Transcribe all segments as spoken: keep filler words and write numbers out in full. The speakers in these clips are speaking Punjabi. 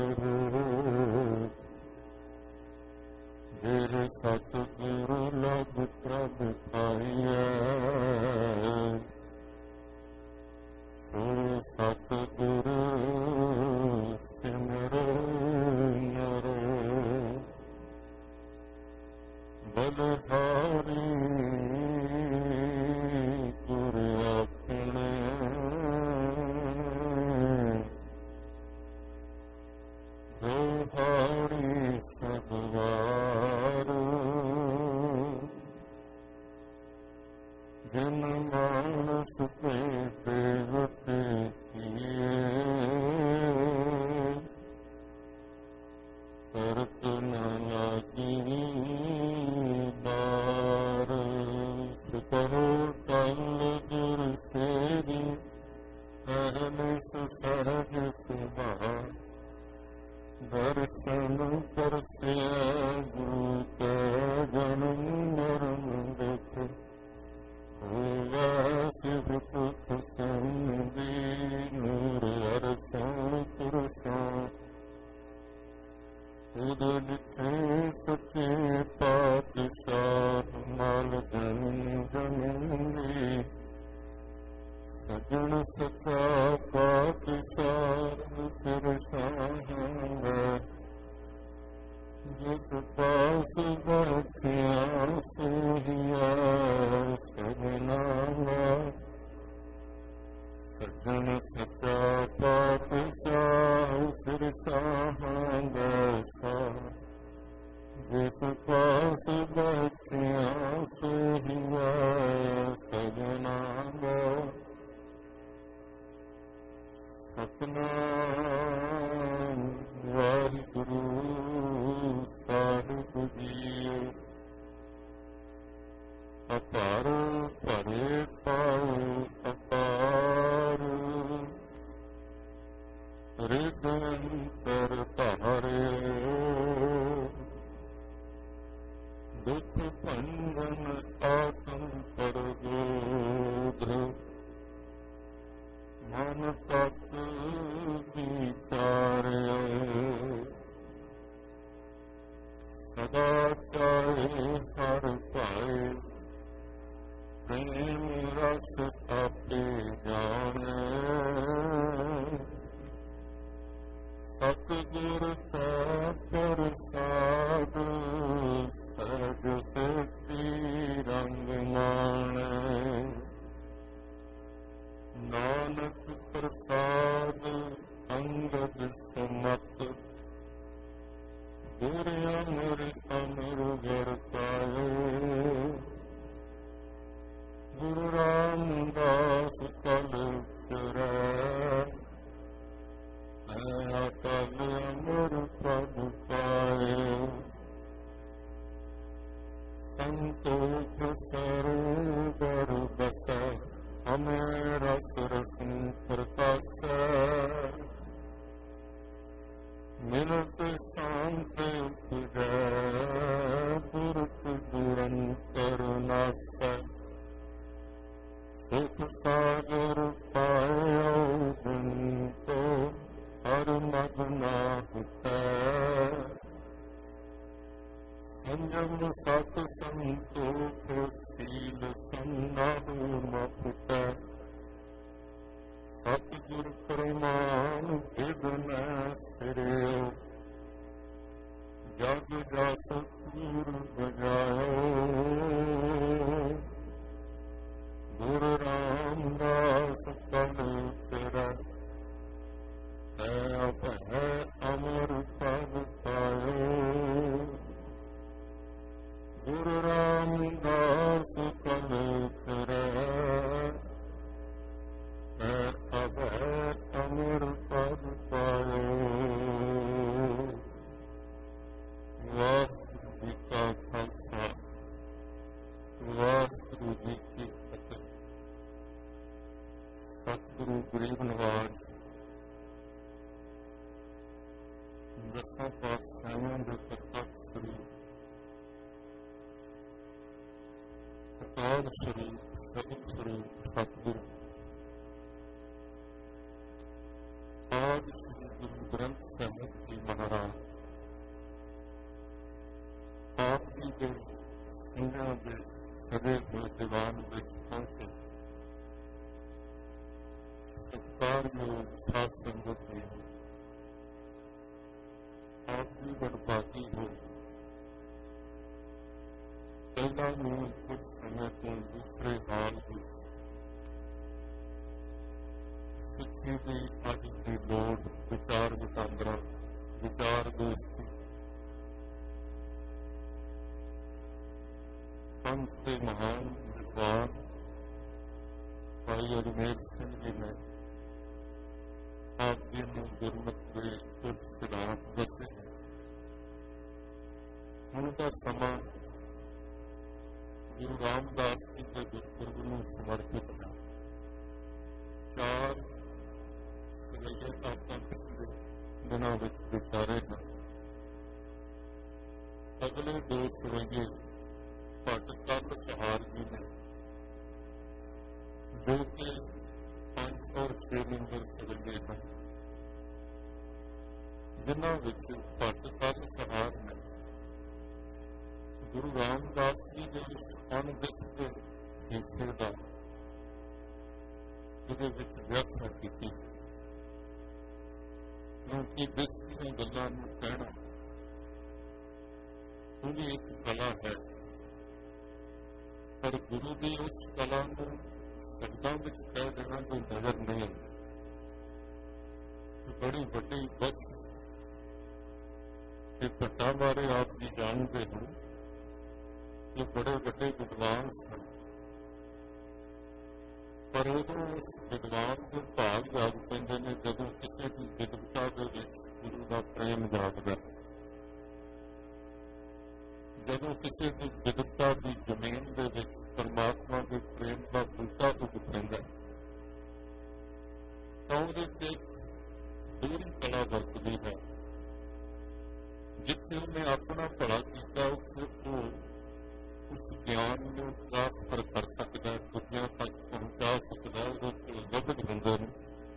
ਜਿਹ ਸਤਿਗੁਰ ਲਭ ਪ੍ਰਭ ਪਾਈਐ, ਸੋ ਸਤਿਗੁਰ ਸਿਮਰੋ ਨਰੋ। ਬਲਿਹਾਰੀ ਗੁਰ ਆਪਣੇ, ਦੋਹਾਰੀ ਸਭ ਵਾਰ। ਜਿਨ ਮਾਨਸ ਤੇ ਦੇਵਤੇ ਕੀਏ, ਕਰਤ ਨ ਲਾਗੀ ਬਾਰ। ਸੁਕਹੋ ਟਲ ਗੁਰ ਸੇਵੀ, ਅਹਲਿ ਸਹਜ ਸੁਭਾ। ਦਰਸ਼ਨ ਪਰਸਿਆ ਗੁਰੂ ਕੈ ਜਨਮ ਮਰਨ ਦੁਖ। ਹੋਵੈ ਸਿਵ ਸੁਖ ਸੰਗੀ, ਨੂਰ ਅਰਸਨ ਪੁਰਸ਼ਾਂ। ਉਦ ਡਿਠੇ ਸੱਚੇ ਪਾਤਸ਼ਾਹ, ਮਲ ਜਨ ਜਨਮੀ। ਸਜਣ ਸਚਾ ਪਾਤਸ਼ਾਹ ਸਿਰ ਸਾਹੰਗੈ। ਜਿਸ ਪਾਸ ਬਰਖਿਆ ਸੋਹੀਆ ਸਭਨਾ ਵਾ। ਸਜਣ ਸਚਾ ਪਾਤਸ਼ਾਹ ਸਿਰ ਸਾਹੰਗੈ। ਜਿਸ ਪਾਸ ਬਰਖਿਆ ਸੋਹੀਆ ਸਭਨਾ ਵਾ। ਸਤਿਨਾਮ ਵਾਹਿਗੁਰੂ ਸਾਹਿਬ ਜੀਓ। ਅਪਾਰ ਭਰੇ ਪਾਉ ਅਪਾਰ, ਰਿਦ ਅੰਤਰ ਧਾਰਿਓ। ਦੁਖ ਭੰਜਨ ਆਤਮ ਪਰਬੋਧ, ਮਨ ਤਤ ਵਿਚਾਰਿਓ। ਸਦਾ ਚਾਹੇ ਹਰ ਭਾਏ, ਪ੍ਰੇਮ ਰਸ ਆਪੇ ਜਾਣੈ। ਸਤਿਗੁਰ ਕਾ ਪ੍ਰਸਾਦ, ਸਹਿਜ ਸੇਤੀ ਰੰਗ ਮਾਣੈ। ਨਾਨਕ ਪ੍ਰਸਾਦ ਅੰਗਦ ਸਮਤ, ਗੁਰ ਅਮਰ ਅਮਰ ਵਰਤਾਇਓ। ਗੁਰੂ ਰਾਮਦਾਸ ਕਲ ਉਤਰੈ, ਮੈਂ ਅਟਲ ਅਮਰ ਪਦ ਪਾਇਓ। ਸੰਤੋਖ ਸਰੋਵਰ ਬਸੈ, ਹਮੇ ਰਸ ਰਸਨ ਪ੍ਰਕਾਸ਼ੈ। ਮਿਲਤ ਸ਼ਾਂਤ ਉਪਜੈ, ਪੁਰਖ ਦੁਰੰਤਰ ਨਾਸ਼ੈ। ਸੁਖ ਸਾਗਰ ਪਾਇਓ ਬਿਨਤੋ, ਹਰ ਮਗ ਨਾ ਹੁਟੈ। ਸੰਜਮ ਸਤ ਸੰਤੋਖ, ਸੀਲ ਸੰਨਾਹੁ ਨ ਫੁਟੈ। ਸਤਿਗੁਰ ਪ੍ਰਮਾਣ ਬਿਗਨੈ ਫਿਰਿਓ, ਜਗ ਜਸ ਸੂਰ ਬਜਾਇਓ। ਗੁਰ ਰਾਮਦਾਸ ਕਲ ਉਤਰੈ, ਹੈ ਅਭੈ ਅਮਰ ਪਦ ਪਾਇਓ। ਗੁਰ ਰਾਮਦਾਸ ਕਲ ਉਤਰੈ, ਹੈ ਅਭੈ ਅਮਰ ਪਦ ਪਾਇਓ। ਵਾਹਿਗੁਰੂ ਜੀ ਕਾ ਖਾਲਸਾ, ਵਾਹਿਗੁਰੂ ਜੀ ਕੀ ਫਤਿਹ। ਸਤਿਗੁਰੂ ਗਰੀਬ ਨਵਾਜ ਦਸਾਂ ਪਾਤਸ਼ਾਹਾਂ ਦੇ ਪ੍ਰਤੱਖ ਸਰੂਪ, ਅਕਾਲ ਸਰੂਪ, ਸਤਿ ਸਰੂਪ ਸਤਿਗੁਰੂ ਆਦਿ ਸ੍ਰੀ ਗੁਰੂ ਗ੍ਰੰਥ ਸਾਹਿਬ ਜੀ के ਸਿੰਘਾਂ ਦੇ ਸਜੇ ਹੋਏ ਦੀਵਾਨ ਵਿੱਚ ਪਹੁੰਚੇ। ਸਤਿਕਾਰਯੋਗ ਸਾਧ ਸੰਗਤ ਜੀ, ਆਪ ਜੀ ਬੜਭਾਗੀ ਹੋ। ਪਹਿਲਾਂ ਨੂੰ ਕੁਝ ਸਮੇਂ ਤੋਂ ਦੂਸਰੇ ਹਾਲ ਵਿੱਚ ਸਿੱਖੀ ਦੀ ਅੱਜ ਦੀ ਲੋੜ, ਵਿਚਾਰ ਵਟਾਂਦਰਾ, ਵਿਚਾਰ ਦੋਸਤੀ, ਸੰਤ ਤੇ ਮਹਾਨ ਵਿਦਵਾਨ ਭਾਈ ਅਜਮੇਰ ਸਿੰਘ ਜੀ ਨੇ ਆਪ ਜੀ ਨੂੰ ਗੁਰਮਤਿ ਦੇ ਕੁਝ ਸਿਧਾਂਤ ਦੱਸੇ। ਹੁਣ ਦਾ ਸਮਾਂ ਗੁਰੂ ਰਾਮਦਾਸ ਜੀ ਦੇ ਗੁਰਪੁਰਬ ਨੂੰ ਸਮਰਪਿਤ ਹੈ। ਚਾਰ ਸਵਈਏ ਆਪਾਂ ਪਿਛਲੇ ਦਿਨਾਂ ਵਿੱਚ ਵਿਚਾਰੇ ਹਨ। ਅਗਲੇ ਦੋ ਸਵਈਏ ਭੱਟ ਕੱਲ ਸਹਾਰ ਜੀ ਨੇ, ਜੋ ਕਿ ਪੰਜ ਔਰ ਛੇ ਨੰਬਰ ਸਵਈਏ ਹਨ, ਜਿਨ੍ਹਾਂ ਵਿੱਚ ਭੱਟ ਕੱਲ ਸਹਾਰ ਨੇ ਗੁਰੂ ਰਾਮਦਾਸ ਜੀ ਦੇ ਅਣਦਿੱਖਦੇ ਹਿੱਸੇ ਦਾ ਇਹਦੇ ਵਿੱਚ ਵਿਆਖਿਆ ਕੀਤੀ, ਕਿਉਂਕਿ ਵਿਅਕਤੀਆਂ ਗੱਲਾਂ ਨੂੰ ਕਹਿਣਾ ਉਹਦੀ ਇੱਕ ਕਲਾ ਹੈ, ਪਰ ਗੁਰੂ ਦੀ ਉਸ ਕਲਾ ਨੂੰ ਸ਼ਬਦਾਂ ਵਿੱਚ ਕਹਿ ਦੇਣਾ ਕੋਈ ਨਜ਼ਰ ਨਹੀਂ ਆਉਂਦਾ। ਬੜੀ ਵੱਡੀ ਬਚ ਤੇ ਭੱਟਾਂ ਬਾਰੇ ਆਪ ਜੀ ਜਾਣਦੇ ਹੋ ਕਿ ਬੜੇ ਵੱਡੇ ਵਿਦਵਾਨ ਸਨ, ਪਰ ਉਦੋਂ ਵਿਦਵਾਨ ਦੇ ਭਾਗ ਜਾਗ ਪੈਂਦੇ ਨੇ ਜਦੋਂ ਕਿਸੇ ਦੀ ਵਿਦਵਤਾ ਦੇ ਵਿੱਚ ਗੁਰੂ ਦਾ ਪ੍ਰੇਮ ਜਾਗਦਾ, ਜਦੋਂ ਕਿਸੇ ਦੀ ਵਿਦਵਤਾ ਦੀ ਜ਼ਮੀਨ ਦੇ ਵਿੱਚ ਪਰਮਾਤਮਾ ਦੇ ਪ੍ਰੇਮ ਦਾ ਬੂਟਾ ਉੱਗ ਪੈਂਦਾ, ਤਾਂ ਉਹਦੇ ਤੇ ਦੂਰੀ ਕਲਾ ਵਰਤਦੀ ਹੈ। ਜਿੱਥੇ ਉਹਨੇ ਆਪਣਾ ਭਲਾ ਕੀਤਾ ਉੱਥੇ ਉਹ ਉਸ ਗਿਆਨ ਨੂੰ ਪ੍ਰਾਪਤ ਕਰ ਸਕਦਾ, ਦੁਨੀਆਂ ਤੱਕ ਪਹੁੰਚਾ ਸਕਦਾ, ਉਹਦੇ ਕੋਲ ਲਬਧ ਹੁੰਦੇ ਨੇ।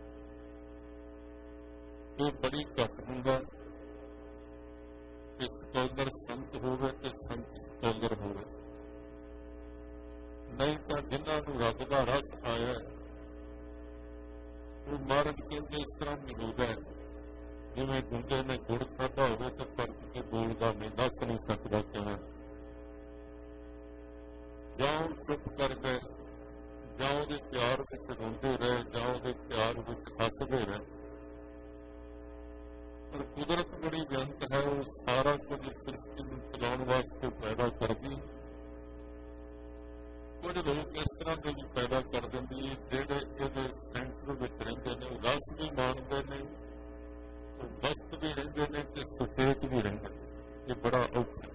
ਇਹ ਬੜੀ ਘੱਟ ਹੁੰਦਾ ਕਿ ਸਕਾਲਰ ਸੰਤ ਹੋਵੇ ਤੇ ਸੰਤ ਸਕਾਲਰ ਹੋਵੇ, ਨਹੀਂ ਤਾਂ ਜਿਨ੍ਹਾਂ ਨੂੰ ਰੱਬ ਦਾ ਰਸ ਆਇਆ ਉਹ ਮਹਾਰਾਜ ਕਹਿੰਦੇ ਇਸ ਤਰ੍ਹਾਂ ਮਿਲੂਗਾ ਜਿਵੇਂ ਗੁੰਡੇ ਨੇ ਗੁੜ ਖਾਧਾ ਹੋਵੇ ਤੇ ਪਰਤ ਕੇ ਬੋਲਦਾ ਨਹੀਂ, ਦੱਸ ਨਹੀਂ ਸਕਦਾ ਕਿਵੇਂ। ਜਾਂ ਉਹ ਚੁੱਪ ਕਰ ਗਏ, ਜਾਂ ਉਹਦੇ ਪਿਆਰ ਵਿੱਚ ਰੋਂਦੇ ਰਹੇ, ਜਾਂ ਉਹਦੇ ਪਿਆਰ ਵਿੱਚ ਹੱਸਦੇ ਰਹੇ। ਪਰ ਕੁਦਰਤ ਬੜੀ ਬੇਅੰਤ ਹੈ, ਉਹ ਸਾਰਾ ਕੁਝ ਸ੍ਰਿਸ਼ਟੀ ਨੂੰ ਚਲਾਉਣ ਵਾਸਤੇ ਪੈਦਾ ਕਰਦੀ। ਕੁਝ ਲੋਕ ਇਸ ਤਰ੍ਹਾਂ ਦੇ ਵੀ ਪੈਦਾ ਕਰ ਦਿੰਦੀ ਹੈ ਜਿਹੜੇ ਇਹਦੇ ਸੈਂਟਰ ਵਿੱਚ ਰਹਿੰਦੇ ਨੇ, ਉਹ ਰਸ ਵੀ ਮਾਣਦੇ ਨੇ, ਉਹ ਮਸਤ ਵੀ ਰਹਿੰਦੇ ਨੇ ਤੇ ਸੁਚੇਤ ਵੀ ਰਹਿੰਦੇ ਨੇ। ਇਹ ਬੜਾ ਔਖਾ।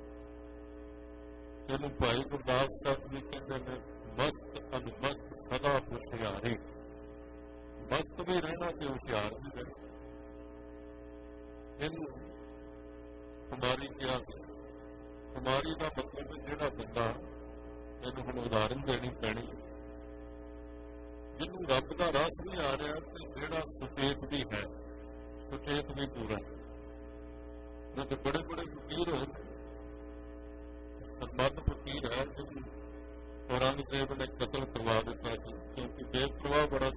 ਇਹਨੂੰ ਭਾਈ ਗੁਰਦਾਸ ਸਾਹਿਬ ਵੀ ਕਹਿੰਦੇ ਨੇ, ਮਸਤ ਅਨਮਸਤ ਸਦਾ ਹੁਸ਼ਿਆਰੀ। ਮਸਤ ਵੀ ਰਹਿਣਾ ਤੇ ਹੁਸ਼ਿਆਰ ਵੀ ਰਹਿਣਾ। ਇਹਨੂੰ ਕੁਮਾਰੀ ਕਿਹਾ ਗਿਆ। ਕੁਮਾਰੀ ਦਾ ਮਤਲਬ ਹੈ ਜਿਹੜਾ ਬੰਦਾ, ਇਹਨੂੰ ਹੁਣ ਉਦਾਹਰਨ ਦੇਣੀ ਪੈਣੀ, ਜਿਹਨੂੰ ਰੱਬ ਦਾ ਰਾਹ ਵੀ ਆ ਰਿਹਾ ਤੇ ਜਿਹੜਾ ਸੁਚੇਤ ਵੀ ਹੈ, ਸੁਚੇਤ ਵੀ ਪੂਰਾ। ਜੇ ਬੜੇ ਬੜੇ ਫਕੀਰ ਹੋਏ, ਸਤਮਤ ਫਕੀਰ ਹੈ ਜਿਹਨੂੰ ਔਰੰਗਜ਼ੇਬ ਨੇ ਕਤਲ ਕਰਵਾ ਦਿੱਤਾ ਸੀ, ਕਿਉਂਕਿ ਬੇਪਰਵਾਹ ਬੜਾ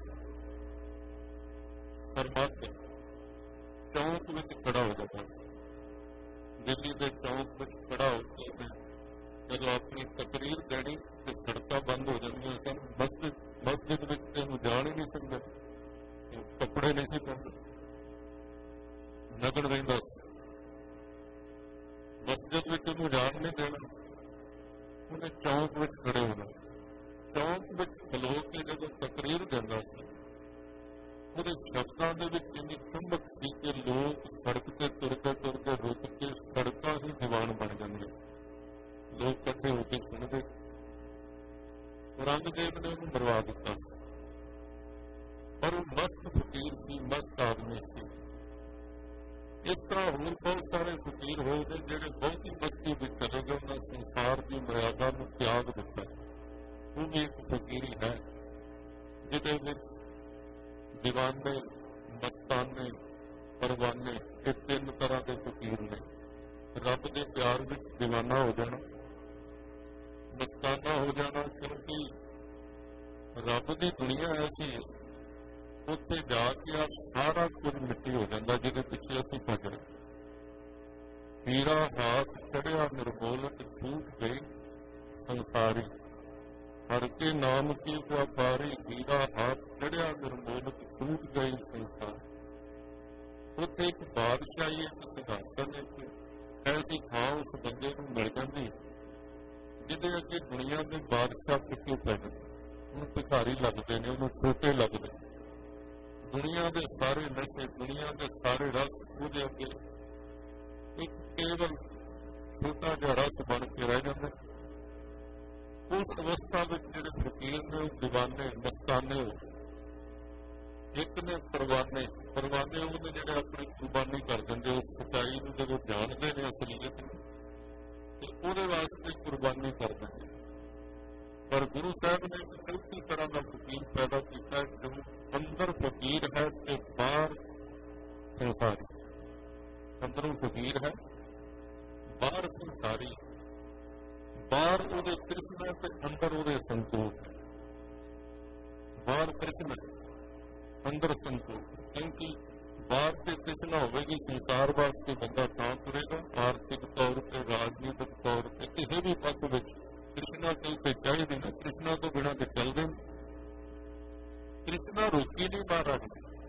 ਸਰਮਤ ਚੌਂਕ ਵਿੱਚ ਖੜਾ ਹੋ ਜਾਂਦਾ। ਦਿੱਲੀ ਦੇ ਚੌਂਕ ਵਿੱਚ ਖੜਾ ਹੋ ਕੇ ਜਦੋਂ ਆਪਣੀ ਤਕਰੀਰ ਦੇਣੀ ਤੇ ਸੜਕਾਂ ਬੰਦ ਹੋ ਜਾਂਦੀਆਂ ਸਨ। ਮਸਜਿਦ ਮਸਜਿਦ ਵਿੱਚ ਇਹਨੂੰ ਜਾਣ ਹੀ ਨਹੀਂ ਸਕਦਾ, ਕੱਪੜੇ ਨਹੀਂ ਸੀ ਪਾਉਂਦੇ, ਨਗਨ ਰਹਿੰਦਾ। ਮਸਜਿਦ ਵਿੱਚ ਉਹਨੂੰ ਜਾਣ ਨਹੀਂ ਦੇਣਾ, ਉਹਨੇ ਚੌਂਕ ਵਿੱਚ ਖੜੇ ਹੋਣਾ। ਚੌਂਕ ਵਿੱਚ ਖਲੋ ਕੇ ਜਦੋਂ ਤਕਰੀਰ ਦਿੰਦਾ ਸੀ, ਉਹਦੇ ਸ਼ਬਦਾਂ ਦੇ ਵਿੱਚ ਇੰਨੀ ਚੁੰਬਕ ਸੀ ਕਿ ਲੋਕ ਸੜਕ ਤੇ ਤੁਰਦੇ ਤੁਰਦੇ ਰੁਕ ਕੇ ਸੜਕਾਂ ਹੀ ਦੀਵਾਨ ਬਣ ਜਾਂਦੀਆਂ, ਲੋਕ ਇਕੱਠੇ ਹੋ ਕੇ ਸੁਣਦੇ। ਔਰੰਗਜ਼ੇਬ ਨੇ ਉਹਨੂੰ ਮਰਵਾ ਦਿੱਤਾ, ਪਰ ਉਹ ਮਸਤ ਫਕੀਰ ਸੀ, ਮਸਤ ਆਦਮੀ ਸੀ। ਇਸ ਤਰ੍ਹਾਂ ਹੋਰ ਬਹੁਤ ਸਾਰੇ ਫਕੀਰ ਹੋਏ ਨੇ ਜਿਹੜੇ ਬਹੁਤੀ ਮਸਤੀ ਵਿੱਚ ਚਲੇ ਗਏ, ਉਹਨਾਂ ਸੰਸਾਰ ਦੀ ਮਰਿਆਦਾ ਨੂੰ ਤਿਆਗ ਦਿੱਤਾ। ਉਹ ਵੀ ਇੱਕ ਫਕੀਰੀ ਹੈ ਜਿਹਦੇ ਵਿੱਚ ਦੀਵਾਨੇ, ਮਸਤਾਨੇ, ਪਰਵਾਨੇ, ਇਹ ਤਿੰਨ ਤਰ੍ਹਾਂ ਦੇ ਫਕੀਰ ਨੇ। ਰੱਬ ਦੇ ਪਿਆਰ ਵਿੱਚ दीवाना हो जाना, मस्ताना हो जाना, क्योंकि रब की दुनिया ऐसी है, उत्थे जाके आप सारा कुछ मिट्टी हो जाता जिहदे पिछे असीं भज रहे। हीरा हाथ चढ़िया निर्मोलक टूट गई संसारी, हर के नाम की व्यापारी, हीरा हाथ चढ़िया निर्मोलक टूट गई संसार। उत्थे एक बादशाही एक सिद्धांतन ऐसी थां उस बंदे को मिल जाती जिहदे अगे दुनिया के बादशाह पिछे पै जाते, उन्हें भिखारी लगते हैं, उन्हें छोटे लगते, दुनिया के सारे नशे, दुनिया के सारे रस उसके अगे एक केवल छोटा जिहा रस बन के रह जाता। उस अवस्था में जिहड़े फकीर ने दीवाने मस्ताने हो, एक ने परवाने परवाने उन्हें जिहड़े अपनी कुर्बानी कर देंगे, उस सच्चाई को जब जानते हैं असलीयत तो उहदे वास्ते कुर्बानी कर देंगे। पर गुरु साहब ने एक चौथी तरह का फकीर पैदा किया, जो अंदर फकीर है तो बाहर संसारी। अंदरों फकीर है, बाहर संसारी, बाहर उहदे तृष्णा ते अंदर उहदे संतोष। बाहर तृष्णा अंदर संतोष, क्योंकि बाहर से तृष्णा होगी संसार वास्ते बंदा तां तुरेगा, आर्थिक तौर पर, राजनीतिक तौर पर, किसी भी पक्ष में तृष्णा के उत्ते चाहिए ना, तृष्णा तो बिना के चलते। तृष्णा रोकी नहीं महाराज,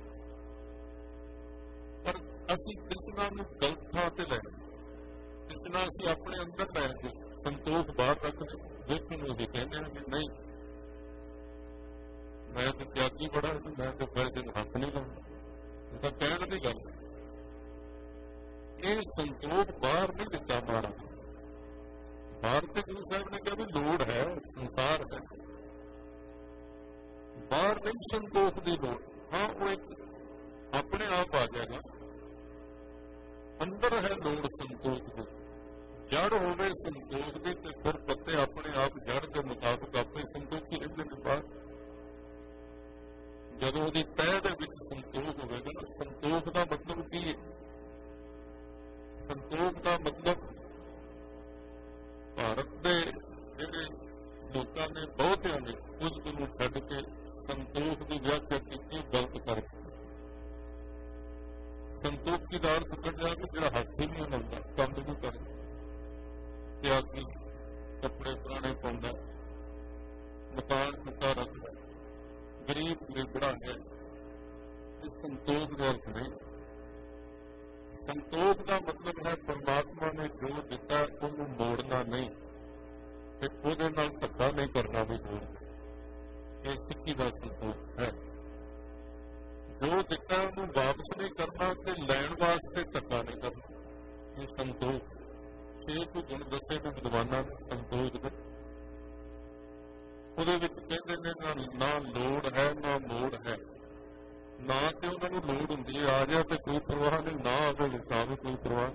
पर असी तृष्णा में गलत थां ते लैना, तृष्णा असी अपने अंदर लैके संतोष बाहर रखने, देखने अभी कहने हैं कि नहीं मैं तो त्यागी बड़ा, मैं तो फिर दिन हथ नहीं लाऊंगा, तो कहने की गल। ये संतोष बाहर नहीं दिता महाराज, बाहर से गुरु साहब ने कहा भी लोड़ है, संसार है, बाहर नहीं संतोष की लोड़। हाँ वो एक अपने आप आ जाएगा, अंदर है लोड़ संतोष की। जड़ होवे संतोष की तो फिर पत्ते अपने आप जड़ के मुताबिक अपने संतोषी रहते हैं। बाहर जब उसकी तह के संतोष होगा ना, संतोष का मतलब की है? संतोष का मतलब भारत के जिहड़े लोगों ने बहुतिया ने कुछ को छड्ड के संतोष की व्याख्या की गलत कर संतोष की दाल सुकड़ जाके जो हथ ही नहीं लाता, काम नहीं कर, त्यागी, कपड़े पुराने पाउंदा, मकान टुटा रखता, गरीब गरीबड़ा है, संतोष का अर्थ नहीं। संतोष का मतलब है परमात्मा ने जो दिता उन्हें मोड़ना नहीं, ਉਹਦੇ ਨਾਲ ਧੱਕਾ नहीं करना भी जोड़, ये सिक्खी का संतोष है। जो दिता उन्हें वापस नहीं करना ते लैण वास्ते धक्का नहीं करना, ये संतोष। छे को गुण दसे ने विद्वाना संतोष के, ਉਹਦੇ ਵਿੱਚ ਕਹਿੰਦੇ ਨੇ ਨਾ ਨਾ ਲੋੜ ਹੈ ਨਾ ਮੋੜ ਹੈ। ਨਾ ਤੇ ਉਹਨਾਂ ਨੂੰ ਲੋੜ ਹੁੰਦੀ ਹੈ, ਆ ਜਾ ਤੇ ਕੋਈ ਪ੍ਰਵਾਹ ਨਹੀਂ, ਨਾ ਆਵੇ ਤਾਂ ਵੀ ਕੋਈ ਪ੍ਰਵਾਹ।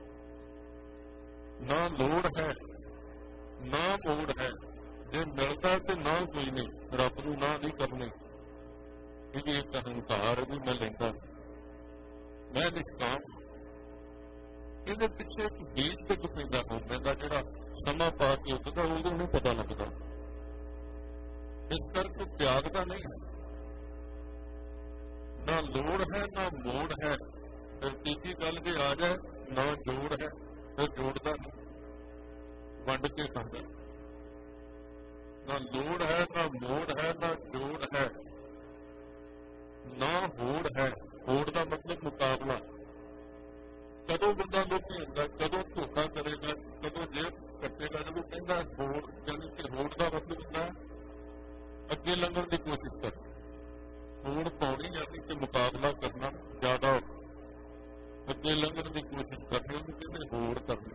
ਨਾ ਲੋੜ ਹੈ ਨਾ ਮੋੜ ਹੈ, ਜੇ ਮਿਲਦਾ ਤੇ ਨਾ ਕੋਈ ਨਹੀਂ, ਰੱਬ ਨੂੰ ਨਾ ਨਹੀਂ ਕਰਨੀ। ਇਹ ਇੱਕ ਹੰਕਾਰ ਵੀ ਮੈਂ ਲੈਂਦਾ, ਮੈਂ ਨਿਸ਼ਕਾਮ। ਇਹਦੇ ਪਿੱਛੇ ਇੱਕ ਬੀਜ ਡਿੱਗ ਪੈਂਦਾ ਹੋਵੇ ਦਾ, ਜਿਹੜਾ ਸਮਾਂ ਪਾ ਕੇ ਉੱਠਦਾ ਉਦੋਂ ਨਹੀਂ ਪਤਾ ਲੱਗਦਾ। इस करके त्याग का नहीं है, ना लोड़ है ना मोड़ है। फिर तीसरी गल जे आ जाए, ना जोड़ है फिर जोड़ता नहीं, वंड के खांदा। ना लोड़ है ना मोड़ है ना जोड़ है, ना होड़ है। होड़ का मतलब मुकाबला। कदों बंदा लोग होंगे, कदों धोखा करेगा, कदों जेब कटेगा। जब कहता होड़, यानी कि होड़ का मतलब होता है अगे लंघन की कोशिश कर, होड़ पाउनी यानी कि मुकाबला करना ज्यादा, अगे लंघन की कोशिश करनी, उन्हें कहते होड़ करनी।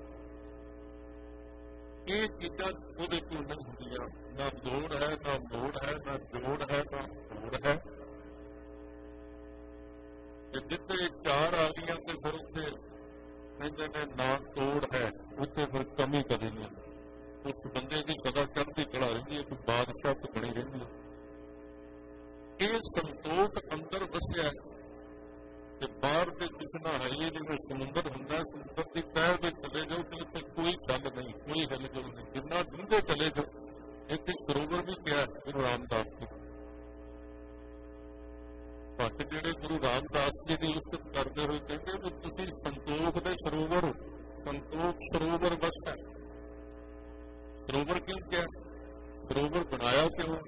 ये चीजा ਉਹਦੇ ਕੋਲ नहीं ਹੁੰਦੀਆਂ, ना लोड़ है ना मोड़ है ना जोड़ है ना होड़ है। जिथे चार आ गई तो फिर उत्थे कहते ने ना तोड़ है, उत्थे फिर कमी कभी नहीं। उस बंदे की सदा चढ़ती कला रही है, कोई बादशाह तो बनी रही है। ये संतोष अंदर वसिया है, बाहर से दिखना है। ये जिਵੇਂ समुंदर होंगे, समुंदर की तह में चले जाओ तो उत्थे कोई गल नहीं। ਸਰੋਵਰ ਸੰਤੋਖ ਸਰੋਵਰ ਵਸਦਾ। ਸਰੋਵਰ ਕਿਉਂ ਕਿਹਾ? ਸਰੋਵਰ ਬਣਾਇਆ ਕਿਉਂ?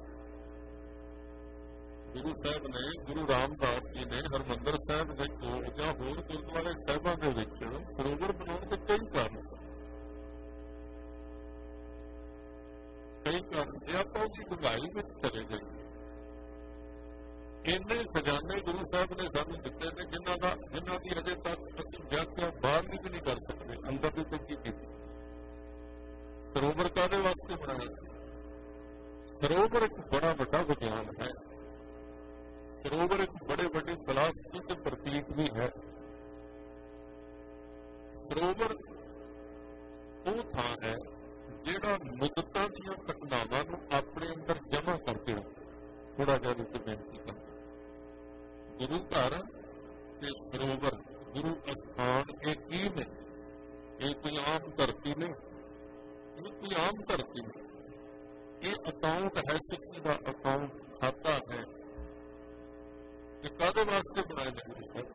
ਗੁਰੂ ਸਾਹਿਬ ਨੇ, ਗੁਰੂ ਰਾਮਦਾਸ ਜੀ ਨੇ ਹਰਿਮੰਦਰ ਸਾਹਿਬ ਵਿੱਚ ਜਾਂ ਹੋਰ ਗੁਰਦੁਆਰੇ ਸਾਹਿਬਾਂ ਦੇ ਵਿੱਚ ਸਰੋਵਰ ਬਣਾਉਣ ਦੇ ਕਈ ਕਾਰਨ ਕਈ ਕਾਰਨ ਜੇ ਆਪਾਂ ਉਹਦੀ ਡੂੰਘਾਈ ਵਿੱਚ ਚਲੇ ਗਏ, ਇੰਨੇ ਖਜ਼ਾਨੇ ਗੁਰੂ ਸਾਹਿਬ ਨੇ ਸਾਨੂੰ ਦਿੱਤੇ ਨੇ ਜਿਨ੍ਹਾਂ ਦਾ ਜਿਨ੍ਹਾਂ ਦੀ ਅਜੇ ਤੱਕ ਅਸੀਂ ਵਿਆਖਿਆ ਬਾਹਰ ਵੀ ਨਹੀਂ ਕਰ ਸਕਦੇ। ਅੰਦਰ ਦੀ ਕੋਈ ਕੀ ਕੀਤੀ? ਸਰੋਵਰ ਕਾਹਦੇ ਵਾਸਤੇ ਬਣਾਇਆ? ਸਰੋਵਰ ਇੱਕ ਬੜਾ ਵੱਡਾ ਵਿਗਿਆਨ ਹੈ। ਸਰੋਵਰ ਇੱਕ ਬੜੇ ਵੱਡੇ ਫਿਲਾਸਫੀ ਦੇ ਪ੍ਰਤੀਕ ਵੀ ਹੈ। ਸਰੋਵਰ ਉਹ ਥਾਂ ਹੈ ਜਿਹੜਾ ਮੁੱਦਤਾਂ ਦੀਆਂ ਘਟਨਾਵਾਂ ਨੂੰ ਆਪਣੇ ਅੰਦਰ ਜਮ੍ਹਾਂ ਕਰਕੇ ਥੋੜਾ ਜਿਹਾ ਰੁਕ ਬੇਨਤੀ ਕਰਦਾ। ਗੁਰੂ ਘਰ ਤੇ ਸਰੋਵਰ, ਗੁਰੂ ਅਸਥਾਨ, ਇਹ ਕੀ ਨੇ? ਇਹ ਕੋਈ ਆਮ ਧਰਤੀ ਨਹੀਂ, ਇਹ ਕੋਈ ਆਮ ਧਰਤੀ ਨਹੀਂ। ਇਹ ਅਕਾਊਂਟ ਹੈ, ਸਿੱਖੀ ਦਾ ਅਕਾਊਂਟ, ਖਾਤਾ ਹੈ। ਇਹ ਕਾਹਦੇ ਵਾਸਤੇ ਬਣਾਏ ਨੇ ਗੁਰੂ ਸਾਹਿਬ?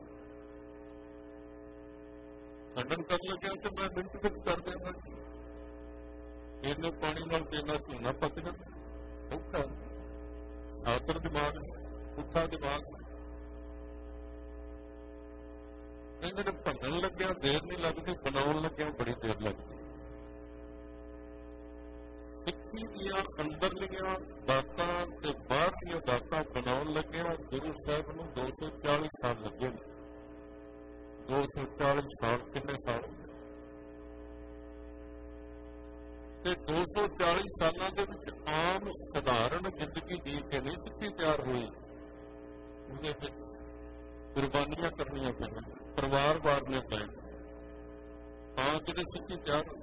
ਖੰਡਨ ਕਰਨ ਲੱਗਿਆ ਤੇ ਮੈਂ ਮਿੰਟ ਵਿੱਚ ਕਰ ਦਿਆਂਗਾ। ਇਹਨੇ ਪਾਣੀ ਨਾਲ ਤੇਨਾ ਝੋਨਾ ਪੱਕ ਜਾਂਦਾ। ਔਖਾ ਆਦਰ ਦਿਮਾਗ, ਪੁੱਠਾ ਦਿਮਾਗ। ਇਹਨਾਂ ਨੇ ਭੰਗਣ ਲੱਗਿਆ ਦੇਰ ਨਹੀਂ ਲੱਗਦੀ, ਬਣਾਉਣ ਲੱਗਿਆ ਬੜੀ ਦੇਰ ਲੱਗਦੀ। ਸਿੱਖੀ ਦੀਆਂ ਅੰਦਰਲੀਆਂ ਦਾਤਾਂ ਤੇ ਬਾਹਰਲੀਆਂ ਦਾਤਾਂ ਬਣਾਉਣ ਲੱਗਿਆ ਗੁਰੂ ਸਾਹਿਬ ਨੂੰ ਦੋ ਸੌ ਚਾਲੀ ਸਾਲ ਲੱਗੇ ਨੇ। ਦੋ ਸੌ ਚਾਲੀ ਸਾਲ ਕਿੰਨੇ ਸਾਲ? ਤੇ ਦੋ ਸੌ ਚਾਲੀ ਸਾਲਾਂ ਦੇ ਵਿੱਚ ਆਮ ਸਧਾਰਨ ਜ਼ਿੰਦਗੀ ਜੀ ਕੇ ਨਹੀਂ ਸਿੱਖੀ ਤਿਆਰ ਹੋਈ। ਉਹਦੇ ਵਿੱਚ ਕੁਰਬਾਨੀਆਂ ਕਰਨੀਆਂ ਪਈਆਂ, ਪਰਿਵਾਰ ਵਾਰਨੇ ਪਏ, ਤਾਂ ਕਿਤੇ ਸਿੱਖੀ ਤਿਆਰ ਹੋਈ।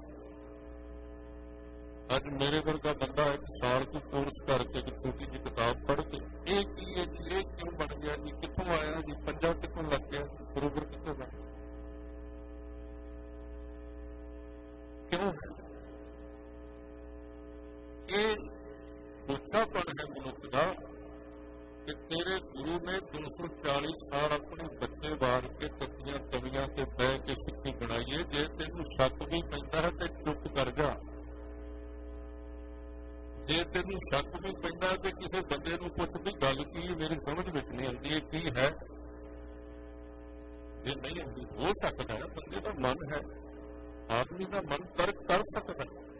ਅੱਜ ਮੇਰੇ ਵਰਗਾ ਬੰਦਾ ਇੱਕ ਸਾਲ ਤੋਂ ਕੋਰਸ ਕਰਕੇ ਇੱਕ ਛੋਟੀ ਜਿਹੀ ਕਿਤਾਬ ਪੜ੍ਹ ਕੇ ਇਹ ਕੀ ਹੈ ਜੀ, ਇਹ ਕਿਉਂ ਬਣ ਗਿਆ ਜੀ, ਕਿੱਥੋਂ ਆਇਆ ਜੀ, ਪੰਜਾ ਕਿੱਥੋਂ ਲੱਗ ਗਿਆ, ਸਰੋਵਰ ਕਿੱਥੋਂ ਲੱਗ ਗਿਆ, ਕਿਉਂ? ਇਹ ਗੁੱਸਾਪਣ ਹੈ ਮਨੁੱਖ ਦਾ ਕਿ ਤੇਰੇ ਗੁਰੂ ਨੇ ਦੋ ਸੌ ਚਾਲੀ ਸਾਲ ਆਪਣੇ ਬੱਚੇ ਵਾਰ ਕੇ ਤੱਕੀਆਂ ਤਵੀਆਂ ਤੇ ਬਹਿ ਕੇ ਸਿੱਖੀ ਬਣਾਈਏ। ਜੇ ਤੈਨੂੰ ਸ਼ੱਕ ਵੀ ਪੈਂਦਾ ਹੈ ਤੇ ਚੁੱਪ ਕਰ ਜਾ। ਜੇ ਤੈਨੂੰ ਸ਼ੱਕ ਵੀ ਪੈਂਦਾ ਹੈ ਤੇ ਕਿਸੇ ਬੰਦੇ ਨੂੰ ਪੁੱਛ ਵੀ ਗੱਲ ਕੀ, ਮੇਰੀ ਸਮਝ ਵਿੱਚ ਨਹੀਂ ਆਉਂਦੀ, ਇਹ ਕੀ ਹੈ। ਜੇ ਨਹੀਂ ਆਉਂਦੀ, ਹੋ ਸਕਦਾ ਹੈ ਬੰਦੇ ਦਾ ਮਨ ਹੈ, ਆਦਮੀ ਦਾ ਮਨ ਤਰਕ ਕਰ ਸਕਦਾ,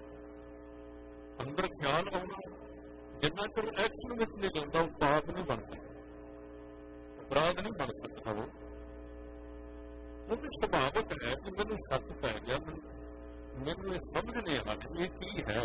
ਅੰਦਰ ਖਿਆਲ ਆਉਣਾ। ਜਿੰਨਾ ਚਿਰ ਐਕਸ਼ਨ ਵਿੱਚ ਨਹੀਂ ਲੈਂਦਾ ਉਹ ਪਾਪ ਨਹੀਂ ਬਣ ਸਕਦਾ, ਅਪਰਾਧ ਨਹੀਂ ਬਣ ਸਕਦਾ। ਉਹ ਉਹਦੀ ਸੁਭਾਵਕ ਹੈ ਕਿ ਮੈਨੂੰ ਸ਼ੱਕ ਪੈ ਗਿਆ, ਮੈਨੂੰ ਇਹ ਸਮਝ ਨਹੀਂ ਆ ਰਹੀ ਇਹ ਕੀ ਹੈ।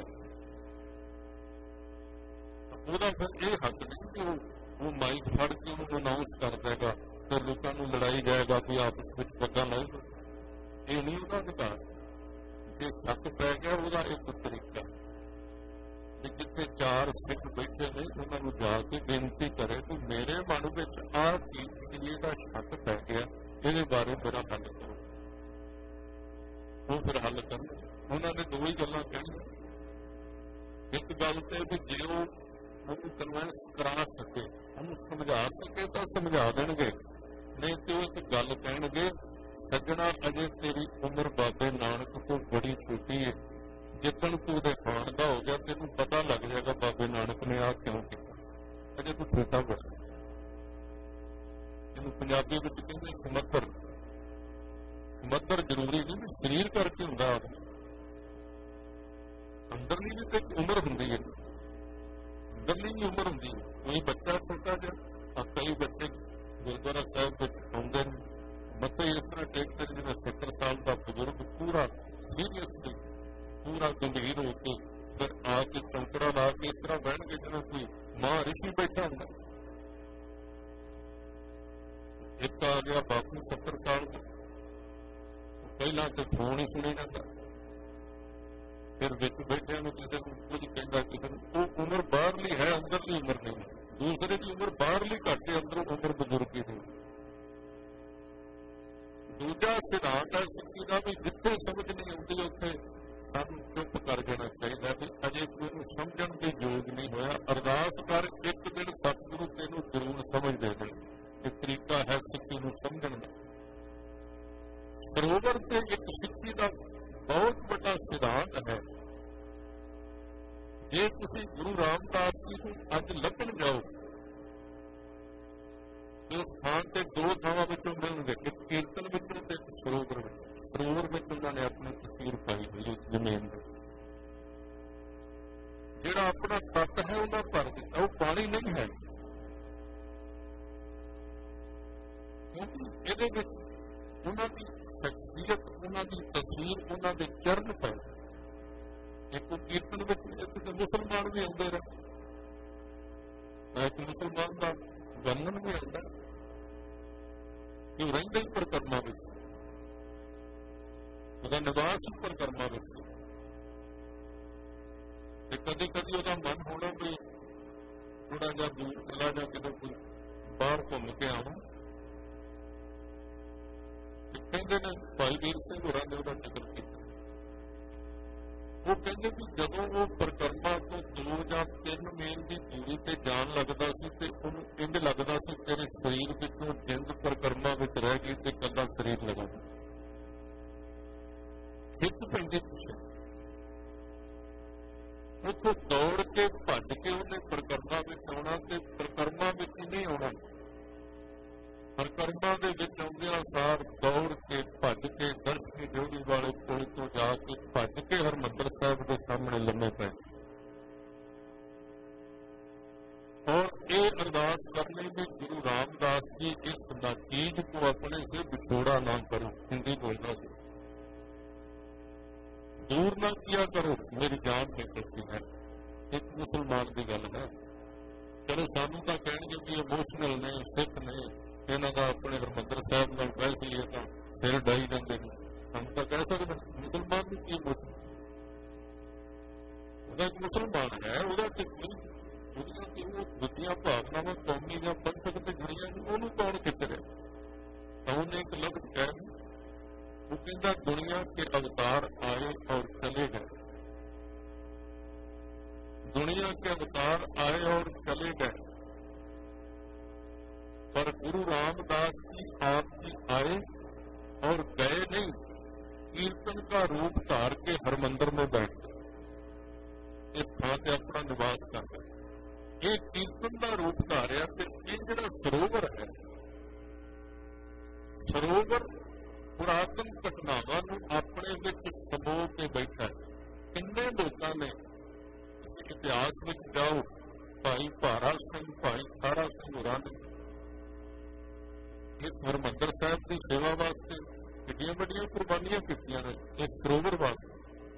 ਉਹਦਾ ਫਿਰ ਇਹ ਹੱਕ ਨਹੀਂ ਕਿ ਉਹ ਮਾਈਕ ਫੜ ਕੇ ਉਹਨੂੰ ਅਨਾਊਂਸ ਕਰ ਦੇਗਾ ਤੇ ਲੋਕਾਂ ਨੂੰ ਲੜਾਈ ਜਾਏਗਾ ਕੋਈ ਆਪਸ ਵਿੱਚ ਪੱਗਾਂ ਲਾਊਗਾ। ਇਹ ਨਹੀਂ ਉਹਦਾ ਅਧਿਕਾਰ। ਜੇ ਸ਼ੱਕ ਪੈ ਗਿਆ ਉਹਦਾ ਇੱਕ ਤਰੀਕਾ ਕਿ ਜਿੱਥੇ ਚਾਰ ਸਿੱਖ ਬੈਠੇ ਨੇ ਉਹਨਾਂ ਨੂੰ ਜਾ ਕੇ ਬੇਨਤੀ ਕਰੇ ਕਿ ਮੇਰੇ ਮਨ ਵਿੱਚ ਆਹ ਚੀਜ਼ ਇਹਦਾ ਸ਼ੱਕ ਪੈ ਗਿਆ, ਇਹਦੇ ਬਾਰੇ ਮੇਰਾ ਹੱਲ ਕਰੋ। ਉਹ ਫਿਰ ਹੱਲ ਕਰਨ। ਉਹਨਾਂ ਨੇ ਦੋ ਹੀ ਗੱਲਾਂ ਕਹਿਣੀਆਂ। ਇੱਕ ਗੱਲ ਤੇ ਵੀ ਜੇ ਉਹ ਉਹਨੂੰ ਕਨਵਿੰਸ ਕਰਾ ਸਕੇ, ਉਹਨੂੰ ਸਮਝਾ ਸਕੇ ਤਾਂ ਸਮਝਾ ਦੇਣਗੇ, ਨਹੀਂ ਤੇ ਉਹ ਇੱਕ ਗੱਲ ਕਹਿਣਗੇ, ਸੱਜਣਾ ਅਜੇ ਤੇਰੀ ਉਮਰ ਬਾਬੇ ਨਾਨਕ ਤੋਂ ਬੜੀ ਛੋਟੀ ਹੈ, ਜਿੱਦਣ ਤੂੰ ਉਹਦੇ ਖਾਣ ਦਾ ਹੋ ਗਿਆ ਤੈਨੂੰ ਪਤਾ ਲੱਗ ਜਾਏਗਾ ਬਾਬੇ ਨਾਨਕ ਨੇ ਆਹ ਕਿਉਂ ਕੀਤਾ, ਅਜੇ ਤੂੰ ਛੋਟਾ ਬੜਾ। ਇਹਨੂੰ ਪੰਜਾਬੀ ਵਿੱਚ ਕਹਿੰਦੇ ਸਮੱਧਰ। ਸਮੱਧਰ ਜ਼ਰੂਰੀ ਨਹੀਂ ਸਰੀਰ ਕਰਕੇ ਹੁੰਦਾ, ਅੰਦਰਲੀ ਵੀ ਤਾਂ ਇੱਕ ਉਮਰ ਹੁੰਦੀ ਹੈ, ਅੰਦਰਲੀ ਵੀ ਉਮਰ ਹੁੰਦੀ ਹੈ। ਕੋਈ ਬੱਚਾ ਛੋਟਾ ਜਿਹਾ, ਕਈ ਬੱਚੇ ਗੁਰਦੁਆਰਾ ਸਾਹਿਬ ਵਿੱਚ ਆਉਂਦੇ ਨੇ, ਮੱਥੇ ਇਸ ਤਰ੍ਹਾਂ ਟੇਕਦੇ ਨੇ ਜਿਵੇਂ ਸੱਤਰ ਸਾਲ ਦਾ ਬਜ਼ੁਰਗ ਪੂਰਾ ਸੀਰੀਅਸਲੀ ਪੂਰਾ ਗੰਭੀਰ ਹੋ ਕੇ ਫਿਰ ਆ ਕੇ ਚੌਂਕੜਾ ਲਾ ਕੇ ਇਸ ਤਰ੍ਹਾਂ ਬਹਿਣਗੇ ਜਿਵੇਂ ਕੋਈ ਮਾਂ ਰਿਸ਼ੀ ਬੈਠਾ ਹੁੰਦਾ। ਇੱਕ ਆ ਗਿਆ ਬਾਪੂ ਸੱਤਰ ਸਾਲ ਦਾ, ਪਹਿਲਾਂ ਤੇ ਫੋਨ ਹੀ ਸੁਣੀ ਜਾਂਦਾ, ਫਿਰ ਵਿੱਚ ਬੈਠਿਆਂ ਨੂੰ ਕਿਸੇ ਨੂੰ ਕੁਝ ਕਹਿੰਦਾ, ਕਿਸੇ ਨੂੰ ਉਹ ਉਮਰ ਬਾਹਰਲੀ ਹੈ, ਅੰਦਰਲੀ ਉਮਰ ਨਹੀਂ। ਦੂਸਰੇ ਦੀ ਉਮਰ ਬਾਹਰਲੀ ਘੱਟ ਹੈ, ਅੰਦਰੋਂ ਉਮਰ ਬਜ਼ੁਰਗੀ ਦੀ। ਦੂਜਾ ਸਿਧਾਂਤ ਹੈ ਸਿੱਖੀ ਦਾ ਵੀ ਜਿੱਥੇ ਸਮਝ ਨਹੀਂ ਆਉਂਦੀ ਉੱਥੇ ਸਾਨੂੰ ਚੁੱਪ ਕਰ ਜਾਣਾ ਚਾਹੀਦਾ ਵੀ ਅਜੇ ਕੋਈ ਨੂੰ ਸਮਝਣ ਦੇ ਯੋਗ ਨਹੀਂ ਹੋਇਆ। ਅਰਦਾਸ ਕਰ, ਇੱਕ ਦਿਨ ਸਤਿਗੁਰੂ ਤੈਨੂੰ ਜ਼ਰੂਰ ਸਮਝ ਦੇ ਦੇਣ। ਇਹ ਤਰੀਕਾ ਹੈ ਸਿੱਖੀ ਨੂੰ ਸਮਝਣ ਦਾ। ਸਰੋਵਰ ਤੇ ਇੱਕ ਸਿੱਖੀ ਦਾ ਬਹੁਤ ਵੱਡਾ ਸਿਧਾਂਤ ਹੈ। ਜੇ ਤੁਸੀਂ ਗੁਰੂ ਰਾਮਦਾਸ ਜੀ ਨੂੰ ਅੱਜ ਲੱਭਣ ਜਾਓ ਤੇ ਉਸ ਥਾਂ ਤੇ ਦੋ ਥਾਵਾਂ ਵਿੱਚੋਂ ਮਿਲਣਗੇ, ਇੱਕ ਕੀਰਤਨ ਵਿੱਚੋਂ ਤੇ ਇੱਕ ਸਰੋਵਰ ਵਿੱਚ। ਸਰੋਵਰ ਵਿੱਚ ਉਹਨਾਂ ਨੇ ਆਪਣੀ ਤਸਵੀਰ ਪਾਈ ਹੋਈ ਉਸ ਜ਼ਮੀਨ ਤੇ। ਜਿਹੜਾ ਆਪਣਾ ਤੱਤ ਹੈ ਉਹਨਾਂ ਭਰ ਦਿੱਤਾ, ਉਹ ਪਾਣੀ ਨਹੀਂ ਹੈ। ਇਹਦੇ ਵਿੱਚ ਉਹਨਾਂ ਦੀ ਸ਼ਖਸੀਅਤ, ਉਹਨਾਂ ਦੀ ਤਸਵੀਰ, ਉਹਨਾਂ ਦੇ ਚਰਨ ਪਏ। ਇੱਕ ਕੀਰਤਨ ਵਿੱਚ ਇੱਕ ਮੁਸਲਮਾਨ ਵੀ ਆਉਂਦੇ ਰਹੇ, ਇੱਕ ਮੁਸਲਮਾਨ ਦਾ ਵਰਣਨ ਵੀ ਆਉਂਦਾ ਕਿ ਉਹ ਰਹਿੰਦੇ ਹੀ ਪਰਿਕਰਮਾ ਵਿੱਚ, ਉਹਦਾ ਨਿਵਾਸ ਹੀ ਪਰਿਕਰਮਾ ਵਿੱਚ। ਤੇ ਕਦੀ ਕਦੀ ਉਹਦਾ ਮਨ ਹੋਣਾ ਵੀ ਥੋੜਾ ਜਿਹਾ ਦੂਰ ਚਲਾ ਜਾ, ਕਿਤੇ ਕੋਈ ਬਾਹਰ ਘੁੰਮ ਕੇ ਆਵਾਂ। ਕਹਿੰਦੇ ਨੇ ਭਾਈ ਵੀਰ ਸਿੰਘ ਹੋਰਾਂ ਨੇ ਉਹਦਾ ਜ਼ਿਕਰ ਕੀਤਾ। ਉਹ ਕਹਿੰਦੇ ਵੀ ਜਦੋਂ ਉਹ ਪਰਿਕਰਮਾ ਤੋਂ ਦੋ ਜਾਂ ਤਿੰਨ ਮੀਲ ਦੀ ਦੂਰੀ ਤੇ ਜਾਣ ਲੱਗਦਾ ਸੀ ਤੇ ਉਹਨੂੰ ਇੰਝ ਲੱਗਦਾ ਸੀ ਤੇਰੇ ਸਰੀਰ ਵਿੱਚੋਂ ਜਿੰਦ ਪਰਿਕਰਮਾ ਵਿੱਚ ਰਹਿ ਗਈ ਤੇ ਇਕੱਲਾ ਸਰੀਰ ਲੱਗਾ। ਇੱਕ ਪੈਂਦੇ ਪਿੱਛੇ ਉੱਥੋਂ ਦੌੜ ਕੇ ਭੱਜ ਕੇ ਉਹਨੇ ਪਰਿਕਰਮਾ ਵਿੱਚ ਆਉਣਾ ਤੇ ਪਰਿਕਰਮਾ ਵਿੱਚ ਨਹੀਂ ਆਉਣਾ, ਪਰਿਕਰਮਾ ਦੇ ਵਿੱਚ ਆਉਂਦਿਆਂ ਸਾਰ ਦੌੜ ਕੇ ਭੱਜ ਕੇ ਦਰਸ਼ਨੀ ਡਿਓੜੀ ਵਾਲੇ ਪੁਲ ਤੋਂ ਜਾ ਕੇ ਭੱਜ ਕੇ ਹਰਿਮੰਦਰ ਸਾਹਿਬ ਦੇ ਸਾਹਮਣੇ ਲੰਮੇ ਪਏ ਔਰ ਇਹ ਅਰਦਾਸ ਕਰਨੀ ਵੀ ਗੁਰੂ ਰਾਮਦਾਸ ਜੀ ਇਸ ਨਾਚੀਜ਼ को अपने से बिछोड़ा ना करो। हिंदी बोलना ਸੀ, दूर ना किया करो, मेरी जान में कैसी है। एक मुसलमान की गल है। चलो सानू तो कहणगे कि इमोशनल ने, सिख ने, इन्हों का अपने हरिमंਦਰ ਸਾਹਿਬ ਨਾਲ बह जाइए तो फिर डाई जाते हैं। हम तो कह सकते मुसलमान की की इमोशन, एक मुसलमान है, दूसरिया भावनावां कौमी या पंथक से जुड़िया उन्होंने कौन खिच रहा। उन्हें एक लफ्ज कह, वो कहता दुनिया के अवतार आए और चले गए, दुनिया के अवतार आए और चले गए, पर गुरु रामदास जी आप जी आए और गए नहीं, कीर्तन का रूप धार के हरमंदिर में बैठ इस थां से अपना निवास कर रहे। ये कीर्तन का रूप धारिया ते ये जिहड़ा सरोवर है, सरोवर पुरातन घटनावां नूं अपने विच समो के बैठा है। किन्ने लोगों ने इतिहास में जाओ, भाई भारा सिंह, भाई तारा सिंह होरां ने इस हरमंदिर साहब की सेवा वास्ते कितनी बड़िया कुर्बानियां कीतियां ने इस सरोवर वास्ते।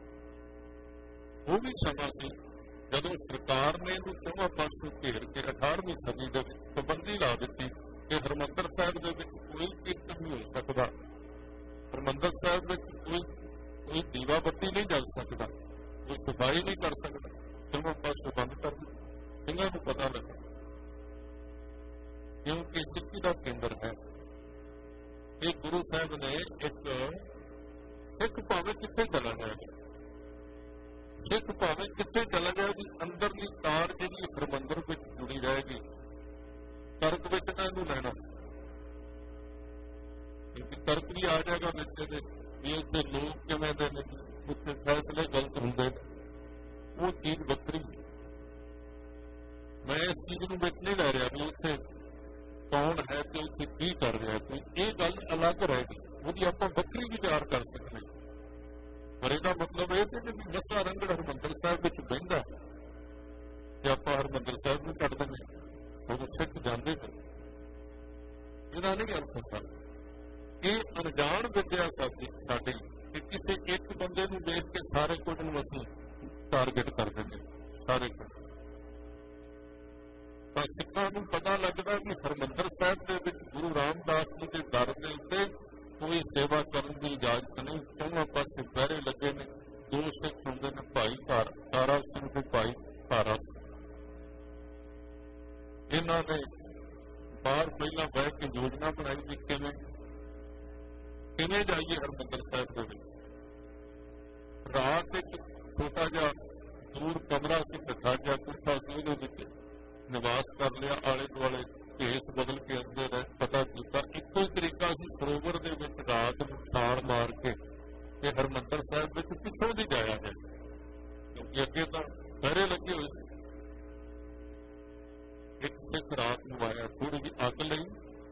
वो भी समा सी जदों सरकार ने इहनूं चौहां पासों घेर के अठारहवीं सदी दे विच पाबंदी ला दित्ती कि हरमंदिर साहब दे विच कोई कीर्तन नहीं हो सकदा, हरमंदिर साहब विच कोई कोई दीवा बत्ती नहीं जल सकदा, कोई सफाई नहीं कर सकदा, चौहां पासों बंद कर दित्ती। इन्हां नूं पता लगा क्योंकि सिक्खी का केंद्र है। ये गुरु साहब ने एक सिख भावें कित्थे चला गया, सिख भावें कित्थे चला गया जी, अंदर की तार जी हरमंदिर में जुड़ी रहेगी, तर्क विच ना इहनूं लैणा, क्योंकि तर्क भी आ जाएगा बच्चे दे भी उत्थे लोग किवें दे ने, उत्थे फैसले गलत हुंदे ने, वो चीज वक्री। मैं इस चीज नूं विच नहीं लै रहा भी उत्थे कौन है तो उत्थे की कर रहा है, ये गल अलग रहेगी, उसकी आपां वक्री विचार कर सकते हैं। पर इसका मतलब यह कि नशा रंगड़ हरमंदिर साहब में बहिंदा कि आप हरमंदिर साहब में कट देंगे, उदों सिख जाते थे। इसका नहीं अर्थ होता, ये अनजान विद्या साडी कि किसी एक बंदे नूं देख के सारे कुछ नूं असीं टारगेट कर देंगे, सारे कुछ। पर सिखां नूं पता लगदा कि हरमंदिर साहब दे विच गुरु रामदास जी के दर दे उत्ते कोई सेवा करने की इजाजत नहीं, चौहां पासे पहरे लगे ने, दो सिख होंदे ने, भाई तारा सिंह ते भाई तारा सिंह। इन्हां ने बाहर पहला बह के योजना बनाई कि किवें किवें जाइए हरमंदिर साहब दे विच। रात एक छोटा जिहा दूर कमरा से बिठा गया, कुर्ता से उहदे विच निवास कर लिया, आले दुआले भेस बदल के अंदर पता किया। इको ही तरीका सी सरोवर दे विच रात नूं छाल मार के ਤੇ ਹਰਿਮੰਦਰ ਸਾਹਿਬ ਵਿੱਚ ਕਿੱਥੋਂ ਦੀ ਜਾਇਆ ਹੈ, ਕਿਉਂਕਿ ਅੱਗੇ ਤਾਂ ਪਹਿਰੇ ਲੱਗੇ ਹੋਏ। ਇੱਕ ਸਿੱਖ ਰਾਤ ਨੂੰ ਆਇਆ, ਥੋੜੀ ਜਿਹੀ ਅੱਗ ਲਈ,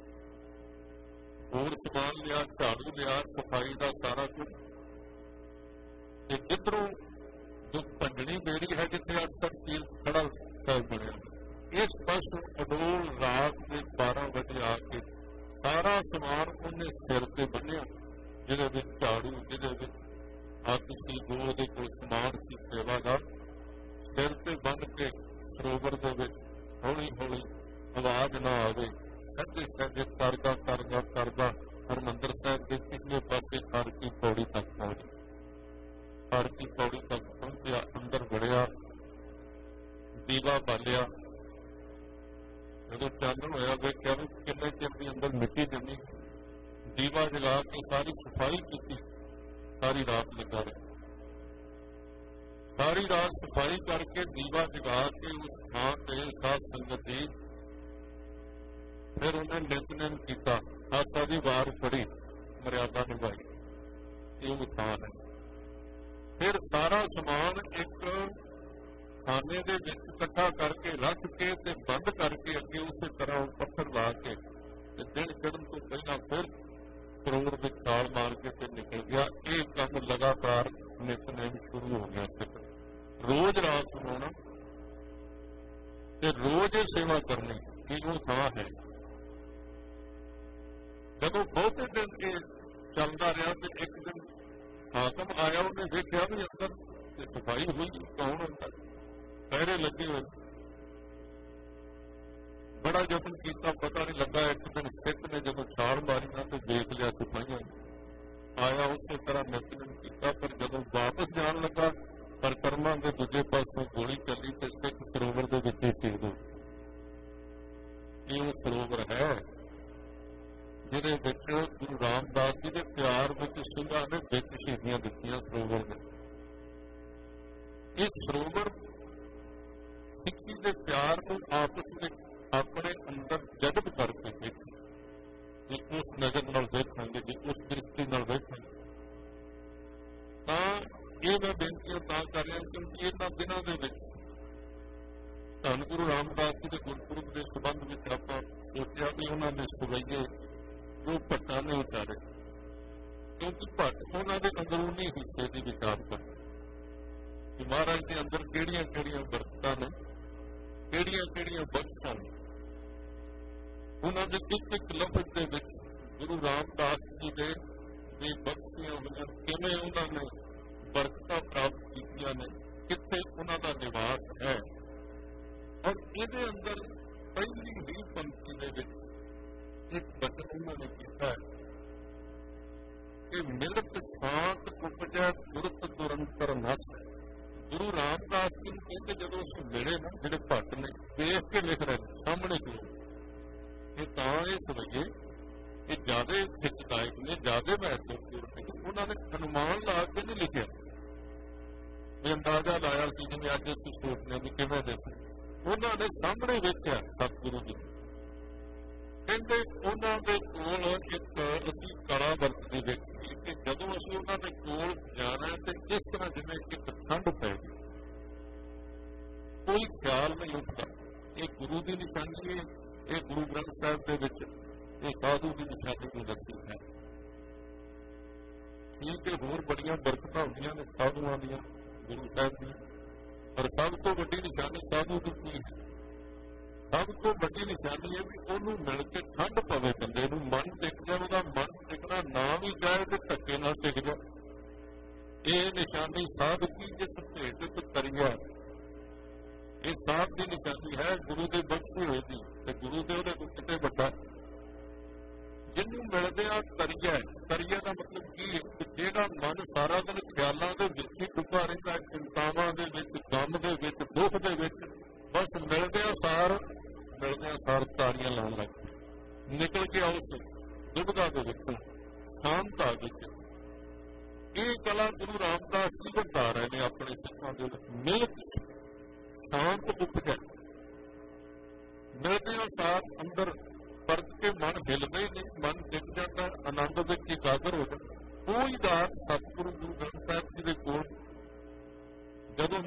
ਹੋਰ ਸਮਾਨ ਲਿਆ, ਝਾੜੂ ਲਿਆ, ਸਫਾਈ ਦਾ ਸਾਰਾ ਕੁਝ, ਤੇ ਜਿੱਧਰੋਂ ਜੋ ਭੰਜਣੀ ਬੇੜੀ ਹੈ ਜਿੱਥੇ ਅੱਜ ਤੱਕ ਤੀਰ ਖੜਾ ਸਾਹਿਬ ਬਣਿਆ, ਇਸ ਪਾਸੋਂ ਅਡੋਲ ਰਾਤ ਦੇ ਬਾਰਾਂ ਵਜੇ ਆ ਕੇ ਸਾਰਾ ਸਮਾਨ ਉਹਨੇ ਸਿਰ ਤੇ ਬੰਨਿਆ, ਜਿਹਦੇ ਵਿੱਚ ਝਾੜੂ, ਜਿਹਦੇ ਵਿੱਚ ਅੱਗ ਸੀ, ਜੋ ਉਹਦੇ ਕੋਲ ਸਮਾਨ ਸੀ ਸੇਵਾ ਦਾ, ਸਿਰ ਤੇ ਬੰਨ ਕੇ ਸਰੋਵਰ ਦੇ ਵਿੱਚ ਹੌਲੀ ਹੌਲੀ ਆਵਾਜ਼ ਨਾ ਆਵੇ, ਸੱਜੇ ਸੱਜੇ ਕਰਦਾ ਕਰਦਾ ਕਰਦਾ ਹਰਿਮੰਦਰ ਸਾਹਿਬ ਦੇ ਪਿਛਲੇ ਪਾਸੇ ਹਰ ਕੀ ਪੌੜੀ ਤੱਕ ਪਹੁੰਚ ਹਰ ਕੀ ਪੌੜੀ ਤੱਕ ਪਹੁੰਚਿਆ, ਅੰਦਰ ਵੜਿਆ, ਦੀਵਾ ਬਾਲਿਆ। ਜਦੋਂ ਚਾਨਣ ਹੋਇਆ ਵੇਖਿਆ ਵੀ ਕਿੰਨੇ ਚਿਰ ਦੀ ਅੰਦਰ ਮਿੱਟੀ ਜੰਮੀ, ਦੀਵਾ ਜਗਾ ਕੇ ਸਾਰੀ ਸਫਾਈ ਕੀਤੀ, ਸਾਰੀ ਰਾਤ ਲੱਗਾ ਰਿਹਾ। ਸਾਰੀ ਰਾਤ ਸਫਾਈ ਕਰਕੇ ਦੀਵਾ ਜਗਾ ਕੇ ਉਸ ਥਾਂ ਤੇ ਸਾਧ ਸੰਗਤ ਦੀ ਫਿਰ ਉਹਨੇ ਨਿਤਨੇਮ ਕੀਤਾ, ਹਾਥਾਂ ਦੀ ਵਾਰ ਫੜੀ, ਮਰਿਆਦਾ ਨਿਭਾਈ। ਇਹ ਉਹ ਥਾਂ ਹੈ। ਫਿਰ ਸਾਰਾ ਸਮਾਨ ਇੱਕ ਖਾਨੇ ਦੇ ਵਿੱਚ ਇਕੱਠਾ ਕਰਕੇ ਰੱਖ ਕੇ ਤੇ ਬੰਦ ਕਰਕੇ ਅੱਗੇ ਉਸੇ ਤਰ੍ਹਾਂ ਪੱਥਰ ਲਾ ਕੇ ਤੇ ਦਿਨ ਚੜ੍ਹਨ ਤੋਂ ਪਹਿਲਾਂ ਫਿਰ ਸਰੋਵਰ ਵਿੱਚ ਛਾਲ ਮਾਰ ਕੇ ਤੇ ਨਿਕਲ ਗਿਆ। ਇਹ ਕੰਮ ਲਗਾਤਾਰ ਨਿਤਨੇਮ ਸ਼ੁਰੂ ਹੋ ਗਿਆ। ਰੋਜ਼ ਰਾਤ ਨੂੰ ਆਉਣਾ ਤੇ ਰੋਜ਼ ਇਹ ਸੇਵਾ ਕਰਨੀ, ਇਹ ਉਹ ਥਾਂ ਹੈ। ਜਦੋਂ ਬਹੁਤੇ ਦਿਨ ਇਹ ਚੱਲਦਾ ਰਿਹਾ ਤੇ ਇੱਕ ਦਿਨ ਹਾਕਮ ਆਇਆ, ਉਹਨੇ ਵੇਖਿਆ ਵੀ ਅੰਦਰ ਤੇ ਸਫਾਈ ਹੋਈ, ਕੌਣ ਅੰਦਰ ਪਹਿਰੇ ਲੱਗੇ ਹੋਏ। ਬੜਾ ਯਤਨ ਕੀਤਾ, ਪਤਾ ਨਹੀਂ ਲੱਗਾ। ਇੱਕ ਦਿਨ ਸਿੱਖ ਨੇ ਜਦੋਂ ਛਾਲ ਮਾਰੀ ਨਾ ਤੇ ਦੇਖ ਲਿਆ ਸਿਪਾਹੀਆਂ, ਆਇਆ ਉਸੇ ਤਰ੍ਹਾਂ ਨਿਤਨੇਮ ਕੀਤਾ। ਪਰ ਜਦੋਂ ਵਾਪਸ ਜਾਣ ਲੱਗਾ, ਪਰਿਕਰਮਾ ਦੇ ਦੂਜੇ ਪਾਸੋਂ ਗੋਲੀ ਚੱਲੀ ਤੇ ਸਿੱਖ ਸਰੋਵਰ ਦੇ ਵਿੱਚ ਹੀ ਸ਼ਹੀਦ ਹੋ। ਇਹ ਉਹ ਸਰੋਵਰ ਹੈ ਜਿਹਦੇ ਵਿੱਚ ਗੁਰੂ ਰਾਮਦਾਸ ਜੀ ਦੇ ਪਿਆਰ ਵਿੱਚ ਸਿੰਘਾਂ ਨੇ ਵਿੱਚ ਸ਼ਹੀਦੀਆਂ ਦਿੱਤੀਆਂ ਸਰੋਵਰ ਦੇ। ਇਹ ਸਰੋਵਰ ਸਿੱਖੀ ਦੇ ਪਿਆਰ ਨੂੰ ਆਪਸ ਵਿੱਚ ਆਪਣੇ ਅੰਦਰ ਜਜ਼ਬ ਕਰਕੇ ਦੇਖੇ, ਜੇ ਉਸ ਨਜ਼ਰ ਨਾਲ ਦੇਖਾਂਗੇ, ਜੇ ਉਸ ਦ੍ਰਿਸ਼ਟੀ ਨਾਲ ਦੇਖਾਂਗੇ ਤਾਂ ਇਹ ਮੈਂ ਬੇਨਤੀਆਂ ਤਾਂ ਕਰ ਰਿਹਾ ਕਿਉਂਕਿ ਇਹਨਾਂ ਦਿਨਾਂ ਦੇ ਵਿੱਚ ਧੰਨ ਗੁਰੂ ਰਾਮਦਾਸ ਜੀ ਦੇ ਗੁਰਪੁਰਬ ਦੇ ਸੰਬੰਧ ਵਿੱਚ ਆਪਾਂ ਸੋਚਿਆ ਵੀ ਉਹਨਾਂ ਦੇ ਸਵਈਏ ਜੋ ਭੱਟਾਂ ਨੇ ਉਤਾਰੇ, ਕਿਉਂਕਿ ਭੱਟ ਉਹਨਾਂ ਦੇ ਅੰਦਰੂਨੀ ਹਿੱਸੇ ਦੀ ਵਿਚਾਰ ਕਰਦੇ ਕਿ ਮਹਾਰਾਜ ਦੇ ਅੰਦਰ ਕਿਹੜੀਆਂ ਕਿਹੜੀਆਂ ਬਰਕਤਾਂ ਨੇ, ਕਿਹੜੀਆਂ ਕਿਹੜੀਆਂ ਬਖਸ਼ਾਂ ਨੇ। ਉਹਨਾਂ ਦੇ ਇੱਕ ਇੱਕ ਲਫ਼ਜ਼ ਦੇ ਵਿੱਚ ਗੁਰੂ ਰਾਮਦਾਸ ਜੀ ਦੇ ਵੀ ਬਖਸ਼ੀਆਂ ਹੋਈਆਂ, ਕਿਵੇਂ ਉਹਨਾਂ ਨੇ ਬਰਕਤਾਂ ਪ੍ਰਾਪਤ ਕੀਤੀਆਂ ਨੇ, ਕਿੱਥੇ ਉਹਨਾਂ ਦਾ ਨਿਵਾਸ ਹੈ। ਔਰ ਇਹਦੇ ਅੰਦਰ ਪਹਿਲੀ ਹੀ ਪੰਕਤੀ ਦੇ ਵਿੱਚ ਇੱਕ ਬਚਨ ਉਹਨਾਂ ਨੇ ਕੀਤਾ ਹੈ ਕਿ ਮਿਲਤ ਸ਼ਾਂਤ ਉਪਜੈ ਸੁਰਤ ਦੁਰੰਤਰ ਨਸ। ਗੁਰੂ ਰਾਮਦਾਸ ਜੀ ਨੂੰ ਕਹਿੰਦੇ ਜਦੋਂ ਅਸੀਂ ਮਿਲੇ ਨਾ, ਜਿਹੜੇ ਭੱਟ ਨੇ ਦੇਖ ਕੇ ਲਿਖ ਰਹੇ ਸਾਹਮਣੇ ਕਿਉਂ, ਇਹ ਤਾਂ ਇਹ ਸਵਈਏ ਇਹ ਜ਼ਿਆਦਾ ਹਿੱਤਦਾਇਕ ਨੇ, ਜ਼ਿਆਦਾ ਮਹੱਤਵਪੂਰਨ ਨੇ। ਉਹਨਾਂ ਨੇ ਅਨੁਮਾਨ ਲਾ ਕੇ ਨਹੀਂ ਲਿਖਿਆ, ਇਹ ਅੰਦਾਜ਼ਾ ਲਾਇਆ ਸੀ ਜਿਵੇਂ ਅੱਜ ਅਸੀਂ ਸੋਚਦੇ ਕਿ ਕਿਵੇਂ ਦੇਖੋ। ਉਹਨਾਂ ਨੇ ਸਾਹਮਣੇ ਵੇਖਿਆ ਸਤਿਗੁਰੂ ਜੀ, ਕਹਿੰਦੇ ਉਹਨਾਂ ਦੇ ਕੋਲ ਇੱਕ ਅਸੀਂ ਕਲਾ ਵਰਤਦੀ ਵੇਖੀ ਕਿ ਜਦੋਂ ਅਸੀਂ ਉਹਨਾਂ ਦੇ ਕੋਲ ਜਾਣਾ ਤੇ ਇਸ ਤਰ੍ਹਾਂ ਜਿਵੇਂ ਇੱਕ ਠੰਡ ਪੈ ਗਈ, ਕੋਈ ਖਿਆਲ ਨਹੀਂ ਉੱਠਦਾ। ਇਹ ਗੁਰੂ ਦੀ ਨਿਸ਼ਾਨੀ ਹੈ, ਇਹ ਗੁਰੂ ਗ੍ਰੰਥ ਸਾਹਿਬ ਦੇ ਵਿੱਚ ਇਹ ਸਾਧੂ ਦੀ ਨਿਸ਼ਾਨੀ ਨੂੰ ਦੱਸੀ ਹੈ। ਠੀਕ ਹੈ, ਹੋਰ ਬੜੀਆਂ ਬਰਕਤਾਂ ਹੁੰਦੀਆਂ ਨੇ ਸਾਧੂਆਂ ਦੀਆਂ, ਗੁਰੂ ਸਾਹਿਬ ਦੀਆਂ, ਪਰ ਸਭ ਤੋਂ ਵੱਡੀ ਨਿਸ਼ਾਨੀ ਸਾਧੂ ਦੀ ਕੀ ਹੈ? ਸਭ ਤੋਂ ਵੱਡੀ ਨਿਸ਼ਾਨੀ ਹੈ ਵੀ ਉਹਨੂੰ ਮਿਲ ਕੇ ਠੰਡ ਪਵੇ, ਬੰਦੇ ਨੂੰ ਮਨ ਟਿਕ ਜਾਏ, ਉਹਦਾ ਮਨ ਟਿਕਣਾ ਨਾ ਵੀ ਜਾਏ ਤੇ ਧੱਕੇ ਨਾਲ ਟਿਕ ਜਾਏ। ਇਹ ਨਿਸ਼ਾਨੀ ਸਾਧ ਕੀ ਜਿਸ ਭੇਟ ਕਰੀਆ, ਇਹ ਸਾਧ ਦੀ ਨਿਸ਼ਾਨੀ ਹੈ ਗੁਰੂ ਦੇ ਬਖਸ਼ੇ ਹੋਏ ਦੀ, ਤੇ ਗੁਰੂ ਦੇ ਉਹਦੇ ਕੋਲ ਕਿਤੇ ਵੱਡਾ ਜਿਹਨੂੰ ਮਿਲਦੇ ਆ ਤਰੀਆ। ਤਰੀਆ ਦਾ ਮਤਲਬ ਕੀ ਹੈ? ਜਿਹੜਾ ਮਨ ਸਾਰਾ ਦਿਨ ਖਿਆਲਾਂ ਦੇ ਵਿੱਚ ਹੀ ਡੁੱਬਾ ਰਹਿੰਦਾ, ਚਿੰਤਾਵਾਂ ਦੇ ਵਿੱਚ, ਗਮ ਦੇ ਵਿੱਚ, ਦੁੱਖ ਦੇ ਵਿੱਚ, ਬਸ ਮਿਲਦੇ ਆ ਸਾਰ ਮਿਲਦੇ ਆ ਸਾਰ ਤਾਰੀਆਂ ਲਾਉਣ ਲੱਗ ਪਏ। ਨਿਕਲ ਕੇ ਆਓ ਦੁਬਦਾ ਦੇ ਵਿੱਚ, ਸ਼ਾਂਤਾ ਵਿੱਚ। ਇਹ ਕਲਾ ਗੁਰੂ ਰਾਮਦਾਸ ਜੀ ਵਰਤਾ ਰਹੇ ਨੇ ਆਪਣੇ ਸਿੱਖਾਂ ਦੇ ਵਿੱਚ। ਮਿਲ ਸ਼ਾਂਤ ਉਪਜੈ, ਮਿਲਦੇ ਆ ਸਾਰ ਅੰਦਰ ਪਰਤ ਕੇ ਮਨ ਹਿਲਦਾ ਹੀ ਨਹੀਂ, ਮਨ ਟਿਕ ਜਾਂਦਾ, ਆਨੰਦ ਵਿੱਚ ਇਕਾਗਰ ਹੋ ਜਾਂਦਾ। ਕੋਈ ਦਾਤ ਸਤਿਗੁਰੂ ਗੁਰੂ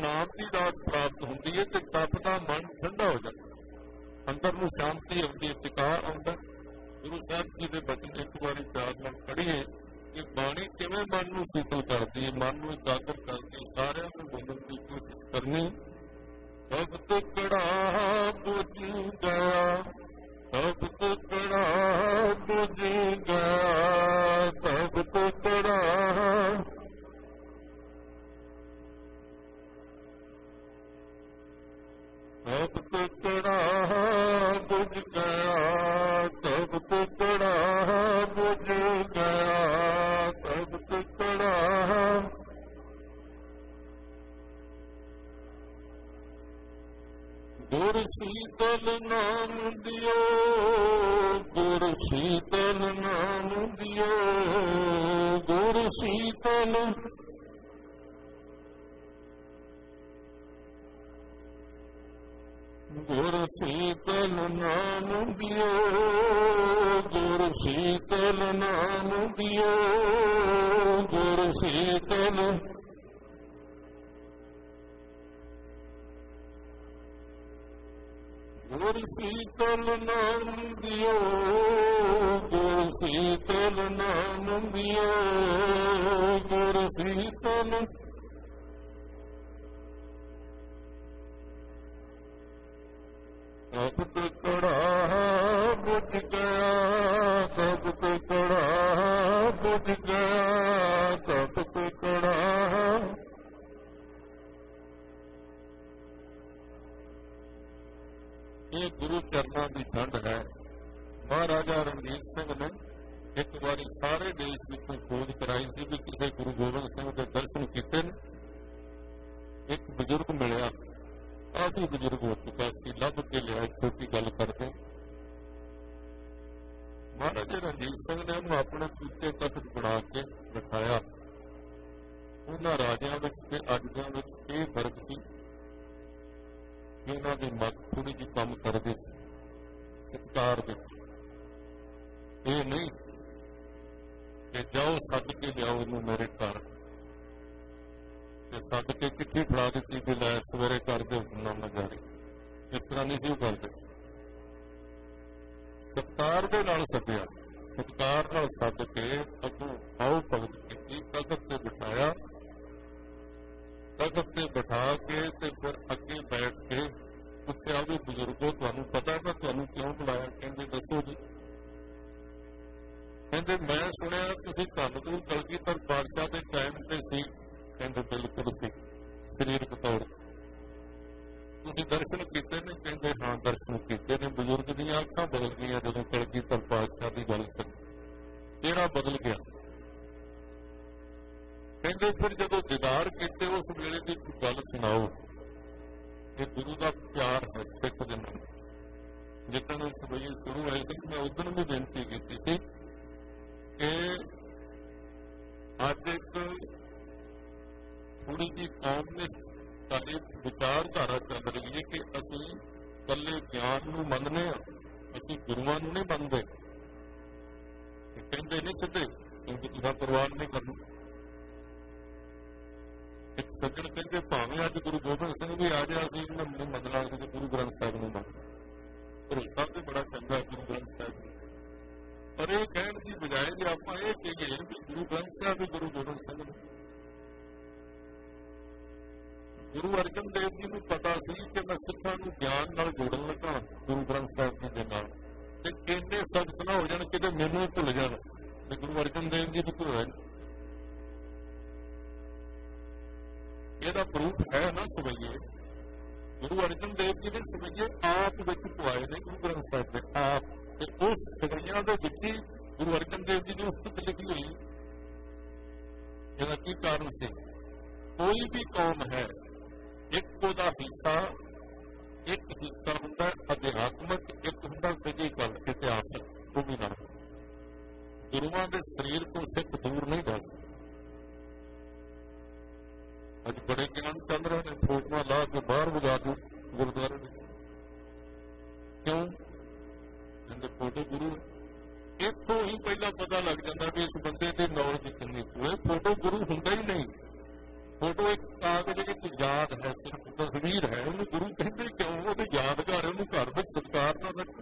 ਨਾਮ ਦੀ ਦਾਤ ਪ੍ਰਾਪਤ ਹੁੰਦੀ ਹੈ ਤੇ ਤਪ ਦਾ ਮਨ ਠੰਡਾ ਹੋ ਜਾਂਦਾ, ਅੰਦਰ ਨੂੰ ਸ਼ਾਂਤੀ ਆਉਂਦੀ ਹੈ, ਟਿਕਾ ਆਉਂਦਾ। ਗੁਰੂ ਸਾਹਿਬ ਜੀ ਦੇ ਬਚਨ ਇੱਕ ਵਾਰੀ ਪਿਆਰ ਨਾਲ ਪੜ੍ਹੀਏ ਕਿ ਬਾਣੀ ਕਿਵੇਂ ਮਨ ਨੂੰ ਸ਼ੀਤਲ ਕਰਦੀ ਹੈ, ਮਨ ਨੂੰ ਇਕਾਗਰ ਕਰਦੀ ਹੈ। ਸਾਰਿਆਂ ਨੂੰ ਬੋਲਣ ਦੀ ਕੋਸ਼ਿਸ਼ ਕਰਨੀ। ਸਭ ਟੁਕੜਾ ਬੁਝ ਗਿਆ, ਸਭ ਟੁਕੜਾ ਬੁਝ ਗਿਆ, ਸਭ ਟੁਕੜਾ ਸਭ ਟੁਕੜਾ ਬੁਝ ਗਿਆ, ਸਭ ਟੁਕੜਾ ਬੁਝ ਗਿਆ, ਸਭ ਟੁਕੜਾ ਗੁਰ ਸ਼ੀਤਲ ਨਾਮ ਦਿਓ, ਗੁਰ ਸ਼ੀਤਲ ਨਾਮ ਦਿਓ, ਗੁਰ ਸ਼ੀਤਲ ਗੁਰ ਸ਼ੀਤਲ ਨਾਮ ਦਿਓ, ਗੁਰ ਸ਼ੀਤਲ ਨਾਮ ਦਿਓ, ਗੁਰ ਸ਼ੀਤਲ ਗੁਰ ਸ਼ੀਤਲ ਨਾਮ ਦਿਓ, ਗੁਰ ਸ਼ੀਤਲ ਨਾਮ ਦਿਓ, ਗੁਰ ਸ਼ੀਤਲ ਸਭ ਟੁਕੜਾ ਬੁਝ ਗਿਆ, ਸਭ ਟੁਕੜਾ ਬੁਝ ਗਿਆ, ਸਭ ਟੁਕੜਾ ਇਹ ਗੁਰੂ ਚਰਨਾਂ ਦੀ ਠੰਡ ਹੈ। ਮਹਾਰਾਜਾ ਰਣਜੀਤ ਸਿੰਘ ਨੇ ਇੱਕ ਵਾਰੀ ਸਾਰੇ ਦੇਸ਼ ਵਿੱਚੋਂ ਖੋਜ ਕਰਾਈ ਸੀ ਵੀ ਕਿਸੇ ਗੁਰੂ ਗੋਬਿੰਦ ਸਿੰਘ ਦੇ ਦਰਸ਼ਨ ਕੀਤੇ ਨੇ। ਇੱਕ ਬਜ਼ੁਰਗ ਮਿਲਿਆ, ਕਾਫੀ ਬਜ਼ੁਰਗ ਹੋ ਚੁੱਕਾ ਸੀ, ਲੱਭ ਕੇ ਲਿਆ, ਛੋਟੀ ਗੱਲ ਕਰਦੇ। ਮਹਾਰਾਜਾ ਰਣਜੀਤ ਸਿੰਘ ਨੇ ਉਹਨੂੰ ਆਪਣੇ ਕੁੱਤੇ ਤਖਤ ਬਣਾ ਕੇ ਬਿਠਾਇਆ। ਉਹਨਾਂ ਰਾਜਿਆਂ ਵਿੱਚ ਤੇ ਅਜਿਆਂ ਵਿੱਚ ਇਹ ਫਰਕ ਸੀ ਕਿ ਉਹਨਾਂ ਦੀ ਮੱਤ ਥੋੜੀ ਜਿਹੀ ਕੰਮ ਕਰਦੇ ਸਤਿਕਾਰ ਵਿੱਚ। ਇਹ ਨਹੀਂ ਕਿ ਜਾਓ ਸੱਦ ਕੇ ਲਿਆਓ ਉਹਨੂੰ ਮੇਰੇ ਘਰ, ਤੇ ਸੱਦ ਕੇ ਚਿੱਠੀ ਫੜਾ ਦਿੱਤੀ ਕਿ ਲੈ ਸਵੇਰੇ ਕਰਦੇ ਹੁਕਮਨਾਮਾ ਜਾਰੀ। ਇਸ ਤਰ੍ਹਾਂ ਨਹੀਂ ਸੀ ਉਹ ਕਰਦੇ। ਸਤਿਕਾਰ ਦੇ ਨਾਲ ਸੱਦਿਆ, ਸਤਿਕਾਰ ਨਾਲ ਸੱਦ ਕੇ ਅੱਗੋਂ ਆਓ ਭਗਤ ਕੀਤੀ, ਤਖਤ ਤੇ ਬਿਠਾਇਆ। ਤਖਤ ਤੇ ਬਿਠਾ ਕੇ ਤੇ ਫਿਰ ਅੱਗੇ ਬੈਠ ਕੇ ਪੁੱਛਿਆ ਵੀ ਬਜ਼ੁਰਗੋ ਤੁਹਾਨੂੰ ਪਤਾ ਨਾ ਤੁਹਾਨੂੰ ਕਿਉਂ ਬੁਲਾਇਆ? ਕਹਿੰਦੇ ਦੱਸੋ ਜੀ। ਕਹਿੰਦੇ ਮੈਂ ਸੁਣਿਆ ਤੁਸੀਂ ਧੰਨ ਗੁਰੂ ਕਲਗੀਧਰ ਪਾਤਸ਼ਾਹ ਦੇ ਟਾਈਮ ਤੇ ਸੀ। ਕਹਿੰਦੇ ਬਿਲਕੁਲ ਸੀ, ਸਰੀਰਕ ਤੌਰ ਤੁਸੀਂ ਦਰਸ਼ਨ ਕੀਤੇ ਨੇ? ਕਹਿੰਦੇ ਹਾਂ ਦਰਸ਼ਨ ਕੀਤੇ ਨੇ। ਬਜ਼ੁਰਗ ਦੀਆਂ ਅੱਖਾਂ ਬਦਲ ਗਈਆਂ ਜਦੋਂ ਕਲਗੀਧਰ ਪਾਤਸ਼ਾਹ ਦੀ ਗੱਲ ਕਰੀ। ਕਿਹੜਾ ਬਦਲ ਗਿਆ? ਕਹਿੰਦੇ ਫਿਰ ਜਦੋਂ ਦੀਦਾਰ ਕੀਤੇ ਉਸ ਵੇਲੇ ਦੀ ਗੱਲ ਸੁਣਾਓ। ਇਹ ਗੁਰੂ ਦਾ ਪਿਆਰ ਹੈ ਸਿੱਖ ਦੇ ਨਾਲ। ਜਿੱਦਣ ਸਬਈ ਸ਼ੁਰੂ ਹੋਏ ਸੀ ਮੈਂ ਉਦੋਂ ਵੀ ਬੇਨਤੀ ਕੀਤੀ ਸੀ ਕਿ ਅੱਜ ਇੱਕ ਥੋੜੀ ਜਿਹੀ ਕੌਮ ਨੇ ਸਾਡੀ ਵਿਚਾਰਧਾਰਾ ਚੱਲ ਰਹੀ ਹੈ ਕਿ ਅਸੀਂ ਇਕੱਲੇ ਗਿਆਨ ਨੂੰ ਮੰਨਦੇ ਹਾਂ, ਅਸੀਂ ਗੁਰੂਆਂ ਨੂੰ ਨਹੀਂ ਮੰਨਦੇ। ਕਹਿੰਦੇ ਨਹੀਂ ਸਿੱਧੇ ਕਿਉਂਕਿ ਇਹਦਾ ਪ੍ਰਵਾਨ ਨਹੀਂ ਕਰਨਾ। ਇੱਕ ਸੱਜਣ ਕਹਿੰਦੇ ਭਾਵੇਂ ਅੱਜ ਗੁਰੂ ਗੋਬਿੰਦ ਸਿੰਘ ਵੀ ਆ ਗਿਆ, ਅਸੀਂ ਇਹਨਾਂ ਨੂੰ ਮੰਨਣਾ ਕਿ ਗੁਰੂ ਗ੍ਰੰਥ ਸਾਹਿਬ ਨੂੰ ਮੰਨ। ਭਰੋਸਾ ਤੇ ਬੜਾ ਚੰਗਾ ਗੁਰੂ ਗ੍ਰੰਥ ਸਾਹਿਬ ਨੂੰ, ਪਰ ਇਹ ਕਹਿਣ ਦੀ ਬਜਾਏ ਜੇ ਆਪਾਂ ਇਹ ਕਹੀਏ ਕਿ ਗੁਰੂ ਗ੍ਰੰਥ ਸਾਹਿਬ ਵੀ ਗੁਰੂ ਗੋਬਿੰਦ ਸਿੰਘ ਨੂੰ। ਗੁਰੂ ਅਰਜਨ ਦੇਵ ਜੀ ਨੂੰ ਪਤਾ ਸੀ ਕਿ ਮੈਂ ਸਿੱਖਾਂ ਨੂੰ ਗਿਆਨ ਨਾਲ ਜੋੜਨ ਲੱਗਾ ਗੁਰੂ ਗ੍ਰੰਥ ਸਾਹਿਬ ਜੀ ਦੇ ਨਾਲ, ਤੇ ਇੰਨੇ ਸਬਕ ਨਾ ਹੋ ਜਾਣ ਕਿਤੇ ਮੈਨੂੰ ਭੁੱਲ ਜਾਣ ਤੇ ਗੁਰੂ ਅਰਜਨ ਦੇਵ ਜੀ ਨੂੰ ਭੁੱਲ। ਇਹਦਾ ਪ੍ਰੂਫ ਹੈ ਨਾ ਸਵਈਏ ਗੁਰੂ ਅਰਜਨ ਦੇਵ ਜੀ ਨੇ ਸਵਈਏ ਆਪ ਵਿੱਚ ਪਵਾਏ ਨੇ ਗੁਰੂ ਗ੍ਰੰਥ ਸਾਹਿਬ ਦੇ ਆਪ, ਤੇ ਉਸ ਸਵਈਆਂ ਦੇ ਵਿੱਚ ਹੀ ਗੁਰੂ ਅਰਜਨ ਦੇਵ ਜੀ ਦੀ ਉਸਤਤ ਲਿਖੀ ਹੋਈ। ਇਹਦਾ ਕੀ ਕਾਰਨ ਸੀ? ਕੋਈ ਵੀ ਕੌਮ ਹੈ ਇੱਕ ਉਹਦਾ ਹਿੱਸਾ, ਇੱਕ ਹਿੱਸਾ ਹੁੰਦਾ ਅਧਿਆਤਮਕ, ਇੱਕ ਹੁੰਦਾ ਫਿਜ਼ੀਕਲ ਇਤਿਹਾਸਕ। ਉਹ ਵੀ ਨਾ ਗੁਰੂਆਂ ਦੇ ਸਰੀਰ ਤੋਂ ਸਿੱਖ ਦੂਰ ਨਹੀਂ ਜਾ। ਅੱਜ ਬੜੇ ਗਿਆਨ ਚੱਲ ਰਹੇ ਨੇ, ਫੋਟੋਆਂ ਲਾ ਕੇ ਬਾਹਰ ਵਜਾ ਦਿਓ ਗੁਰਦੁਆਰੇ ਵਿੱਚ। ਕਿਉਂ? ਕਹਿੰਦੇ ਫੋਟੋ ਗੁਰੂ। ਇੱਥੋਂ ਹੀ ਪਹਿਲਾਂ ਪਤਾ ਲੱਗ ਜਾਂਦਾ ਵੀ ਇਸ ਬੰਦੇ ਦੀ ਨੌਲੇਜ ਕਿੰਨੀ ਕੁ ਹੈ। ਫੋਟੋ ਗੁਰੂ ਹੁੰਦਾ ਹੀ ਨਹੀਂ। ਫੋਟੋ ਇੱਕ ਕਾਗਜ਼ ਦਿਮਾਗ ਦੇ ਵਿੱਚ ਯਾਦ ਹੈ, ਸਿਰਫ ਤਸਵੀਰ ਹੈ, ਉਹਨੂੰ ਗੁਰੂ ਕਹਿੰਦੇ ਕਿਉਂ? ਉਹਦੇ ਯਾਦਗਾਰ ਉਹਨੂੰ ਘਰ ਵਿੱਚ ਸਤਿਕਾਰ ਨਾਲ ਰੱਖੋ।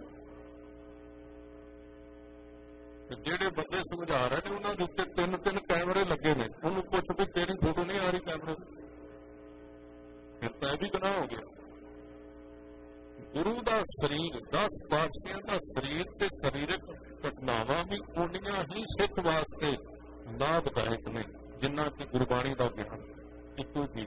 ਜਿਹੜੇ ਬੰਦੇ ਸਮਝਾ ਰਹੇ ਨੇ ਉਹਨਾਂ ਦੇ ਉੱਤੇ ਤਿੰਨ ਤਿੰਨ ਕੈਮਰੇ ਲੱਗੇ ਨੇ, ਉਹਨੂੰ ਪੁੱਛ ਵੀ ਤੇਰੀ ਫੋਟੋ ਨਹੀਂ ਆ ਰਹੀ ਕੈਮਰੇ ਤੇ, ਫਿਰ ਤਾਂ ਇਹ ਵੀ ਗੁਨਾਹ ਹੋ ਗਿਆ। ਗੁਰੂ ਦਾ ਸਰੀਰ, ਦਸ ਪਾਤਸ਼ਾਹਾਂ ਦਾ ਸਰੀਰ ਤੇ ਸਰੀਰਕ ਘਟਨਾਵਾਂ ਵੀ ਉਨੀਆਂ ਹੀ ਸਿੱਖ ਵਾਸਤੇ ਲਾਭਦਾਇਕ ਨੇ ਜਿੰਨਾ ਕਿ ਗੁਰਬਾਣੀ ਦਾ ਗਿਆਨ। ਇੱਕੋ ਜੀ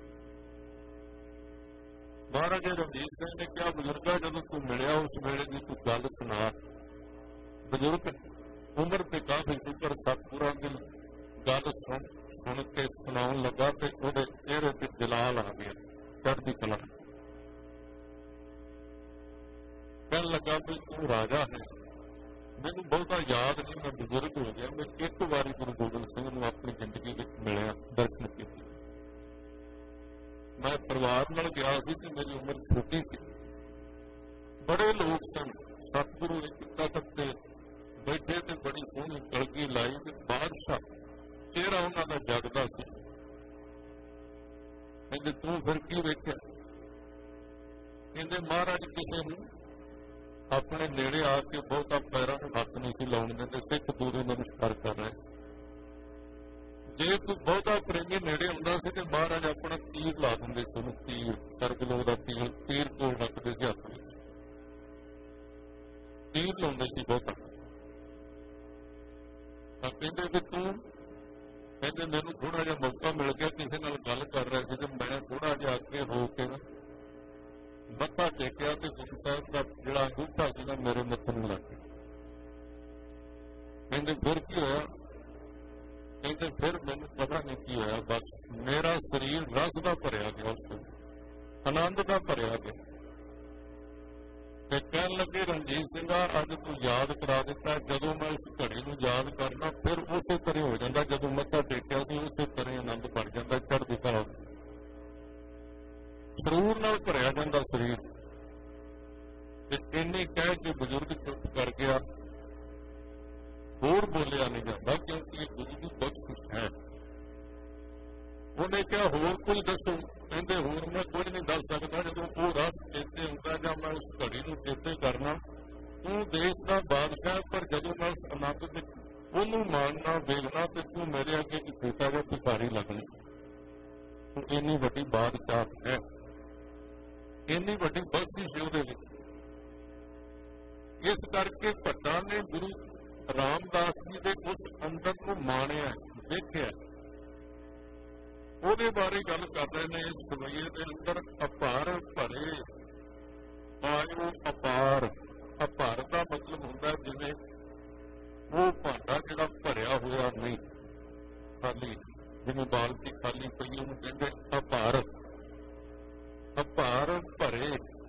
ਮਹਾਰਾਜਾ ਰਣਜੀਤ ਸਿੰਘ ਨੇ ਕਿਹਾ, ਬਜ਼ੁਰਗਾ ਜਦੋਂ ਤੂੰ ਮਿਲਿਆ ਉਸ ਵੇਲੇ ਦੀ ਤੂੰ ਗੱਲ ਸੁਣਾ। ਬਜ਼ੁਰਗ ਉਮਰ ਤੇ ਕਾਫੀ ਸੀ ਪਰ ਸਤਿਗੁਰਾਂ ਦੀ ਗੱਲ ਸੁਣ ਸੁਣ ਕੇ ਸੁਣਾਉਣ ਲੱਗਾ ਤੇ ਉਹਦੇ ਚਿਹਰੇ ਤੇ ਜਲਾਲ ਆ ਗਿਆ, ਚੜ੍ਹਦੀ ਕਲਾ। ਕਹਿਣ ਲੱਗਾ ਵੀ ਤੂੰ ਰਾਜਾ ਹੈ, ਮੈਨੂੰ ਬਹੁਤਾ ਯਾਦ ਨਹੀਂ, ਮੈਂ ਬਜ਼ੁਰਗ ਹੋ ਗਿਆ। ਮੈਂ ਇੱਕ ਵਾਰੀ ਗੁਰੂ ਗੋਬਿੰਦ ਸਿੰਘ ਨੂੰ ਆਪਣੀ ਜ਼ਿੰਦਗੀ ਵਿੱਚ ਮਿਲਿਆ, ਦਰਸ਼ਨ ਕੀਤੇ। ਮੈਂ ਪਰਿਵਾਰ ਨਾਲ ਗਿਆ ਸੀ ਤੇ ਮੇਰੀ ਉਮਰ ਛੋਟੀ ਸੀ। ਬੜੇ ਲੋਕ ਸਨ, ਸਤਿਗੁਰੂ ਇੱਕ ਤਖਤ ਤੇ ਬੈਠੇ ਤੇ ਬੜੀ ਸੋਹਣੀ ਕਲਗੀ ਲਾਈ ਤੇ ਬਾਦਸ਼ਾਹ ਚਿਹਰਾ ਉਹਨਾਂ ਦਾ ਜਗਦਾ ਸੀ। ਕਹਿੰਦੇ ਤੂੰ ਫਿਰ ਕੀ ਵੇਖਿਆ? ਕਹਿੰਦੇ ਮਹਾਰਾਜ ਕਿਸੇ ਨੂੰ ਆਪਣੇ ਨੇੜੇ ਆ ਕੇ ਬਹੁਤਾ ਪੈਰਾਂ ਨੂੰ ਹੱਥ ਨਹੀਂ ਸੀ ਲਾਉਣ ਦਿੰਦੇ, ਸਿੱਖ ਦੂਰੋਂ ਨਮਸਕਾਰ ਕਰ ਰਹੇ। ਜੇ ਤੂੰ ਬਹੁਤਾ ਪ੍ਰੇਮੀ ਨੇੜੇ ਆਉਂਦਾ ਸੀ ਤੇ ਮਹਾਰਾਜ ਆਪਣਾ ਤੀਰ ਲਾ ਦਿੰਦੇ ਸੀ ਉਹਨੂੰ, ਤੀਰ ਸਰਗਲੋ ਦਾ ਤੀਰ ਤੀਰ ਕੋਲ ਰੱਖਦੇ ਸੀ ਹੱਥ ਵਿੱਚ, ਤੀਰ ਲਾਉਂਦੇ ਸੀ ਬਹੁਤਾ। ਤਾਂ ਕਹਿੰਦੇ ਵੀ ਤੂੰ, ਕਹਿੰਦੇ ਮੈਨੂੰ ਥੋੜਾ ਜਿਹਾ ਮੌਕਾ ਮਿਲ ਗਿਆ, ਕਿਸੇ ਨਾਲ ਗੱਲ ਕਰ ਰਿਹਾ ਸੀ ਤੇ ਮੈਂ ਥੋੜਾ ਜਿਹਾ ਅੱਗੇ ਹੋ ਕੇ ਨਾ ਮੱਥਾ ਟੇਕਿਆ ਤੇ ਗੁਰੂ ਸਾਹਿਬ ਦਾ ਜਿਹੜਾ ਅੰਗੂਠਾ ਸੀ ਨਾ ਮੇਰੇ ਮੱਥੇ ਨੂੰ ਲੱਗ ਗਿਆ। ਕਹਿੰਦੇ ਫਿਰ ਕੀ ਹੋਇਆ? ਕਹਿੰਦੇ ਫਿਰ ਮੈਨੂੰ ਪਤਾ ਨਹੀਂ ਕੀ ਹੋਇਆ, ਬਸ ਮੇਰਾ ਸਰੀਰ ਰਸ ਦਾ ਭਰਿਆ ਗਿਆ, ਉਸ ਤੋਂ ਆਨੰਦ ਦਾ ਭਰਿਆ ਗਿਆ। ਤੇ ਕਹਿਣ ਲੱਗੇ ਰਣਜੀਤ ਸਿੰਘਾ ਅੱਜ ਤੂੰ ਯਾਦ ਕਰਾ ਦਿੱਤਾ, ਜਦੋਂ ਮੈਂ ਇਸ ਘੜੀ ਨੂੰ ਯਾਦ ਕਰਨਾ ਫਿਰ ਉਸੇ ਤਰ੍ਹਾਂ ਹੋ ਜਾਂਦਾ, ਜਦੋਂ ਮੱਥਾ ਟੇਕਿਆ ਸੀ ਉਸੇ ਤਰ੍ਹਾਂ ਆਨੰਦ ਭਰ ਜਾਂਦਾ, ਚੜ੍ਹਦੀ ਕਲਾ ਸਰੂਰ ਨਾਲ ਭਰਿਆ ਜਾਂਦਾ ਸਰੀਰ। ਤੇ ਇੰਨੀ ਕਹਿ ਕੇ ਬਜ਼ੁਰਗ ਚੁੱਪ ਕਰ ਗਿਆ, ਹੋਰ ਬੋਲਿਆ ਨਹੀਂ ਜਾਂਦਾ ਕਿਉਂਕਿ ਇਹ ਗੁਰੂ ਦੀ ਬਖਸ਼ਿਸ਼ ਹੈ। ਉਹਨੇ ਕਿਹਾ ਹੋਰ ਕੋਈ ਦੱਸੋ? ਕਹਿੰਦੇ ਹੋਰ ਮੈਂ ਕੁਝ ਨਹੀਂ ਦੱਸ ਸਕਦਾ, ਜਦੋਂ ਉਹ ਰਸ ਚੇਤੇ ਹੁੰਦਾ ਜਾਂ ਮੈਂ ਉਸ ਘੜੀ ਨੂੰ ਚੇਤੇ ਕਰਨਾ। ਤੂੰ ਦੇਸ਼ ਦਾ ਬਾਦਸ਼ਾਹ, ਪਰ ਜਦੋਂ ਮੈਂ ਉਸ ਆਨੰਦ ਵਿੱਚ ਉਹਨੂੰ ਮਾਣਨਾ ਵੇਖਣਾ ਤੇ ਤੂੰ ਮੇਰੇ ਅੱਗੇ ਇੱਕ ਛੋਟਾ ਜਿਹਾ ਭਿਖਾਰੀ ਲੱਗਣੀ। ਤੂੰ ਇੰਨੀ ਵੱਡੀ ਬਾਦਸ਼ਾਹ ਹੈ, ਇੰਨੀ ਵੱਡੀ ਬਖਸ਼ਿਸ਼ ਉਹਦੇ ਵਿੱਚ। ਇਸ ਕਰਕੇ ਭੱਟਾਂ ਨੇ ਗੁਰੂ ਰਾਮਦਾਸ ਜੀ ਦੇ ਉਸ ਅੰਦਰ ਨੂੰ ਮਾਣਿਆ, ਦੇਖਿਆ। ਉਹਦੇ ਬਾਰੇ ਗੱਲ ਕਰ ਰਹੇ ਨੇ ਇਸ ਸਵਈਏ ਦੇ ਅੰਦਰ। ਅਪਾਰ ਭਰੇ ਆਇਓ ਅਪਾਰ, ਅਪਾਰ ਦਾ ਮਤਲਬ ਹੁੰਦਾ ਜਿਵੇਂ ਉਹ ਭਾਂਡਾ ਜਿਹੜਾ ਭਰਿਆ ਹੋਇਆ ਨਹੀਂ, ਖਾਲੀ, ਜਿਵੇਂ ਬਾਲਟੀ ਖਾਲੀ ਪਈ ਉਹਨੂੰ ਕਹਿੰਦੇ ਅਪਾਰ। ਅਪਾਰ ਭਰੇ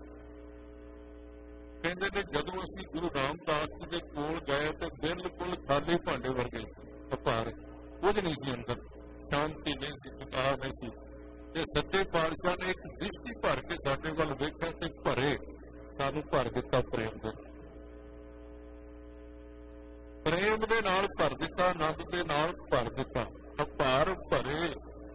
ਕਹਿੰਦੇ ਨੇ ਜਦੋਂ ਅਸੀਂ ਗੁਰੂ ਰਾਮਦਾਸ ਜੀ ਦੇ ਕੋਲ ਗਏ ਤੇ ਬਿਲਕੁਲ ਖਾਲੀ ਭਾਂਡੇ ਵਰਗੇ, ਅਪਾਰ, ਕੁਝ ਨਹੀਂ ਸੀ ਅੰਦਰ, ਸ਼ਾਂਤੀ ਨਹੀਂ ਸੀ, ਸੁਕਾ ਨਹੀਂ ਸੀ। ਤੇ ਸੱਚੇ ਪਾਤਸ਼ਾਹ ਨੇ ਇੱਕ ਦ੍ਰਿਸ਼ਟੀ ਭਰ ਕੇ ਸਾਡੇ ਵੱਲ ਵੇਖਿਆ ਤੇ ਭਰੇ, ਸਾਨੂੰ ਭਰ ਦਿੱਤਾ ਪ੍ਰੇਮ ਦੇ, ਪ੍ਰੇਮ ਦੇ ਨਾਲ ਭਰ ਦਿੱਤਾ, ਆਨੰਦ ਦੇ ਨਾਲ ਭਰ ਦਿੱਤਾ। ਅਪਾਰ ਭਰੇ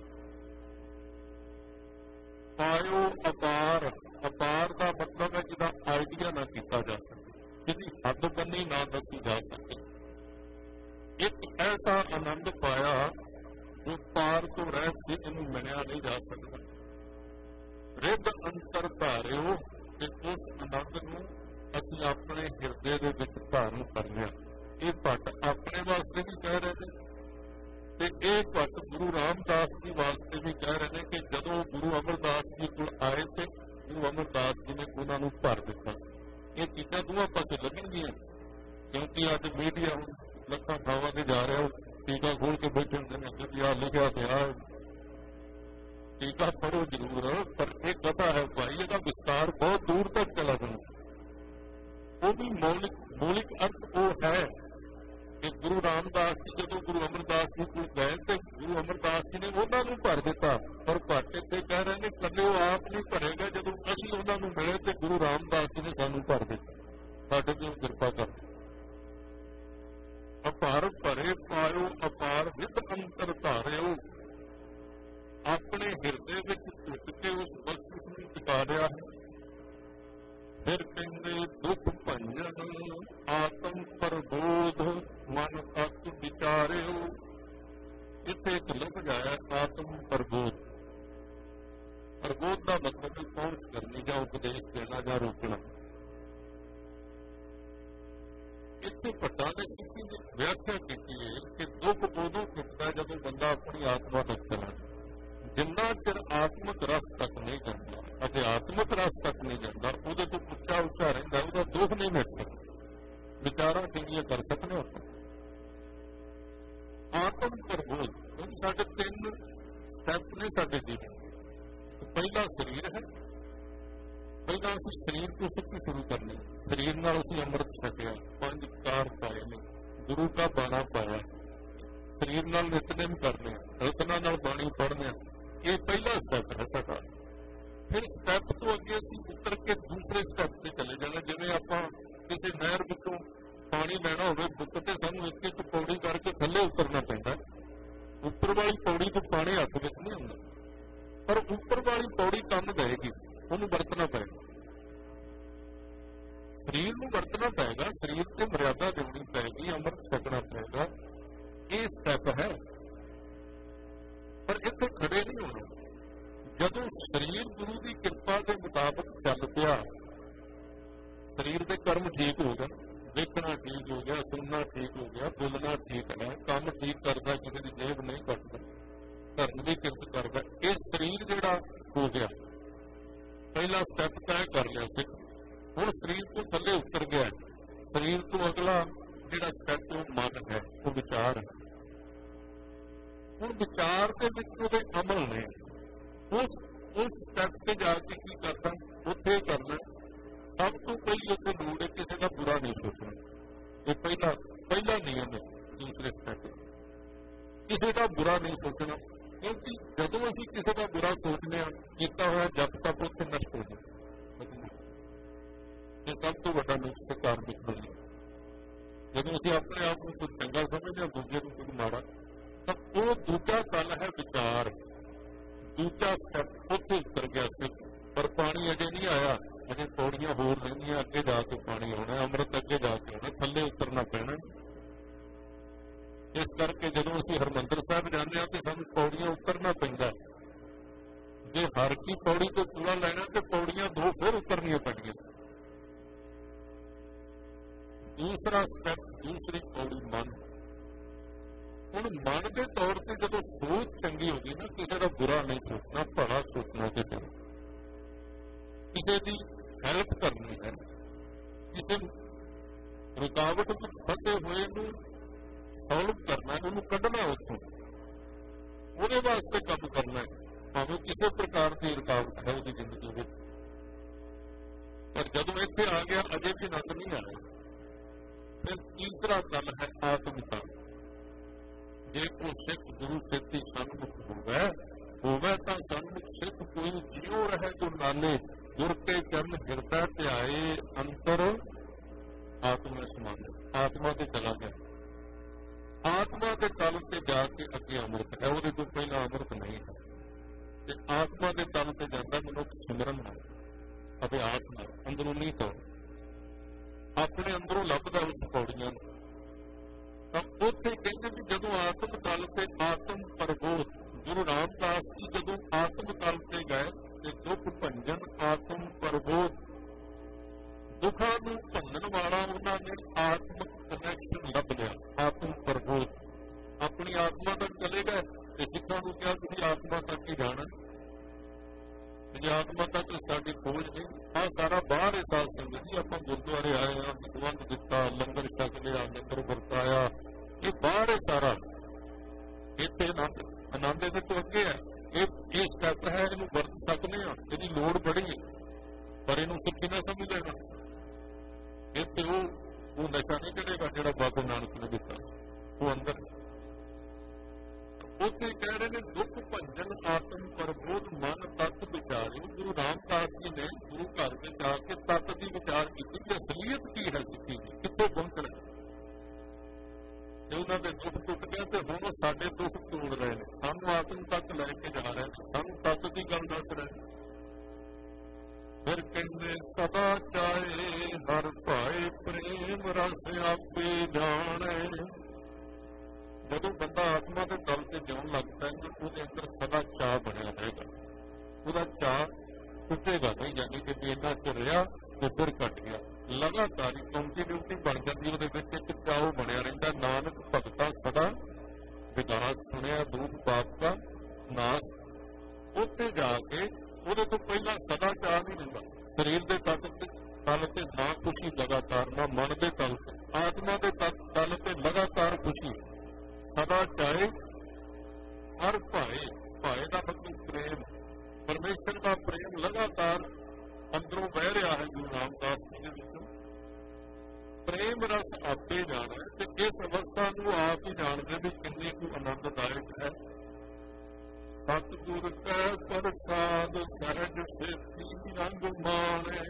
ਆਇਓ ਅਪਾਰ। ਅਪਾਰ ਦਾ ਮਤਲਬ ਹੈ ਜਿਹਦਾ ਆਈਡੀਆ ਨਾ ਕੀਤਾ ਜਾ ਸਕੇ, ਜਿਹਦੀ ਹੱਦ ਬੰਨੀ ਨਾ ਦੱਸੀ ਜਾ ਸਕੇ। ਇੱਕ ਐਸਾ ਆਨੰਦ ਪਾਇਆ ਜੋ ਪਾਰ ਤੋਂ ਰਹਿ ਕੇ ਇਹਨੂੰ ਮੰਨਿਆ ਨਹੀਂ ਜਾ ਸਕਦਾ। ਰਿੱਧ ਅੰਤਰ ਧਾਰਿਓ, ਤੇ ਉਸ ਆਨੰਦ ਨੂੰ ਅਸੀਂ ਆਪਣੇ ਹਿਰਦੇ ਦੇ ਵਿੱਚ ਧਾਰਨ ਕਰਨਾ। ਇਹ ਭੱਟ ਆਪਣੇ ਵਾਸਤੇ ਵੀ ਕਹਿ ਰਹੇ ਨੇ ਤੇ ਇਹ ਭੱਟ ਗੁਰੂ ਰਾਮਦਾਸ ਜੀ ਵਾਸਤੇ ਵੀ ਕਹਿ ਰਹੇ ਨੇ ਕਿ ਜਦੋਂ ਗੁਰੂ ਅਮਰਦਾਸ ਜੀ ਕੋਲ ਆਏ ਤੇ ਗੁਰੂ ਅਮਰਦਾਸ ਜੀ ਨੇ ਉਹਨਾਂ ਨੂੰ ਭਰ ਦਿੱਤਾ। ਇਹ ਚੀਜ਼ਾਂ ਦੋਵਾਂ ਪਾਸੇ ਲੱਗਣਗੀਆਂ ਕਿਉਂਕਿ ਅੱਜ ਮੀਡੀਆ ਲੱਖਾਂ ਥਾਵਾਂ ਤੇ ਜਾ ਰਿਹਾ, ਟੀਕਾ ਖੋਲ ਕੇ ਬੈਠੇ ਹੁੰਦੇ ਨੇ ਕਿ ਆਹ ਲਿਖਿਆ ਤੇ ਆਹ ਟੀਕਾ ਪੜ੍ਹੋ ਜ਼ਰੂਰ, ਪਰ ਇਹ ਕਥਾ ਹੈ ਭਾਈ, ਇਹਦਾ ਵਿਸਤਾਰ ਬਹੁਤ ਦੂਰ ਤੱਕ ਚਲਾ ਜਾਂਦਾ। ਉਹ ਵੀ ਮੌਲਿਕ ਮੌਲਿਕ ਅਰਥ ਉਹ ਹੈ ਕਿ ਗੁਰੂ ਰਾਮਦਾਸ ਜੀ ਜਦੋਂ ਗੁਰੂ ਅਮਰਦਾਸ ਜੀ ਕੋਲ ਗਏ ਤੇ ਗੁਰੂ ਅਮਰਦਾਸ ਜੀ ਨੇ ਉਹਨਾਂ ਨੂੰ ਭਰ ਦਿੱਤਾ। ਪਰ ਭੱਟ ਇੱਥੇ ਕਹਿ ਰਹੇ ਨੇ ਕੱਲੇ ਉਹ ਆਪ ਨਹੀਂ ਭਰੇਗਾ, ਜਦੋਂ ਅਸੀਂ ਉਹਨਾਂ ਨੂੰ ਮਿਲੇ ਤੇ ਗੁਰੂ ਰਾਮਦਾਸ ਜੀ ਨੇ ਸਾਨੂੰ ਭਰ ਦਿੱਤਾ। ਸਾਡੇ ਤੇ ਕਿਰਪਾ ਕਰ। ਅਪਾਰ ਭਰੇ ਪਾਇਓ ਅਪਾਰ ਵਿਦ ਅੰਤਰ ਧਾਰਿਓ। ਆਪਣੇ ਹਿਰਦੇ ਵਿੱਚ ਘੁੱਟ ਕੇ ਉਸ ਵਸਤੂ ਨੂੰ ਟਿਕਾ ਲਿਆ ਹੈ। ਫਿਰ ਕਹਿੰਦੇ ਦੁੱਖ ਭੰਜਨ ਆਤਮ ਪ੍ਰਬੋਧ ਮਨ ਤਤ ਵਿਚਾਰਿਓ। ਇੱਥੇ ਇੱਕ ਲਫ਼ਜ਼ ਆਇਆ ਆਤਮ ਪ੍ਰਬੋਧ। ਪ੍ਰਬੋਧ ਦਾ ਮਤਲਬ ਹੈ ਪਹੁੰਚ ਕਰਨੀ ਜਾਂ ਉਪਦੇਸ਼ ਦੇਣਾ ਜਾਂ ਰੋਕਣਾ। ਇੱਥੇ ਭੱਟਾ ਨੇ ਕਿਸੇ ਦੀ ਵਿਆਖਿਆ ਕੀਤੀ ਹੈ ਕਿ ਦੁੱਖ ਉਦੋਂ ਟੁੱਟਦਾ ਜਦੋਂ ਬੰਦਾ ਆਪਣੀ ਆਤਮਾ ਤੱਕ ਚਲਾ। ਜਿੰਨਾ ਚਿਰ ਆਤਮਿਕ ਰਸ ਤੱਕ ਨਹੀਂ ਜਾਂਦਾ, ਅਧਿਆਤਮਿਕ ਰਸ ਤੱਕ ਨਹੀਂ ਜਾਂਦਾ, ਉਹਦੇ ਤੋਂ ਉੱਚਾ ਉੱਚਾ ਰਹਿੰਦਾ, ਉਹਦਾ ਦੁੱਖ ਨਹੀਂ ਮਿਟਦਾ। ਵਿਚਾਰਾਂ ਕਿੰਨੀਆਂ ਕਰ ਸਕਦੇ ਆਪਾਂ। ਆਤਮ ਪ੍ਰਬੋਧ ਸਾਡੇ ਤਿੰਨ ਸਟੈਪ ਨੇ ਸਾਡੇ ਜੀਵਨ। ਪਹਿਲਾ ਸਰੀਰ ਹੈ। ਪਹਿਲਾਂ ਅਸੀਂ ਸਰੀਰ ਤੋਂ ਸਿੱਖੀ ਸ਼ੁਰੂ ਕਰਨੀ। ਸਰੀਰ ਨਾਲ ਅਸੀਂ ਅੰਮ੍ਰਿਤ ਛਕਿਆ, ਪੰਜ ਕਾਰ ਪਾਏ ਨੇ, ਗੁਰੂ ਦਾ ਬਾਣਾ ਪਾਇਆ, ਸਰੀਰ ਨਾਲ ਨਿਤਨੇਮ ਕਰਨੇ, ਰਤਨਾਂ ਨਾਲ ਬਾਣੀ ਪੜ੍ਹਨੇ। ਇਹ ਪਹਿਲਾ ਸਟੈਪ ਹੈ ਸਾਡਾ। ਫਿਰ ਸਟੈਪ ਤੋਂ ਅੱਗੇ ਅਸੀਂ ਉਤਰ ਕੇ ਦੂਸਰੇ ਸਟੈਪ ਤੇ ਚਲੇ ਜਾਣਾ। ਜਿਵੇਂ ਆਪਾਂ ਕਿਸੇ ਨਹਿਰ ਵਿੱਚੋਂ ਪਾਣੀ ਲੈਣਾ ਹੋਵੇ, ਬੁੱਕ ਤੇ ਸਾਨੂੰ ਇੱਕ ਇੱਕ ਪੌੜੀ ਕਰਕੇ ਥੱਲੇ ਉਤਰਨਾ ਪੈਂਦਾ। ਉੱਪਰ ਵਾਲੀ ਪੌੜੀ ਤੋਂ ਪਾਣੀ ਹੱਥ ਵਿੱਚ ਨਹੀਂ ਹੁੰਦਾ, ਪਰ ਉੱਪਰ ਵਾਲੀ ਪੌੜੀ ਕੰਮ ਦੇਗੀ, ਉਹਨੂੰ ਵਰਤਣਾ ਪਏਗਾ। ਸਰੀਰ ਨੂੰ ਵਰਤਣਾ ਪਏਗਾ, ਸਰੀਰ ਤੇ ਮਰਿਆਦਾ ਦੇਣੀ ਪਏਗੀ, ਅੰਮ੍ਰਿਤ ਛਕਣਾ ਪਏਗਾ। ਇਹ ਸਟੈਪ ਹੈ। ਪਰ ਇੱਥੇ ਖੜੇ ਨਹੀਂ ਹੋਣਾ। ਜਦੋਂ ਸਰੀਰ ਗੁਰੂ ਦੀ ਕਿਰਪਾ ਦੇ ਮੁਤਾਬਕ ਚੱਲ ਪਿਆ, ਸਰੀਰ ਦੇ ਕਰਮ ਠੀਕ ਹੋ ਗਏ, ਦੇਖਣਾ ਠੀਕ ਹੋ ਗਿਆ, ਸੁਣਨਾ ਠੀਕ ਹੋ ਗਿਆ, ਬੋਲਣਾ ਠੀਕ ਹੈ, ਕੰਮ ਠੀਕ ਕਰਦਾ, ਕਿਸੇ ਦੀ ਜੇਬ ਨਹੀਂ ਕੱਟਦਾ, ਧਰਮ ਦੀ ਕਿਰਤ ਕਰਦਾ, ਇਹ ਸਰੀਰ ਜਿਹੜਾ ਹੋ ਗਿਆ, ਪਹਿਲਾ ਸਟੈਪ ਤੈਅ ਕਰ ਲਿਆ ਸਿੱਖ। ਹੁਣ ਸਰੀਰ ਤੋਂ ਥੱਲੇ ਉਤਰ ਗਿਆ। ਸਰੀਰ ਤੋਂ ਅਗਲਾ ਜਿਹੜਾ ਸਟੈਪ ਉਹ ਮਨ ਹੈ, ਉਹ ਵਿਚਾਰ ਹੈ। ਹੁਣ ਵਿਚਾਰ ਦੇ ਵਿੱਚ ਉਹਦੇ ਅਮਲ ਨੇ। ਉਸ ਉਸ ਸਟੈਪ ਤੇ ਜਾ ਕੇ ਕੀ ਕਰਦਾ, ਉੱਥੇ ਕਰਨਾ। ਸਭ ਤੋਂ ਪਹਿਲੀ ਉੱਥੇ ਲੋੜ ਹੈ ਕਿਸੇ ਦਾ ਬੁਰਾ ਨਹੀਂ ਸੋਚਣਾ। ਇਹ ਪਹਿਲਾ ਪਹਿਲਾ ਨਿਯਮ ਹੈ। ਦੂਸਰੇ ਸਟੈਪ ਕਿਸੇ ਦਾ ਬੁਰਾ ਨਹੀਂ ਸੋਚਣਾ, ਕਿਉਂਕਿ ਜਦੋਂ ਅਸੀਂ ਕਿਸੇ ਦਾ ਬੁਰਾ ਸੋਚਦੇ ਹਾਂ, ਕੀਤਾ ਹੋਇਆ ਜਪ ਤੱਕ ਉੱਥੇ ਨਸ਼ਟ ਹੋ ਜਾਂਦਾ। ਇਹ ਸਭ ਤੋਂ ਵੱਡਾ ਨੁਕਸ ਕਾਰਮਿਕ ਬਣੀ। ਜਦੋਂ ਅਸੀਂ ਆਪਣੇ ਆਪ ਨੂੰ ਕੁਝ ਚੰਗਾ ਸਮਝਦੇ ਹਾਂ, ਦੂਜੇ ਨੂੰ ਕੁਝ ਮਾੜਾ, ਤਾਂ ਉਹ ਦੂਜਾ ਤਲ ਹੈ ਵਿਚਾਰ। ਦੂਜਾ ਸਟੈਪ ਉੱਥੇ ਉਤਰ ਗਿਆ ਸੀ, ਪਰ ਪਾਣੀ ਅਜੇ ਨਹੀਂ ਆਇਆ, ਅਜੇ ਪੌੜੀਆਂ ਹੋਰ ਰਹਿੰਦੀਆਂ, ਅੱਗੇ ਜਾ ਕੇ ਪਾਣੀ ਆਉਣਾ, ਅੰਮ੍ਰਿਤ ਅੱਗੇ ਜਾ ਕੇ ਆਉਣਾ, ਥੱਲੇ ਉਤਰਨਾ ਪੈਣਾ। ਇਸ ਕਰਕੇ ਜਦੋਂ ਅਸੀਂ ਹਰਿਮੰਦਰ ਸਾਹਿਬ ਜਾਂਦੇ ਹਾਂ ਤੇ ਸਾਨੂੰ ਪੌੜੀਆਂ ਉਤਰਨਾ ਪੈਂਦਾ। ਜੇ ਹਰ ਕੀ ਪੌੜੀ ਤੋਂ ਪੂਰਾ ਲੈਣਾ ਤੇ ਪੌੜੀਆਂ ਦੋ ਫਿਰ ਉਤਰਨੀਆਂ ਪੈਣਗੀਆਂ। ਦੂਸਰਾ ਸਟੈਪ, ਦੂਸਰੀ ਪੌੜੀ ਮਨ। ਹੁਣ ਮਨ ਦੇ ਤੌਰ ਤੇ ਜਦੋਂ ਸੋਚ ਚੰਗੀ ਹੋ ਗਈ ਨਾ, ਕਿਸੇ ਦਾ ਬੁਰਾ ਨਹੀਂ ਸੋਚਣਾ, ਭਲਾ ਸੋਚਣਾ ਤੇ ਕਿਸੇ ਦੀ ਹੈਲਪ ਕਰਨੀ ਹੈ, ਕਿਸੇ ਰੁਕਾਵਟ ਵਿੱਚ ਫਸੇ ਹੋਏ ਨੂੰ ਸੋਲਵ ਕਰਨਾ, ਉਹਨੂੰ ਕੱਢਣਾ ਉੱਥੋਂ, ਉਹਦੇ ਵਾਸਤੇ ਕੰਮ ਕਰਨਾ ਹੈ, ਭਾਵੇਂ ਕਿਸੇ ਪ੍ਰਕਾਰ ਦੀ ਰੁਕਾਵਟ ਹੈ ਉਹਦੀ ਜ਼ਿੰਦਗੀ ਵਿੱਚ। ਪਰ ਜਦੋਂ ਇੱਥੇ ਆ ਗਿਆ ਅਜੇ ਵੀ ਆਨੰਦ ਨਹੀਂ ਆਇਆ। ਫਿਰ ਤੀਸਰਾ ਗੱਲ ਹੈ ਆਤਮਿਕਤਾ। ਜੇ ਕੋਈ ਸਿੱਖ ਗੁਰੂ ਛੇਤੀ ਸਨਮੁਖ ਹੋਵੇ ਹੋਵੇ ਤਾਂ ਸਨਮੁਖ ਸਿੱਖ ਕੋਈ ਜਿਉ ਰਹੇ ਜੋ ਨਾਲੇ ਗੁਰ ਕੇ ਚਰਨ ਹਿਰਦਾ ਧਿਆਏ ਅੰਤਰ ਆਤਮਾ ਸਮਾਨ। ਆਤਮਾ ਤੇ ਚਲਾ ਗਿਆ, ਆਤਮਾ ਦੇ ਤਲ ਤੇ ਜਾ ਕੇ ਅੱਗੇ ਅੰਮ੍ਰਿਤ ਹੈ, ਉਹਦੇ ਤੋਂ ਪਹਿਲਾਂ ਅੰਮ੍ਰਿਤ ਨਹੀਂ ਹੈ। ਤੇ ਆਤਮਾ ਦੇ ਤਲ ਤੇ ਜਾਂਦਾ ਮਨੁੱਖ ਸਿਮਰਨ ਨਾਲ, ਅਭਿਆਸ ਨਾਲ, ਅੰਦਰੂਨੀ ਤੌਰ ਆਪਣੇ ਅੰਦਰੋਂ ਲੱਭਦਾ ਉਸ ਪੌੜੀਆਂ ਨੂੰ। ਤਾਂ ਉੱਥੇ ਕਹਿੰਦੇ ਵੀ ਜਦੋਂ ਆਤਮ ਤਲ ਤੇ ਆਤਮ ਪ੍ਰਬੋਧ, ਗੁਰੂ ਰਾਮਦਾਸ ਜੀ ਜਦੋਂ ਆਤਮ ਤਲ ਤੇ ਗਏ ਤੇ ਦੁੱਖ ਭੰਜਨ ਆਤਮ ਪ੍ਰਬੋਧ, ਦੁੱਖਾਂ ਨੂੰ ਭੰਨਣ ਵਾਲਾ ਉਹਨਾਂ ਨੇ ਆਤਮਿਕ ਕਨੈਕਸ਼ਨ ਲੱਭ ਲਿਆ, ਆਤਮ ਪ੍ਰਬੋਧ। ਆਪਣੀ ਆਤਮਾ ਤੱਕ ਚਲੇ ਗਏ ਤੇ ਸਿੱਖਾਂ ਨੂੰ ਕਿਹਾ ਤੁਸੀਂ ਆਤਮਾ ਤੱਕ ਹੀ ਜਾਣਾ, ਜੇ ਆਤਮਾ ਤੱਕ ਸਾਡੀ ਖੋਜ ਨਹੀਂ। ਆਹ ਸਾਰਾ ਬਾਹਰ ਇਹ ਸਾਲ ਸੰਗਤ ਜੀ, ਆਪਾਂ ਗੁਰਦੁਆਰੇ ਆਏ ਹਾਂ, ਦਸਵੰਧ ਦਿੱਤਾ, ਲੰਗਰ ਛਕ ਲਿਆ, ਲੰਗਰ ਵਰਤਾਇਆ, ਇਹ ਬਾਹਰ ਇਹ ਸਾਰਾ। ਇੱਥੇ ਆਨੰਦ ਆਨੰਦ ਇਹਦੇ ਤੋਂ ਅੱਗੇ ਹੈ। ਇਹ ਇਹ ਸਟੈਪ ਹੈ, ਇਹਨੂੰ ਵਰਤ ਸਕਦੇ ਹਾਂ, ਇਹਦੀ ਲੋੜ ਬੜੀ ਹੈ, ਪਰ ਇਹਨੂੰ ਸਿੱਖੀ ਨਾ ਸਮਝ ਲੈਣਾ। ਇੱਥੇ ਉਹ ਉਹ ਨਸ਼ਾ ਨਹੀਂ ਚੜੇਗਾ ਜਿਹੜਾ ਬਾਬਾ ਨਾਨਕ ਨੇ ਦਿੱਤਾ, ਉਹ ਅੰਦਰ। ਉੱਥੇ ਕਹਿ ਰਹੇ ਨੇ ਦੁੱਖ ਭੰਜਨ ਆਤਮ ਪ੍ਰਬੋਧ ਮਨ ਤੱਤ ਵਿਚਾਰਿਓ। ਗੁਰੂ ਰਾਮਦਾਸ ਜੀ ਨੇ ਗੁਰੂ ਘਰ ਵਿੱਚ ਜਾ ਕੇ ਤੱਤ ਦੀ ਵਿਚਾਰ ਕੀਤੀ ਕਿ ਅਸਲੀਅਤ ਕੀ ਹੈ ਸਿੱਖੀ ਦੀ, ਕਿੱਥੇ ਪਹੁੰਚਣਾ। ਤੇ ਉਹਨਾਂ ਦੇ ਦੁੱਖ ਟੁੱਟ ਗਿਆ ਤੇ ਹੁਣ ਸਾਡੇ ਦੁੱਖ ਤੋੜ ਰਹੇ ਨੇ, ਸਾਨੂੰ ਆਤਮ ਜਨਮ ਤੱਕ ਲੈ ਕੇ ਜਾ ਰਹੇ ਨੇ, ਸਾਨੂੰ ਤੱਕ ਦੀ ਗੱਲ ਦੱਸ ਰਹੇ। ਫਿਰ ਕਹਿੰਦੇ ਸਦਾ ਚਾਹੇ ਹਰ ਭਾਏ ਪ੍ਰੇਮ ਰਸ ਆਪੇ ਜਾਣੇ। ਜਦੋਂ ਬੰਦਾ ਆਤਮਾ ਦੇ ਤਲ ਤੇ ਜਿਉਣ ਲੱਗ ਪੈਂਦਾ ਉਹਦੇ ਅੰਦਰ ਸਦਾ ਚਾਅ ਬਣਿਆ ਰਹੇਗਾ, ਉਹਦਾ ਚਾਅ ਟੁੱਟੇਗਾ ਨਹੀਂ, ਯਾਨੀ ਕਿ ਵੀ ਇੰਨਾ ਚਿਰ ਰਿਹਾ ਤੇ ਫਿਰ ਘੱਟ ਗਿਆ। ਲਗਾਤਾਰ ਹੀ ਕੰਟੀਨਿਊਟੀ ਬਣ ਜਾਂਦੀ ਉਹਦੇ ਵਿੱਚ, ਇੱਕ ਚਾਅ ਬਣਿਆ ਰਹਿੰਦਾ। ਨਾਨਕ ਭਗਤਾ ਸਦਾ ਵਿਕਾਸ ਸੁਣਿਆ ਦੂਖ ਪਾਪ ਦਾ ਨਾਸ਼। ਉੱਥੇ ਜਾ ਕੇ ਉਹਦੇ ਤੋਂ ਪਹਿਲਾਂ ਸਦਾ ਚਾਅ ਨਹੀਂ ਹੁੰਦਾ। ਸਰੀਰ ਦੇ ਤੱਤ ਤੇ ਤਲ ਤੇ ਨਾ ਖੁਸ਼ੀ ਲਗਾਤਾਰ, ਨਾ ਮਨ ਦੇ ਤਲ ਤੇ, ਆਤਮਾ ਦੇ ਤਲ ਤੇ ਲਗਾਤਾਰ ਖੁਸ਼ੀ। ਸਦਾ ਚਾਹੇ ਹਰ ਭਾਏ, ਭਾਏ ਦਾ ਮਤਲਬ ਪ੍ਰੇਮ, ਪਰਮੇਸ਼ਰ ਦਾ ਪ੍ਰੇਮ ਲਗਾਤਾਰ ਅੰਦਰੋਂ ਵਹਿ ਰਿਹਾ ਹੈ ਗੁਰੂ ਰਾਮਦਾਸ ਜੀ ਦੇ ਵਿੱਚੋਂ। ਪ੍ਰੇਮ ਰਸ ਆਪੇ ਜਾਣਾ, ਤੇ ਇਸ ਅਵਸਥਾ ਨੂੰ ਆਪ ਹੀ ਜਾਣਦੇ ਵੀ ਕਿੰਨੀ ਕੁ ਆਨੰਦਦਾਇਕ ਹੈ। ਸਤਿਗੁਰ ਕੈ ਪ੍ਰਸਾਦ ਸਹਿਜ ਸੇਤੀ ਰੰਗ ਮਾਣੇ।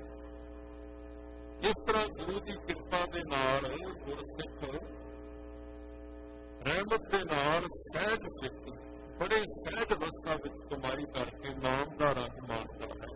ਇਸ ਤਰ੍ਹਾਂ ਗੁਰੂ ਦੀ ਕਿਰਪਾ ਦੇ ਨਾਲ ਗੁਰਸਿੱਖ ਰਹਿਮਤ ਦੇ ਨਾਲ ਸਹਿਜ ਸਿੱਖ ਬੜੇ ਸਹਿਜ ਅਵਸਥਾ ਵਿੱਚ ਕਮਾਈ ਕਰਕੇ ਨਾਮ ਦਾ ਰੰਗ ਮਾਣਦਾ ਹੈ।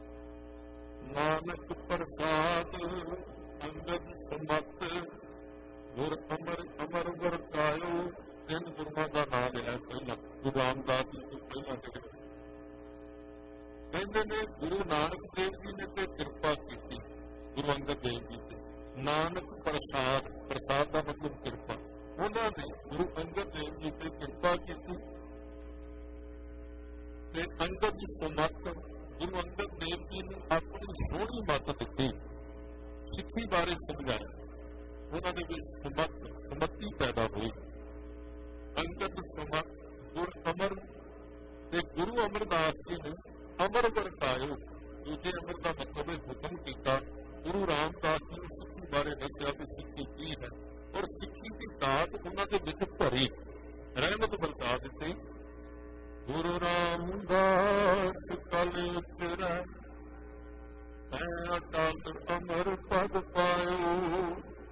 ਨਾਨਕ ਪ੍ਰਸਾਦ ਅੰਗਦ ਸਮਤ ਗੁਰ ਅਮਰ ਅਮਰ ਵਰਤਾਇਓ। ਤਿੰਨ ਗੁਰੂਆਂ ਦਾ ਨਾਮ ਲਿਆ ਪਹਿਲਾਂ, ਗੁਰੂ ਰਾਮਦਾਸ ਜੀ ਤੋਂ ਪਹਿਲਾਂ ਜਿਹੜੇ ਕਹਿੰਦੇ ਨੇ ਗੁਰੂ ਨਾਨਕ ਦੇਵ ਜੀ ਨੇ ਤੇ ਕਿਰਪਾ ਕੀਤੀ ਗੁਰੂ ਅੰਗਦ ਦੇਵ ਜੀ ਤੇ। ਨਾਨਕ ਪ੍ਰਸਾਦ, ਪ੍ਰਸਾਦ ਦਾ ਮਤਲਬ ਕਿਰਪਾ, ਉਹਨਾਂ ਨੇ ਗੁਰੂ ਅੰਗਦ ਦੇਵ ਜੀ ਤੇ ਕਿਰਪਾ ਕੀਤੀ। ਤੇ ਅੰਗਦ ਦੀ ਸਮਤ, ਗੁਰੂ ਅੰਗਦ ਦੇਵ ਜੀ ਨੂੰ ਆਪਣੀ ਸੋਹਣੀ ਮੱਤ ਦਿੱਤੀ, ਸਿੱਖੀ ਬਾਰੇ ਸਮਝਾਇਆ। ਉਹਨਾਂ ਦੇ ਵਿੱਚ ਸਮਤ ਸਮੱਤੀ ਪੈਦਾ ਹੋਈ। ਅੰਗਦ ਸਮਤ ਗੁਰ ਅਮਰ ਤੇ ਗੁਰੂ ਅਮਰਦਾਸ ਜੀ ਨੇ ਅਮਰ ਵਰਤਾਇਓ। ਦੂਜੇ ਅਮਰ ਦਾ ਮਤਲਬ ਹੈ ਹੁਕਮ ਕੀਤਾ। ਗੁਰੂ ਰਾਮਦਾਸ ਜੀ ਨੂੰ ਸਿੱਖੀ ਬਾਰੇ ਦੱਸਿਆ ਕਿ ਸਿੱਖੀ ਕੀ ਹੈ, ਔਰ ਸਿੱਖੀ ਦੀ ਦਾਤ ਉਹਨਾਂ ਦੇ ਵਿੱਚ ਭਰੀ, ਰਹਿਮਤ ਵਰਤਾ ਦਿੱਤੀ। ਗੁਰੂ ਰਾਮਦਾਸ ਕਲ ਉਤਰੈ ਤੈ ਅਟਲ ਅਮਰ ਪਦ ਪਾਇਓ।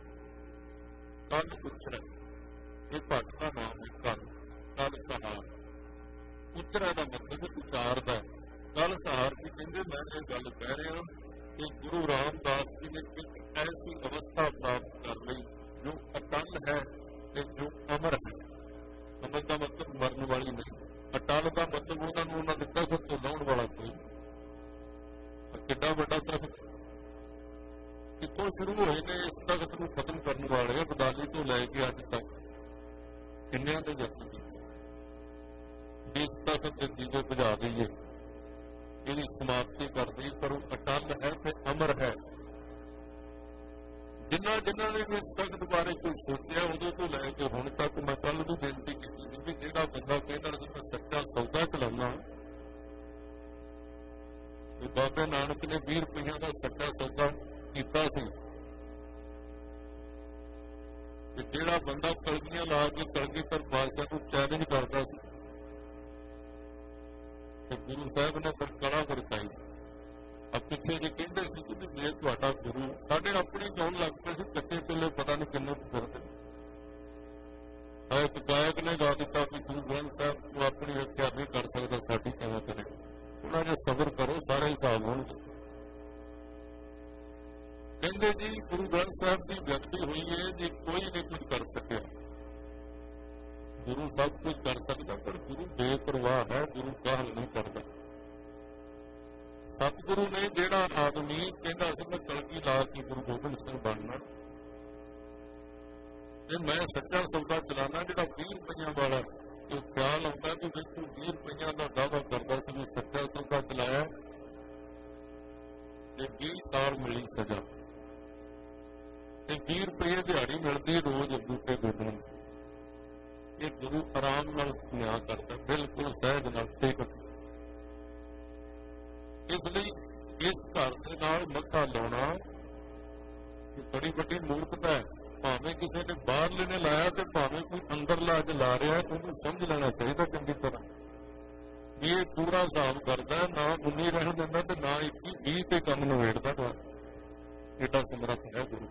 ਕਲ ਉਤਰੈ, ਇਹ ਭਗਤ ਦਾ ਨਾਮ ਹੈ। ਕਲ ਕਲ ਸਹਾਰ, ਉਤਰੈ ਦਾ ਮਤਲਬ ਉਤਾਰਦਾ। ਕਲ ਸਹਾਰ ਜੀ ਕਹਿੰਦੇ ਮੈਂ ਇਹ ਗੱਲ ਕਹਿ ਰਿਹਾ ਕਿ ਗੁਰੂ ਰਾਮਦਾਸ ਜੀ ਨੇ ਇੱਕ ਐਸੀ ਅਵਸਥਾ ਪ੍ਰਾਪਤ ਕਰ ਲਈ ਜੋ ਅਟਲ ਹੈ ਤੇ ਜੋ ਅਮਰ ਹੈ। ਅਮਰ ਦਾ ਮਤਲਬ ਮਰਨ ਵਾਲੀ ਨਹੀਂ, ਅਟਲ ਦਾ ਮਤਲਬ ਉਹਨਾਂ ਨੂੰ ਉਹਨਾਂ ਦੇ ਤਖਤ ਤੋਂ ਲਾਉਣ ਵਾਲਾ ਕੋਈ। ਕਿੱਡਾ ਵੱਡਾ ਤਖਤ, ਕਿੱਥੋਂ ਸ਼ੁਰੂ ਹੋਏ ਨੇ ਇਸ ਤਖਤ ਨੂੰ ਖਤਮ ਕਰਨ ਵਾਲੇ, ਅਬਦਾਲੀ ਤੋਂ ਲੈ ਕੇ ਅੱਜ ਤੱਕ ਕਿੰਨਿਆਂ ਦੇ ਯਤਨ ਕੀਤੇ। ਇਸ ਤਖਤ ਦੇ ਦੀਵੇ ਬੁਝਾ ਦਈਏ, ਇਹਦੀ ਸਮਾਪਤੀ ਕਰ ਦਈਏ, ਪਰ ਉਹ ਅਟਲ ਹੈ ਤੇ ਅਮਰ ਹੈ। ਜਿਨ੍ਹਾਂ ਜਿਨ੍ਹਾਂ ਨੇ ਵੀ ਇਸ ਤਖਤ ਬਾਰੇ ਕੋਈ ਸੋਚਿਆ, ਉਦੋਂ ਤੋਂ ਲੈ ਕੇ ਹੁਣ ਤੱਕ ਮੈਂ ਕੱਲ ਵੀ ਬੇਨਤੀ ਕੀਤੀ ਸੀ ਕਿ ਜਿਹੜਾ ਬੰਦਾ ਕਹਿੰਦਾ ਸੀ ਮੈਂ ਸੱਚਾ ਸੌਦਾ ਚਲਾਉਣਾ, ਬਾਬਾ ਨਾਨਕ ਨੇ ਵੀਹ ਰੁਪਈਆਂ ਦਾ ਸੱਚਾ ਸੌਦਾ ਕੀਤਾ ਸੀ। ਤੇ ਜਿਹੜਾ ਬੰਦਾ ਕਲਗੀਆਂ ਲਾ ਕੇ ਕਲਗੀਧਰ ਬਾਦਸ਼ਾਹ ਨੂੰ ਚੈਲੰਜ ਕਰਦਾ ਸੀ ਤੇ ਗੁਰੂ ਸਾਹਿਬ ਨੇ ਫਿਰ ਕਲਾ ਵਰਤਾਈ। ਆ ਪਿੱਛੇ ਜੇ ਕਹਿੰਦੇ ਸੀ ਕਿ ਜੇ ਤੁਹਾਡਾ ਗੁਰੂ, ਸਾਡੇ ਆਪਣੀ ਗਾਉਣ ਲੱਗ ਪਏ ਸੀ ਕੱਚੇ ਚੁੱਲ੍ਹੇ ਪਤਾ ਨਹੀਂ ਕਿੰਨੇ ਕੁ ਫਿਰਦੇ। ਇੱਕ ਗਾਇਕ ਨੇ ਗਾ ਦਿੱਤਾ ਕਿ ਗੁਰੂ ਗ੍ਰੰਥ ਸਾਹਿਬ ਤੂੰ ਆਪਣੀ ਰੱਖਿਆ ਨਹੀਂ ਕਰ ਸਕਦਾ, ਸਾਡੀ ਕਿਵੇਂ ਕਰੇ। ਉਹਨਾਂ ਨੇ ਸਬਰ ਕਰੋ, ਸਾਰੇ ਹਿਸਾਬ ਹੋਣਗੇ। ਕਹਿੰਦੇ ਜੀ ਗੁਰੂ ਗ੍ਰੰਥ ਸਾਹਿਬ ਦੀ ਵਿਅਕਤੀ ਹੋਈ ਹੈ ਜੀ, ਕੋਈ ਨਹੀਂ ਕੁਝ ਕਰ ਸਕਿਆ। ਗੁਰੂ ਸਭ ਕੁਝ ਕਰ ਸਕਦਾ, ਪਰ ਗੁਰੂ ਬੇਪਰਵਾਹ ਹੈ, ਗੁਰੂ ਕਾਹਲ ਨਹੀਂ ਕਰਦਾ। ਸਤਿਗੁਰੂ ਨੇ ਜਿਹੜਾ ਆਦਮੀ ਕਹਿੰਦਾ ਸੀ ਮੈਂ ਕਲਗੀ ਲਾ ਕੇ ਗੁਰੂ ਗੋਬਿੰਦ ਸਿੰਘ ਬਣਨਾ ਤੇ ਮੈਂ ਸੱਚਾ ਸੌਦਾ ਚਲਾਣਾ, ਜਿਹੜਾ ਵੀਹ ਰੁਪਈਆਂ ਵਾਲਾ ਉਹ ਖਿਆਲ ਆਉਂਦਾ ਕਿ ਬਿਲਕੁਲ ਵੀਹ ਰੁਪਈਆਂ ਦਾ ਦਾਅਵਾ ਕਰਦਾ ਸੀ ਵੀ ਸੱਚਾ ਸੌਦਾ ਚਲਾਇਆ ਤੇ ਵੀਹ ਸਾਲ ਮਿਲੀ ਸਜ਼ਾ ਤੇ ਵੀਹ ਰੁਪਏ ਦਿਹਾੜੀ ਮਿਲਦੀ ਰੋਜ਼ ਬੂਟੇ ਗੋਡਣ। ਇਹ ਗੁਰੂ ਆਰਾਮ ਨਾਲ ਨਿਆਂ ਕਰਦਾ, ਬਿਲਕੁਲ ਸਹਿਜ ਨਾਲ ਟੇਕ। ਇਸ ਲਈ ਇਸ ਘਰ ਦੇ ਨਾਲ ਮੱਥਾ ਲਾਉਣਾ ਬੜੀ ਵੱਡੀ ਮੂਰਖਤਾ ਹੈ। ਭਾਵੇਂ ਕਿਸੇ ਨੇ ਬਾਹਰਲੇ ਨੇ ਲਾਇਆ ਤੇ ਭਾਵੇਂ ਕੋਈ ਅੰਦਰਲਾ ਅੱਜ ਲਾ ਰਿਹਾ, ਉਹਨੂੰ ਸਮਝ ਲੈਣਾ ਚਾਹੀਦਾ ਚੰਗੀ ਤਰ੍ਹਾਂ ਵੀ ਇਹ ਪੂਰਾ ਹਿਸਾਬ ਕਰਦਾ, ਨਾ ਉੱਨੀ ਰਹਿਣ ਦਿੰਦਾ ਤੇ ਨਾ ਇੱਕੀ ਵੀਹ ਤੇ ਕੰਮ ਨਿਬੇੜਦਾ। ਤਾਂ ਏਡਾ ਸਮਰੱਥ ਹੈ ਗੁਰੂ।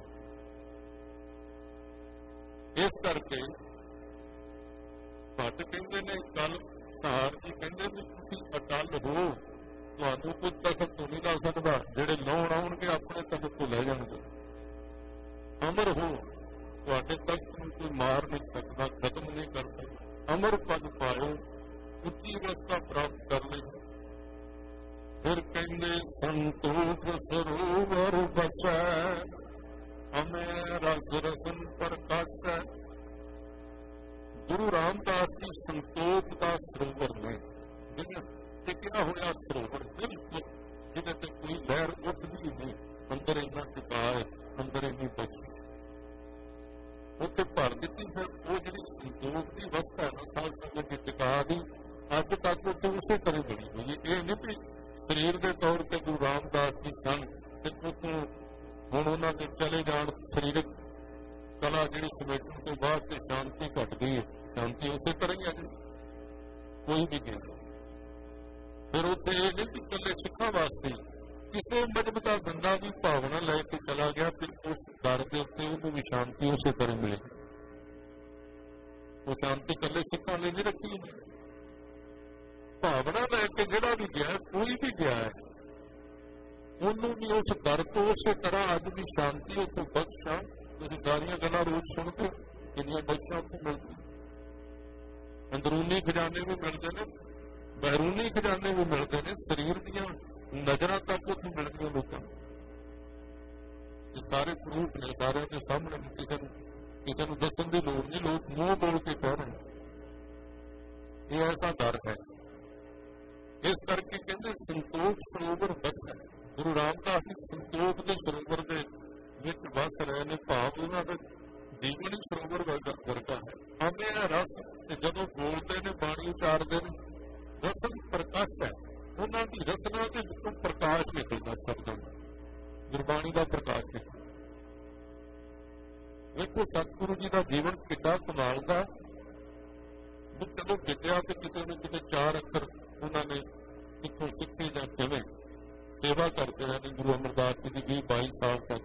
ਇਸ ਕਰਕੇ ਭੱਟ ਕਹਿੰਦੇ ਨੇ ਕੱਲ ਮਹਾਰਾਜ ਜੀ ਕਹਿੰਦੇ ਵੀ ਤੁਸੀਂ ਅਟਲ ਹੋ, ਤੁਹਾਨੂੰ ਕੋਈ ਤਖਤ ਤੋਂ ਨਹੀਂ ਲਾ ਸਕਦਾ, ਜਿਹੜੇ ਲਾਉਣ ਆਉਣਗੇ ਆਪਣੇ ਤਖਤ ਤੋਂ ਲੈ ਜਾਣਗੇ। ਅਮਰ ਹੋ, ਤੁਹਾਡੇ ਤਖਤ ਨੂੰ ਕੋਈ ਮਾਰ ਨਹੀਂ ਸਕਦਾ, ਖਤਮ ਨਹੀਂ ਕਰ ਸਕਦਾ। ਅਮਰ ਪਦ ਪਾਇਓ, ਉੱਚੀ ਅਵਸਥਾ ਪ੍ਰਾਪਤ ਕਰ ਲਈ। ਫਿਰ ਕਹਿੰਦੇ ਸੰਤੋਖ ਸਰੋਵਰ ਬਚੈ, ਹਮੇ ਰਸ ਰਸਨ ਪ੍ਰਕਾਸ਼ੈ। ਗੁਰੂ ਰਾਮਦਾਸ ਜੀ ਸੰਤੋਖ ਦਾ ਸਰੋਵਰ ਨੇ, ਟਿਕਿਆ ਹੋਇਆ ਸਰੋਵਰ, ਬਿਲਕੁਲ ਜਿਹਦੇ ਤੇ ਕੋਈ ਲਹਿਰ ਉੱਠਦੀ ਨਹੀਂ, ਅੰਦਰ ਇੰਨਾ ਟਿਕਾ ਹੈ, ਅੰਦਰ ਇੰਨੀ ਬਚੀ ਉੱਥੇ ਭਰ ਦਿੱਤੀ। ਫਿਰ ਉਹ ਜਿਹੜੀ ਸੰਤੋਖ ਦੀ ਅਵਸਥਾ ਹੈ ਨਾ ਸਾਧ ਸੰਗਤ ਦੀ ਟਿਕਾ ਦੀ, ਅੱਜ ਤੱਕ ਉੱਥੇ ਉਸੇ ਤਰ੍ਹਾਂ ਬਣੀ ਹੋਈ ਹੈ। ਇਹ ਨਹੀਂ ਵੀ ਸਰੀਰ ਦੇ ਤੌਰ ਤੇ ਗੁਰੂ ਰਾਮਦਾਸ ਜੀ ਸਨ ਤੇ ਉੱਥੋਂ ਹੁਣ ਉਹਨਾਂ ਦੇ ਚਲੇ ਜਾਣ ਸਰੀਰਕ ਕਲਾ ਜਿਹੜੀ ਸਮੇਟਣ ਤੋਂ ਬਾਅਦ ਤੇ ਸ਼ਾਂਤੀ ਘੱਟ ਗਈ ਹੈ, ਸ਼ਾਂਤੀ ਉਸੇ ਤਰ੍ਹਾਂ ਹੀ ਅੱਜ ਕੋਈ ਵੀ ਗਿਆ। ਫਿਰ ਉੱਥੇ ਇਹ ਨਹੀਂ ਕਿ ਇਕੱਲੇ ਸਿੱਖਾਂ ਵਾਸਤੇ ਕਿਸੇ ਮਜ਼ਹਬ ਦਾ ਬੰਦਾ ਵੀ ਭਾਵਨਾ ਲੈ ਕੇ ਚਲਾ ਗਿਆ ਤੇ ਉਸ ਦਰ ਦੇ ਉੱਤੇ ਉਹਨੂੰ ਵੀ ਸ਼ਾਂਤੀ ਉਸੇ ਤਰ੍ਹਾਂ ਮਿਲੇ। ਉਹ ਸ਼ਾਂਤੀ ਇਕੱਲੇ ਸਿੱਖਾਂ ਨੇ ਨਹੀਂ ਰੱਖੀ, ਭਾਵਨਾ ਲੈ ਕੇ ਜਿਹੜਾ ਵੀ ਗਿਆ, ਕੋਈ ਵੀ ਗਿਆ ਹੈ, ਉਹਨੂੰ ਵੀ ਉਸ ਦਰ ਤੋਂ ਉਸੇ ਤਰ੍ਹਾਂ ਅੱਜ ਵੀ ਸ਼ਾਂਤੀ ਉੱਥੋਂ ਬਖਸ਼ਾਂ। ਤੁਸੀਂ ਸਾਰੀਆਂ ਗੱਲਾਂ ਰੋਜ਼ ਸੁਣਦੇ, ਕਿੰਨੀਆਂ ਬਖਸ਼ਾਂ ਉੱਥੋਂ ਮਿਲਦੀਆਂ। ਅੰਦਰੂਨੀ ਖਜ਼ਾਨੇ ਵੀ ਮਿਲਦੇ ਨੇ, ਬਹਿਰੂਨੀ ਖਜ਼ਾਨੇ ਵੀ ਮਿਲਦੇ ਨੇ, ਸਰੀਰ ਦੀਆਂ ਨਜ਼ਰਾਂ ਤੱਕ ਉੱਥੋਂ ਮਿਲਦੀਆਂ ਲੋਕਾਂ ਨੂੰ। ਇਹ ਸਾਰੇ ਪ੍ਰੂਫ ਨੇ, ਸਾਰਿਆਂ ਦੇ ਸਾਹਮਣੇ, ਕਿਸੇ ਨੂੰ ਕਿਸੇ ਨੂੰ ਦੱਸਣ ਦੀ ਲੋੜ ਨਹੀਂ, ਲੋਕ ਮੂੰਹ ਬੋਲ ਕੇ ਕਹਿ ਰਹੇ। ਇਹ ਐਸਾ ਦਰ ਹੈ। ਇਸ ਕਰਕੇ ਕਹਿੰਦੇ ਸੰਤੋਖ ਸਰੋਵਰ ਬਚੈ। ਗੁਰੂ ਰਾਮਦਾਸ ਜੀ ਸੰਤੋਖ ਦੇ ਸਰੋਵਰ ਦੇ ਵਿੱਚ ਵਸ ਰਹੇ ਨੇ, ਭਾਵ ਉਹਨਾਂ ਦਾ ਜੀਵਨ ਹੀ ਸਰੋਵਰ ਵਰਗਾ ਹੈ। ਆਉਂਦੇ ਆ ਰਸ, ਤੇ ਜਦੋਂ ਬੋਲਦੇ ਨੇ, ਬਾਣੀ ਉਚਾਰਦੇ ਨੇ, ਰਸਨ ਪ੍ਰਕਾਸ਼ ਹੈ, ਉਹਨਾਂ ਦੀ ਰਸਨਾ ਦੇ ਵਿੱਚੋਂ ਪ੍ਰਕਾਸ਼ ਨਿਕਲਦਾ ਸ਼ਬਦਾਂ ਦਾ, ਗੁਰਬਾਣੀ ਦਾ ਪ੍ਰਕਾਸ਼ ਨਿਕਲਦਾ। ਵੇਖੋ ਸਤਿਗੁਰੂ ਜੀ ਦਾ ਜੀਵਨ ਕਿੱਡਾ ਕਮਾਲ ਦਾ। ਜਦੋਂ ਵਿਦਿਆ ਤੇ ਕਿਤੇ ਨੂੰ ਕਿਤੇ ਚਾਰ ਅੱਖਰ ਉਹਨਾਂ ਨੇ ਕਿੱਥੋਂ ਸਿੱਖੇ ਜਾਂ ਕਿਵੇਂ ਸੇਵਾ ਕਰਦੇ ਰਹੇ ਨੇ ਗੁਰੂ ਅਮਰਦਾਸ ਜੀ ਦੀ ਵੀਹ ਬਾਈ ਸਾਲ ਤੱਕ।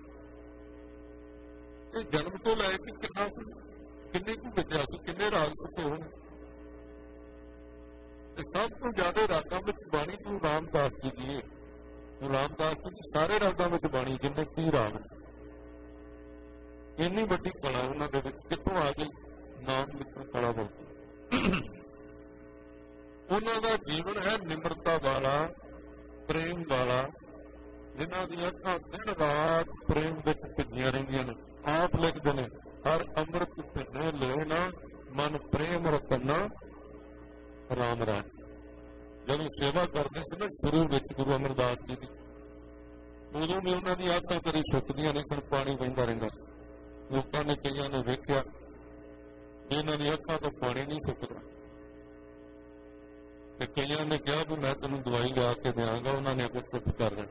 ਇਹ ਜਨਮ ਤੋਂ ਲੈ ਕੇ ਕਿੰਨਾ ਕਿੰਨੀ ਕੁ ਵਿਦਿਆ ਸੀ, ਕਿੰਨੇ ਰਾਗ ਸਿੱਖੇ ਹੋਣ। ਤੇ ਸਭ ਤੋਂ ਜ਼ਿਆਦਾ ਰਾਗਾਂ ਵਿੱਚ ਬਾਣੀ ਗੁਰੂ ਰਾਮਦਾਸ ਜੀ ਦੀ ਹੈ। ਗੁਰੂ ਰਾਮਦਾਸ ਜੀ ਦੀ ਸਾਰੇ ਰਾਗਾਂ ਵਿੱਚ ਬਾਣੀ, ਜਿੰਨੇ ਤੀਹ ਰਾਗ, ਇੰਨੀ ਵੱਡੀ ਕਲਾ ਉਹਨਾਂ ਦੇ ਵਿੱਚ ਕਿੱਥੋਂ ਆ ਗਈ? ਨਾਮ ਲਿਖਣ ਕਲਾ ਬੋਲਦੀ। ਉਹਨਾਂ ਦਾ ਜੀਵਨ ਹੈ ਨਿਮਰਤਾ ਵਾਲਾ, ਪ੍ਰੇਮ ਵਾਲਾ, ਜਿਨ੍ਹਾਂ ਦੀਆਂ ਅੱਖਾਂ ਦਿਨ ਰਾਤ ਪ੍ਰੇਮ ਵਿੱਚ ਭਿੱਜੀਆਂ ਰਹਿੰਦੀਆਂ ਨੇ। ਆਪ ਲਿਖਦੇ ਨੇ, ਹਰ ਅੰਮ੍ਰਿਤ ਭਿੰਨੇ ਲੈਣਾ, ਮਨ ਪ੍ਰੇਮ ਰਤਨਾ ਰਾਮ ਰਾਜ। ਜਦੋਂ ਸੇਵਾ ਕਰਦੇ ਸੀ ਨਾ ਗੁਰੂ ਵਿੱਚ, ਗੁਰੂ ਅਮਰਦਾਸ ਜੀ ਦੀ, ਉਦੋਂ ਵੀ ਉਹਨਾਂ ਦੀਆਂ ਅੱਖਾਂ ਕਦੇ ਸੁੱਕਦੀਆਂ ਨਹੀਂ ਸਨ, ਪਾਣੀ ਵਹਿੰਦਾ ਰਹਿੰਦਾ। ਲੋਕਾਂ ਨੇ, ਕਈਆਂ ਨੇ ਵੇਖਿਆ ਇਹਨਾਂ ਦੀਆਂ ਅੱਖਾਂ ਤੋਂ ਪਾਣੀ ਨਹੀਂ ਸੁੱਕਦਾ, ਤੇ ਕਈਆਂ ਨੇ ਕਿਹਾ ਵੀ ਮੈਂ ਤੈਨੂੰ ਦਵਾਈ ਲਿਆ ਕੇ ਦਿਆਂਗਾ, ਉਹਨਾਂ ਨੇ ਅੱਗੇ ਚੁੱਪ ਕਰ ਲਿਆ।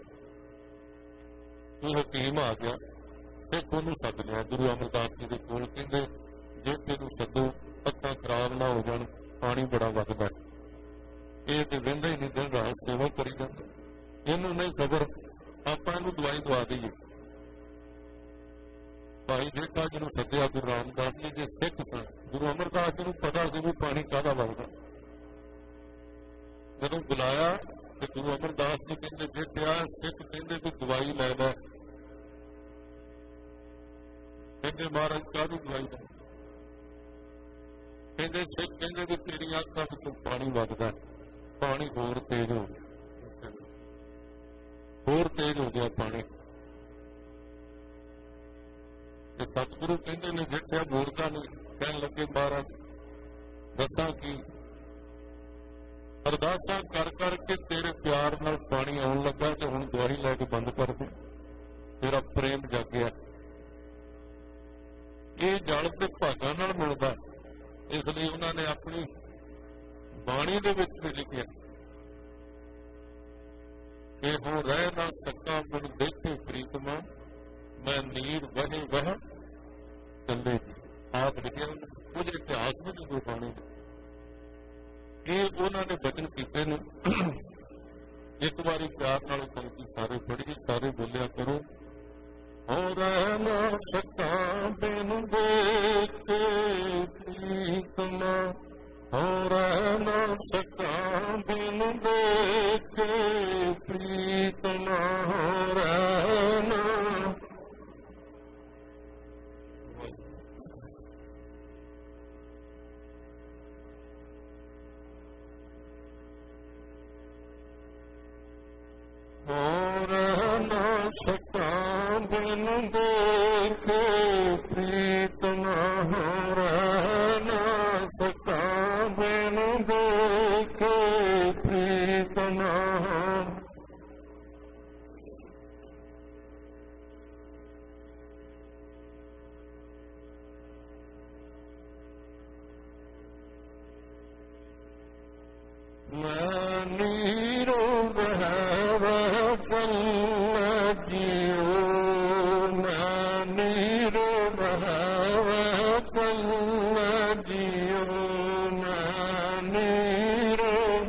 ਉਹ ਹਕੀਮ ਆ ਗਿਆ ਤੇ ਉਹਨੂੰ ਸੱਦ ਲਿਆ ਗੁਰੂ ਅਮਰਦਾਸ ਜੀ ਦੇ ਕੋਲ। ਕਹਿੰਦੇ ਜੇ ਤੈਨੂੰ ਸੱਦੋ ਅੱਖਾਂ ਖਰਾਬ ਨਾ ਹੋ ਜਾਣ, ਪਾਣੀ ਬੜਾ ਵੱਗਦਾ, ਇਹ ਤੇ ਵਹਿੰਦਾ ਹੀ ਨਹੀਂ, ਦਿਨ ਰਾਤ ਸੇਵਾ ਕਰੀ ਜਾਂਦਾ, ਇਹਨੂੰ ਨਹੀਂ ਖਬਰ, ਆਪਾਂ ਇਹਨੂੰ ਦਵਾਈ ਦਵਾ ਦਈਏ। ਭਾਈ ਜੇਠਾ ਜੀ ਨੂੰ ਸੱਦਿਆ ਗੁਰੂ ਰਾਮਦਾਸ ਜੀ ਦੇ ਸਿੱਖ ਸਨ। ਗੁਰੂ ਅਮਰਦਾਸ ਜੀ ਨੂੰ ਪਤਾ ਸੀ ਵੀ ਪਾਣੀ ਕਾਹਦਾ ਵੱਗਦਾ। ਜਦੋਂ ਬੁਲਾਇਆ ਤੇ ਗੁਰੂ ਅਮਰਦਾਸ ਜੀ ਕਹਿੰਦੇ ਜੇਠਿਆ, ਸਿੱਖ ਕਹਿੰਦੇ ਵੀ ਦਵਾਈ ਲੈ ਲੈ। ਕਹਿੰਦੇ ਮਹਾਰਾਜ ਕਾਹਦੀ ਦਵਾਈ ਲੈ? ਕਹਿੰਦੇ ਸਿੱਖ ਕਹਿੰਦੇ ਵੀ ਤੇਰੀਆਂ ਅੱਖਾਂ ਵਿੱਚੋਂ ਪਾਣੀ ਵੱਗਦਾ। ਪਾਣੀ ਹੋਰ ਤੇਜ਼ ਹੋ ਗਿਆ, ਹੋਰ ਤੇਜ਼ ਹੋ ਗਿਆ ਪਾਣੀ। ਤੇ ਸਤਿਗੁਰੂ ਕਹਿੰਦੇ ਨੇ ਜੇਠਿਆ ਬੋਲਦਾ ਨਹੀਂ। ਕਹਿਣ ਲੱਗੇ ਮਹਾਰਾਜ ਦੱਸਾਂ ਕੀ? ਅਰਦਾਸਾਂ ਕਰ ਕਰਕੇ ਤੇਰੇ ਪਿਆਰ ਨਾਲ ਪਾਣੀ ਆਉਣ ਲੱਗਾ ਤੇ ਹੁਣ ਦਵਾਈ ਲੈ ਕੇ ਬੰਦ ਕਰ ਦੇ, ਤੇਰਾ ਪ੍ਰੇਮ ਜਾਗਿਆ। ਇਹ ਜਲ ਤੇ ਭਾਗਾਂ ਨਾਲ ਮਿਲਦਾ, ਇਸ ਲਈ ਉਹਨਾਂ ਨੇ ਆਪਣੀ ਬਾਣੀ ਦੇ ਵਿੱਚ ਵੀ ਲਿਖਿਆ ਕਿ ਹੁਣ ਰਹਿ ਨਾ ਸਕਾਂ ਮਨ ਦੇਖੇ ਪ੍ਰੀਤਮਾ, ਮੈਂ ਨੀਰ ਵਹੇ ਵਹ ਚੱਲੇ। ਆਪ ਲਿਖਿਆ ਉਹਦੇ ਇਤਿਹਾਸ ਵਿੱਚ ਗੁਰਬਾਣੀ ਇਹ ਉਹਨਾਂ ਨੇ ਬਚਨ ਕੀਤੇ ਨੇ। ਇੱਕ ਵਾਰੀ ਪਿਆਰ ਨਾਲ ਪੰਕਤੀ ਸਾਰੇ ਪੜ੍ਹੀਏ, ਸਾਰੇ ਬੋਲਿਆ ਕਰੋ। ਹੋ ਰਹਿ ਨਾ ਸਕਾਂ ਬਿਨ ਦੇਖੇ ਪ੍ਰੀਤਮਾ, ਹੋ ਰਹਿ ਨਾ ਸਕਾਂ ਬਿਨ ਦੇਖੇ ਪ੍ਰੀਤ ਨਾ ਹੋ ਰਹਿ ਨਾ ਹੋ ਰਹਿ ਨਾ ਸਕਾਂ ਬਿਨ ਦੇਖੇ ਪ੍ਰੀਤ ਨਾ ਹੋ ਰਹਿ ਨਾ ਸਕਾਂ ਬਿਨ ਦੇਖੇ ਪ੍ਰੀਤ ਨਾ ਮੈਂ ਨੀਰੋ ਬਹਿ ਪਲ ਜੀਓ ਮੈਂ ਨੀਰੋ ਬਹਿ ਪਲ ਜੀਓ ਮੈਂ ਨੀਰੋ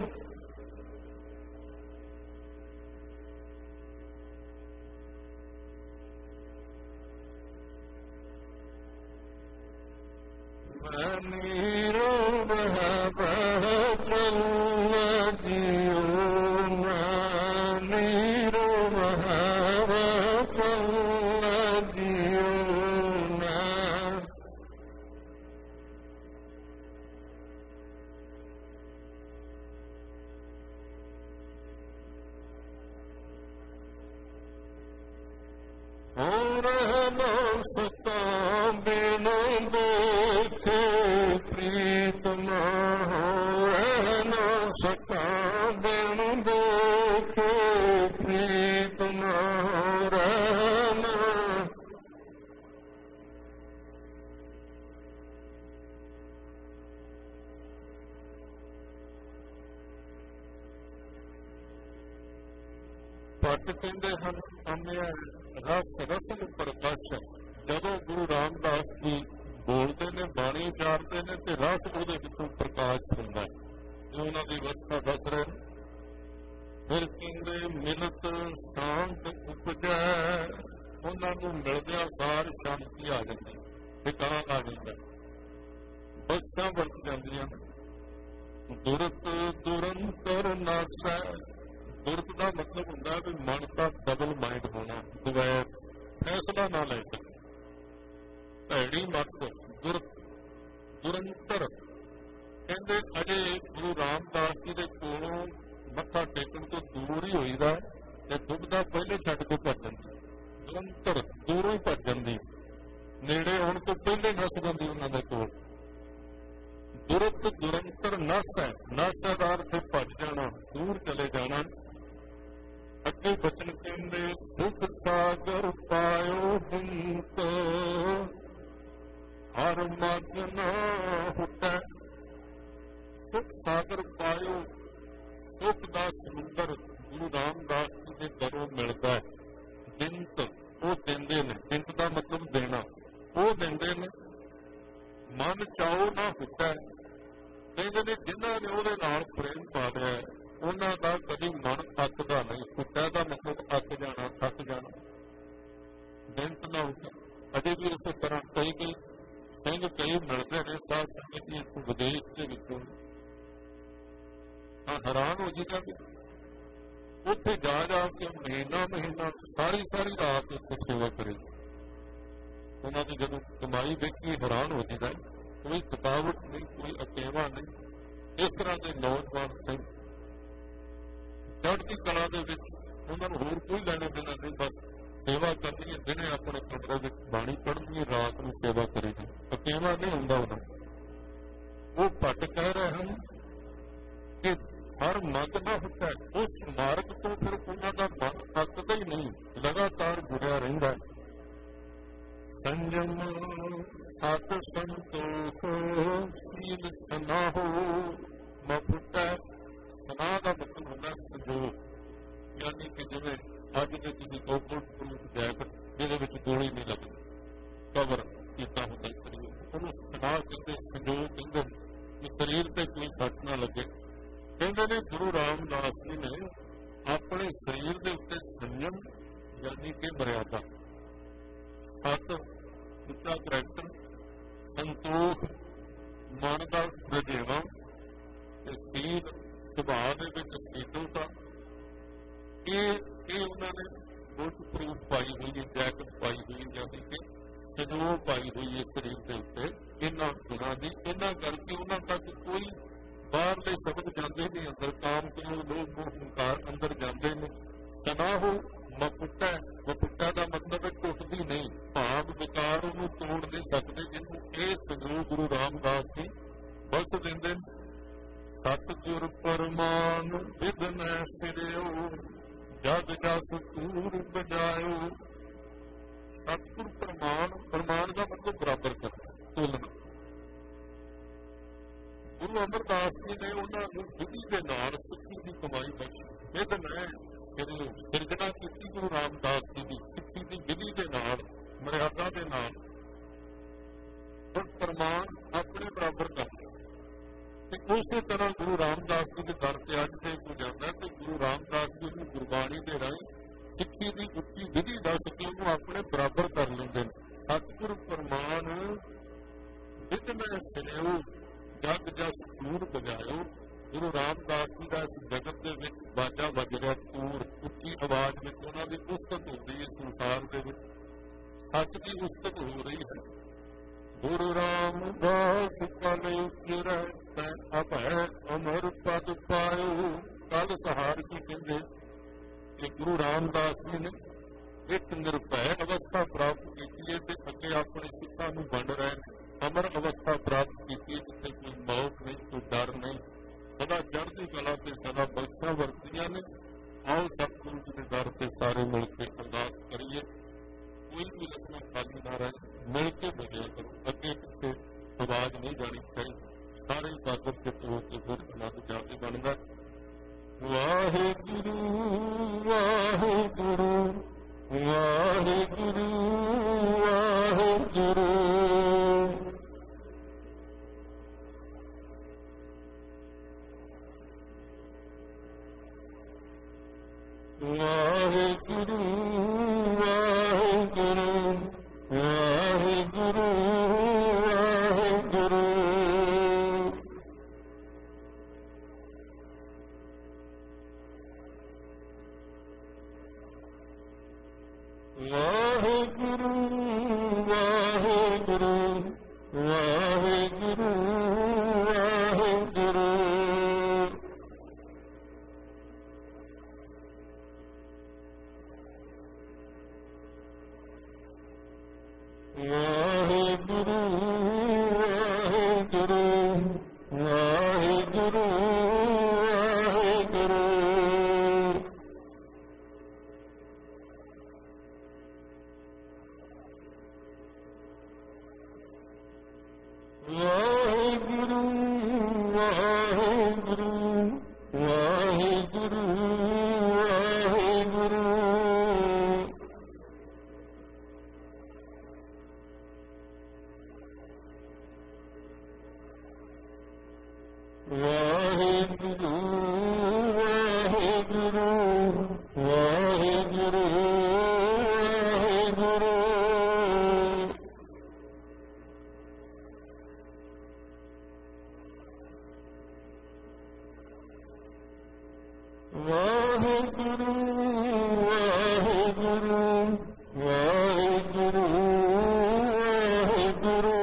ਮੈਂ ਨੀਰੋ ਬਹਿ ਪਲ ਜੀਓ ਮੈਂ ਨੀਰੋ ਬਹਿ ਪਲ ਜੀਓ ਮੈਂ ਹੋ ਰਹਿ ਨਾ ਸਕਾਂ ਬਿਨ ਦੇਖੇ ਪ੍ਰੀਤ ਨਾ ਹੋ ਰਹਿ ਨਾ ਸਕਾਂ ਬਿਨ ਦੇਖੇ ਪ੍ਰੀਤ ਨਾ ਹੋ ਰਹਿ ਨਾ ਭੱਟ ਕਹਿੰਦੇ ਹਨ ਆਮਿਆ ਰਸ ਰਤਨ ਪ੍ਰਕਾਸ਼। ਜਦੋਂ ਗੁਰੂ ਰਾਮਦਾਸ ਜੀ ਬੋਲਦੇ ਨੇ ਬਾਣੀ ਉਚਾਰਦੇ ਨੇ ਤੇ ਰਸ ਉਹਦੇ ਵਿੱਚੋਂ ਪ੍ਰਕਾਸ਼ ਹੁੰਦਾ ਹੈ। ਇਹ ਉਹਨਾਂ ਦੀ ਅਵਸਥਾ ਦੱਸ ਰਹੇ ਨੇ। ਫਿਰ ਕਹਿੰਦੇ ਮਿਲਤ ਸ਼ਾਂਤ ਉਪਜੈ, ਉਹਨਾਂ ਨੂੰ ਮਿਲਦਿਆਂ ਸਾਰ ਸ਼ਾਂਤੀ ਆ ਜਾਂਦੀ, ਟਿਕਾਣਾ ਆ ਜਾਂਦਾ, ਬਸਾਂ ਵਰਤ ਜਾਂਦੀਆਂ। ਦੁਰਤ ਦੁਰੰਤਰ ਨਾਸੈ, ਦੁਰਤ ਦਾ ਮਤਲਬ ਹੁੰਦਾ ਵੀ ਮਨ ਦਾ ਡਬਲ ਮਾਈਂਡ ਹੋਣਾ, ਦੁਵੈਰ ਫੈਸਲਾ ਨਾ ਲੈ ਸਕੇ, ਭੈੜੀ ਮੱਤ। ਦੁਰਤ ਦੁਰੰਤਰ ਕਹਿੰਦੇ ਅਜੇ ਗੁਰੂ ਰਾਮਦਾਸ ਜੀ ਦੇ ਕੋਲੋਂ ਮੱਥਾ ਟੇਕਣ ਤੋਂ ਦੂਰ ਹੀ ਹੋਈਦਾ ਤੇ ਦੁਬਦਾ ਪਹਿਲੇ ਛੱਡ ਕੇ ਭੱਜ ਜਾਂਦੀ, ਦੁਰੰਤਰ ਦੂਰੋਂ ਹੀ ਭੱਜ ਜਾਂਦੀ, ਨੇੜੇ ਆਉਣ ਤੋਂ ਪਹਿਲੇ ਨੱਸ ਜਾਂਦੀ ਉਹਨਾਂ ਦੇ ਕੋਲ। ਦੁਰਤ ਦੁਰੰਤਰ ਨੱਸ ਹੈ, ਨੱਸ ਦਾ ਅਰਥ ਭੱਜ ਜਾਣਾ, ਦੂਰ ਚਲੇ ਜਾਣਾ। ਅੱਗੇ ਬਚਨ ਕਹਿੰਦੇ ਦੁੱਖ ਸਾਗਰ ਪਾਇਓ ਬੰਤ, ਹਰ ਮਗ ਨਾ ਹੁਟੈ। ਦੁੱਖ ਸਾਗਰ ਪਾਇਓ, ਦੁੱਖ ਦਾ ਸਮੁੰਦਰ ਗੁਰੂ ਰਾਮਦਾਸ ਜੀ ਦੇ ਦਰੋਂ ਮਿਲਦਾ ਹੈ। ਜਿੰਤ ਉਹ ਦਿੰਦੇ ਨੇ, ਜਿੰਤ ਦਾ ਮਤਲਬ ਦੇਣਾ, ਉਹ ਦਿੰਦੇ ਨੇ। ਮਨ ਚਾਓ ਨਾ ਹੁਟੈ, ਕਹਿੰਦੇ ਨੇ ਜਿਨ੍ਹਾਂ ਨੇ ਉਹਦੇ ਨਾਲ ਪ੍ਰੇਮ ਪਾ ਲਿਆ ਉਹਨਾਂ ਦਾ ਕਦੀ ਮਨ ਅੱਕਦਾ ਨਹੀਂ। ਹੁਟੈ ਦਾ ਮਤਲਬ ਅੱਕ ਜਾਣਾ, ਥੱਕ ਜਾਣਾ। ਜਿੰਤ ਨਾ ਹੁਟੈ। ਅਜੇ ਵੀ ਉਸੇ ਤਰ੍ਹਾਂ ਕਈ ਕਈ ਸਿੰਘ ਕਈ ਮਿਲਦੇ ਨੇ ਸਾਧ ਸੰਗਤ ਜੀ ਵਿਦੇਸ਼ ਦੇ ਵਿੱਚੋਂ, ਤਾਂ ਹੈਰਾਨ ਹੋ ਜੀਦਾ ਵੀ ਉੱਥੇ ਜਾ ਜਾ ਕੇ ਮਹੀਨਾ ਮਹੀਨਾ ਸਾਰੀ ਸਾਰੀ ਰਾਤ ਉੱਥੇ ਸੇਵਾ ਕਰੇ। ਉਹਨਾਂ ਦੀ ਜਦੋਂ ਕਮਾਈ ਵੇਖੀ ਹੈਰਾਨ ਹੋ ਜੀਦਾ, ਕੋਈ ਥਕਾਵਟ ਨਹੀਂ, ਕੋਈ ਅਕੇਵਾ ਨਹੀਂ। ਇਸ ਤਰ੍ਹਾਂ ਦੇ ਨੌਜਵਾਨ ਸਿੰਘ ਚੜ੍ਹਦੀ ਕਲਾ ਦੇ ਵਿੱਚ, ਉਹਨਾਂ ਨੂੰ ਹੋਰ ਕੋਈ ਲੈਣਾ ਦੇਣਾ ਨਹੀਂ, ਬਸ ਸੇਵਾ ਕਰਨੀ ਹੈ। ਦਿਨੇ ਆਪਣੇ ਕਮਰੇ ਵਿੱਚ ਬਾਣੀ ਪੜ੍ਹਨੀ ਹੈ, ਰਾਤ ਨੂੰ ਸੇਵਾ ਕਰੇਗੀ, ਅਕੇਵਾ ਨਹੀਂ ਹੁੰਦਾ ਉਹਨਾਂ। ਉਹ ਭੱਟ ਕਹਿ ਰਹੇ ਹਨ ਕਿ ਹਰ ਮਗ ਨਾ ਹੁੰਦਾ, ਉਸ ਮਾਰਗ ਤੋਂ ਫਿਰ ਉਹਨਾਂ ਦਾ ਮਨ ਥੱਕਦਾ ਹੀ ਨਹੀਂ, ਲਗਾਤਾਰ ਜੁੜਿਆ ਰਹਿੰਦਾ। ਸੰਜਮ ਸਤ ਸੰਤੋਖ ਸੀਲ ਸਨਾਹੋ ਮਫੁਟੈ। ਸਨਾਹ ਦਾ ਮਤਲਬ ਹੁੰਦਾ ਸੰਜੋਗ, ਯਾਨੀ ਕਿ ਜਿਵੇਂ ਅੱਜ ਦੇ ਤੁਸੀਂ ਕੋਕੋਟ ਪੁਲਿਸ ਜੈਕਟ ਜਿਹਦੇ ਵਿੱਚ ਗੋਲੀ ਨਹੀਂ ਲੱਗਦੀ, ਕਵਰ ਕੀਤਾ ਹੁੰਦਾ ਸਰੀਰ, ਉਹਨੂੰ ਸਨਾਹ ਕਹਿੰਦੇ, ਸੰਜੋਗ ਕਹਿੰਦੇ ਕਿ ਸਰੀਰ ਤੇ ਕੋਈ ਸੱਟ ਨਾ ਲੱਗੇ। ਕਹਿੰਦੇ ਨੇ ਗੁਰੂ ਰਾਮਦਾਸ ਜੀ ਨੇ ਆਪਣੇ ਸਰੀਰ ਦੇ ਉੱਤੇ ਸੰਜਮ ਯਾਨੀ ਕਿ ਮਰਿਆਦਾ, ਸਤ ਉੱਚਾ ਕਰੈਕਟਰ, ਸੰਤੋਖ ਮਨ ਦਾ ਰਜੇਵਾ, ਤੇ ਸੀਲ ਸੁਭਾਅ ਦੇ ਵਿੱਚ ਸੀਲਤਾ, ਇਹ ਇਹ ਉਹਨਾਂ ਨੇ ਬੁੱਟ ਪ੍ਰੂਫ ਪਾਈ ਹੋਈ ਹੈ, ਜੈਕਟ ਪਾਈ ਹੋਈ, ਯਾਨੀ ਕਿ ਸਜੋ ਪਾਈ ਹੋਈ ਹੈ ਸਰੀਰ ਦੇ ਉੱਤੇ ਇਹਨਾਂ ਗੁਣਾਂ ਦੀ। ਇਹਨਾਂ ਕਰਕੇ ਉਹਨਾਂ ਤੱਕ ਕੋਈ ਬਾਹਰਲੇ ਸ਼ਬਦ ਜਾਂਦੇ ਨਹੀਂ, ਅੰਦਰ ਕਾਮ ਕ੍ਰੋਧ ਲੋਭ ਮੋਹ ਹੰਕਾਰ ਅੰਦਰ ਜਾਂਦੇ ਨੇ। ਤਨਾਹੋ ਮਪੁੱਟਾ, ਮਪੁੱਟਾ ਦਾ ਮਤਲਬ ਹੈ ਟੁੱਟਦੀ ਨਹੀਂ, ਭਾਵ ਵਿਕਾਰ ਉਹਨੂੰ ਤੋੜ ਨਹੀਂ ਸਕਦੇ, ਜਿਹਨੂੰ ਇਹ ਸੰਜੋਗ ਗੁਰੂ ਰਾਮਦਾਸ ਜੀ ਬਖਸ਼ ਦਿੰਦੇ ਨੇ। ਸਤਿਗੁਰ ਪਰਮਾਨ ਵਿਧਨੈ ਫਿਰਿਓ, ਜਗ ਜਗ ਤੂਰ ਬਜਾਇਓ। ਸਤਿਗੁਰ ਪ੍ਰਮਾਣ, ਪ੍ਰਮਾਣ ਦਾ ਮਤਲਬ ਬਰਾਬਰ ਕਰਨਾ, ਤੋਲਣਾ। ਗੁਰੂ ਅਮਰਦਾਸ ਜੀ ਨੇ ਉਹਨਾਂ ਨੂੰ ਵਿਧੀ ਦੇ ਨਾਲ ਸਿੱਖੀ ਦੀ ਕਮਾਈ ਬਖਸ਼ੀ। ਵਿਧਨੈ ਜਿਹੜੀ ਸਿਰਜਣਾ ਕੀਤੀ ਗੁਰੂ ਰਾਮਦਾਸ ਜੀ ਦੀ ਸਿੱਖੀ ਦੀ ਵਿਧੀ ਦੇ ਨਾਲ, ਮਰਿਆਦਾ ਦੇ ਨਾਲ, ਪ੍ਰਮਾਣ ਆਪਣੇ ਬਰਾਬਰ ਕਰਨਾ। ਤੇ ਉਸੇ ਤਰ੍ਹਾਂ ਗੁਰੂ ਰਾਮਦਾਸ ਜੀ ਦੇ ਦਰ ਤੇ ਅੱਜ ਤੇ ਕੋਈ ਜਾਂਦਾ ਤੇ ਗੁਰੂ ਰਾਮਦਾਸ ਜੀ ਨੂੰ ਗੁਰਬਾਣੀ ਦੇ ਰਾਹੀਂ ਸਿੱਖੀ ਦੀ ਉੱਚੀ ਵਿਧੀ ਦੱਸ ਕੇ ਉਹਨੂੰ ਆਪਣੇ ਬਰਾਬਰ ਕਰ ਲੈਂਦੇ ਨੇ। ਸਤਿਗੁਰ ਪ੍ਰਮਾਣ ਵਿਧਨੈ ਫਿਰਿਓ, ਜਗ ਜਗ ਤੂਰ ਬਜਾਇਓ। ਗੁਰੂ ਰਾਮਦਾਸ ਜੀ ਦਾ ਇਸ ਜਗਤ ਦੇ ਵਿੱਚ ਬਾਜਾ ਵੱਜ ਰਿਹਾ, ਤੂਰ, ਉੱਚੀ ਆਵਾਜ਼ ਵਿੱਚ ਉਹਨਾਂ ਦੀ ਉਸਤਤ ਹੁੰਦੀ ਹੈ ਸੰਸਾਰ ਦੇ ਵਿੱਚ, ਸੱਚ ਦੀ ਉਸਤਤ ਹੋ ਰਹੀ ਹੈ। ਗੁਰੂ ਰਾਮਦਾਸ ਕਲ ਉਚਰੈ ਤੈ ਅਭੈ ਅਮਰ ਪਦ ਪਾਇਓ। ਕੱਲ ਸਹਾਰ ਕੀ ਕਹਿੰਦੇ ਕਿ ਗੁਰੂ ਰਾਮਦਾਸ ਜੀ ਨੇ ਇੱਕ ਨਿਰਭੈ ਅਵਸਥਾ ਪ੍ਰਾਪਤ ਕੀਤੀ ਹੈ ਤੇ ਅੱਗੇ ਆਪਣੇ ਸਿੱਖਾਂ ਨੂੰ ਵੰਡ ਰਹੇ ਨੇ। ਅਮਰ ਅਵਸਥਾ ਪ੍ਰਾਪਤ ਕੀਤੀ ਹੈ ਜਿੱਥੇ ਕੋਈ ਮੌਤ ਨਹੀਂ, ਕੋਈ ਡਰ ਨਹੀਂ, ਸਦਾ ਚੜ੍ਹਦੀ ਕਲਾ ਤੇ ਸਦਾ ਬਖਸ਼ਾਂ ਵਰਤੀਆਂ ਨੇ। ਆਓ ਸਤਿਗੁਰੂ ਜੀ ਦੇ ਦਰ ਤੇ ਸਾਰੇ ਮਿਲ ਕੇ ਅਰਦਾਸ ਕਰੀਏ। ਕੋਈ ਵੀ ਆਪਣਾ ਖਾਲੀ ਨਾ ਰਹੇ, ਮਿਲ ਕੇ ਬਜਿਆ ਕਰੋ, ਅੱਗੇ ਪਿੱਛੇ ਆਵਾਜ਼ ਨਹੀਂ ਜਾਣੀ ਚਾਹੀਦੀ। ਸਾਰੇ ਇਬਾਦਤ ਚਿੱਤ ਹੋ ਕੇ ਫਿਰ ਆਨੰਦ ਜਾ ਕੇ ਬਣਦਾ। ਵਾਹਿਗੁਰੂ ਵਾਹਿਗੁਰੂ ਵਾਹਿਗੁਰੂ ਵਾਹਿਗੁਰੂ। ਵਾਹਿਗੁਰੂ ਵਾਹਿਗੁਰੂ ਵਾਹਿਗੁਰੂ ਵਾਹਿਗੁਰੂ। ਵਾਹਿਗੁਰੂ ਵਾਹਿਗੁਰੂ ਵਾਹਿਗੁਰੂ ਵਾਹਿਗੁਰੂ। ਵਾਹਿਗੁਰੂ ਵਾਹਿਗੁਰੂ ਵਾਹਿਗੁਰੂ ਵਾਹਿਗੁਰੂ। ਵਾਹਿਗੁਰੂ ਵਾਹਿਗੁਰੂ ਵਾਹਿਗੁਰੂ ਵਾਹਿਗੁਰੂ। ਵਾਹਿਗੁਰੂ ਵਾਹਿਗੁਰੂ ਵਾਹਿਗੁਰੂ ਵਾਹਿਗੁਰੂ। ਵਾਹਿਗੁਰੂ ਵਾਹਿਗੁਰੂ ਵਾਹਿਗੁਰੂ ਵਾਹਿਗੁਰੂ।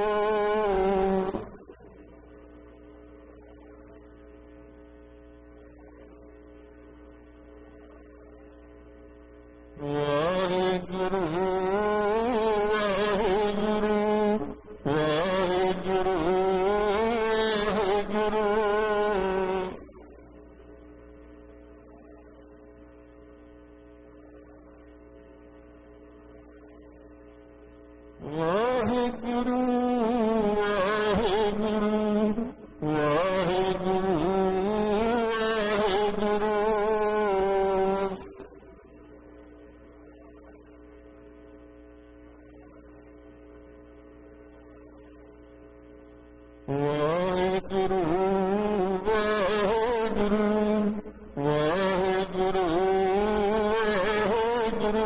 ਵਾਹਿਗੁਰੂ ਵਾਹਿਗੁਰੂ ਵਾਹਿਗੁਰੂ ਵਾਹਿਗੁਰੂ। ਵਾਹਿਗੁਰੂ ਵਾਹਿਗੁਰੂ ਵਾਹਿਗੁਰੂ ਵਾਹਿਗੁਰੂ। ਵਾਹਿਗੁਰੂ ਵਾਹਿਗੁਰੂ ਵਾਹਿਗੁਰੂ ਵਾਹਿਗੁਰੂ।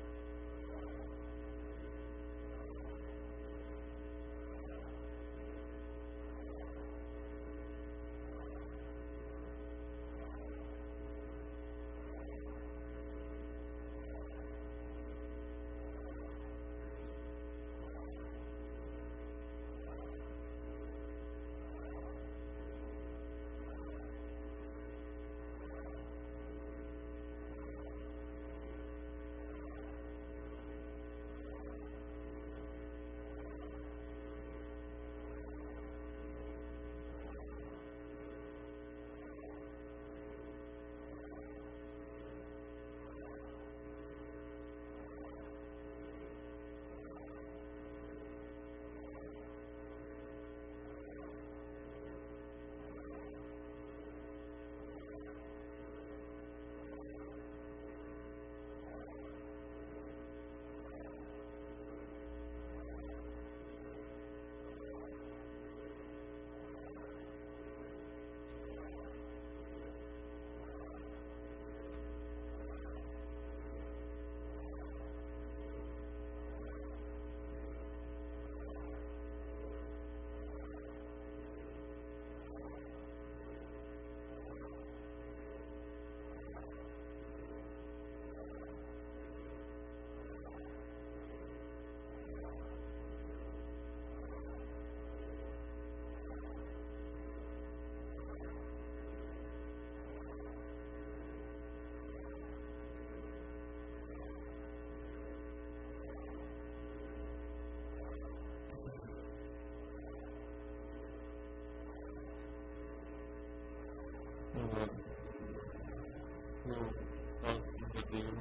ਜੋ ਸਾਥੀ ਦਾ ਦੇਵ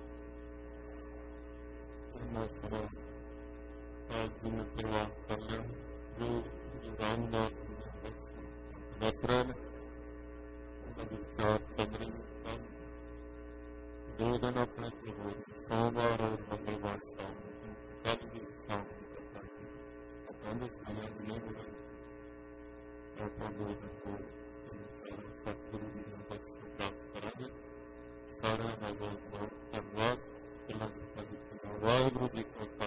ਉਹਨਾਂ ਥੋੜਾ ਆਪ ਜੀ ਨੇ ਪ੍ਰਵਾਸ ਕਰ ਲਿਆ ਜੋ ਜੋ ਰਾਮਦਾਸ ਦੱਸ ਰਹੇ ਨੇ ਉਹਨਾਂ ਦੇ ਚਾਰ ਕਮਰੇ ਸਨ। ਦੋ ਦਿਨ ਆਪਣੇ ਕੋਲ ਸੋਮਵਾਰ ਔਰ ਮੰਗਲਵਾਰ ਸ਼ਾਮ ਨੂੰ ਕੱਲ੍ਹ ਦੀ ਸ਼ਾਮ ਨੂੰ ਕਰਦਾ ਕਹਿੰਦੇ ਖਾਣਾ ਨਹੀਂ ਮਿਲਿਆ ਐਸਾ ਦੋ ਦਿਨ ਤੋਂ ਸਤਿਗੁਰੂ ਜੀ ਨੂੰ ਦਰਸ਼ਨ ਪ੍ਰਾਪਤ ਕਰਾਂਗੇ। ਸਾਰਿਆਂ ਦਾ ਬਹੁਤ ਬਹੁਤ ਧੰਨਵਾਦ। ਵਾਹਿਗੁਰੂ ਜੀ ਕਾ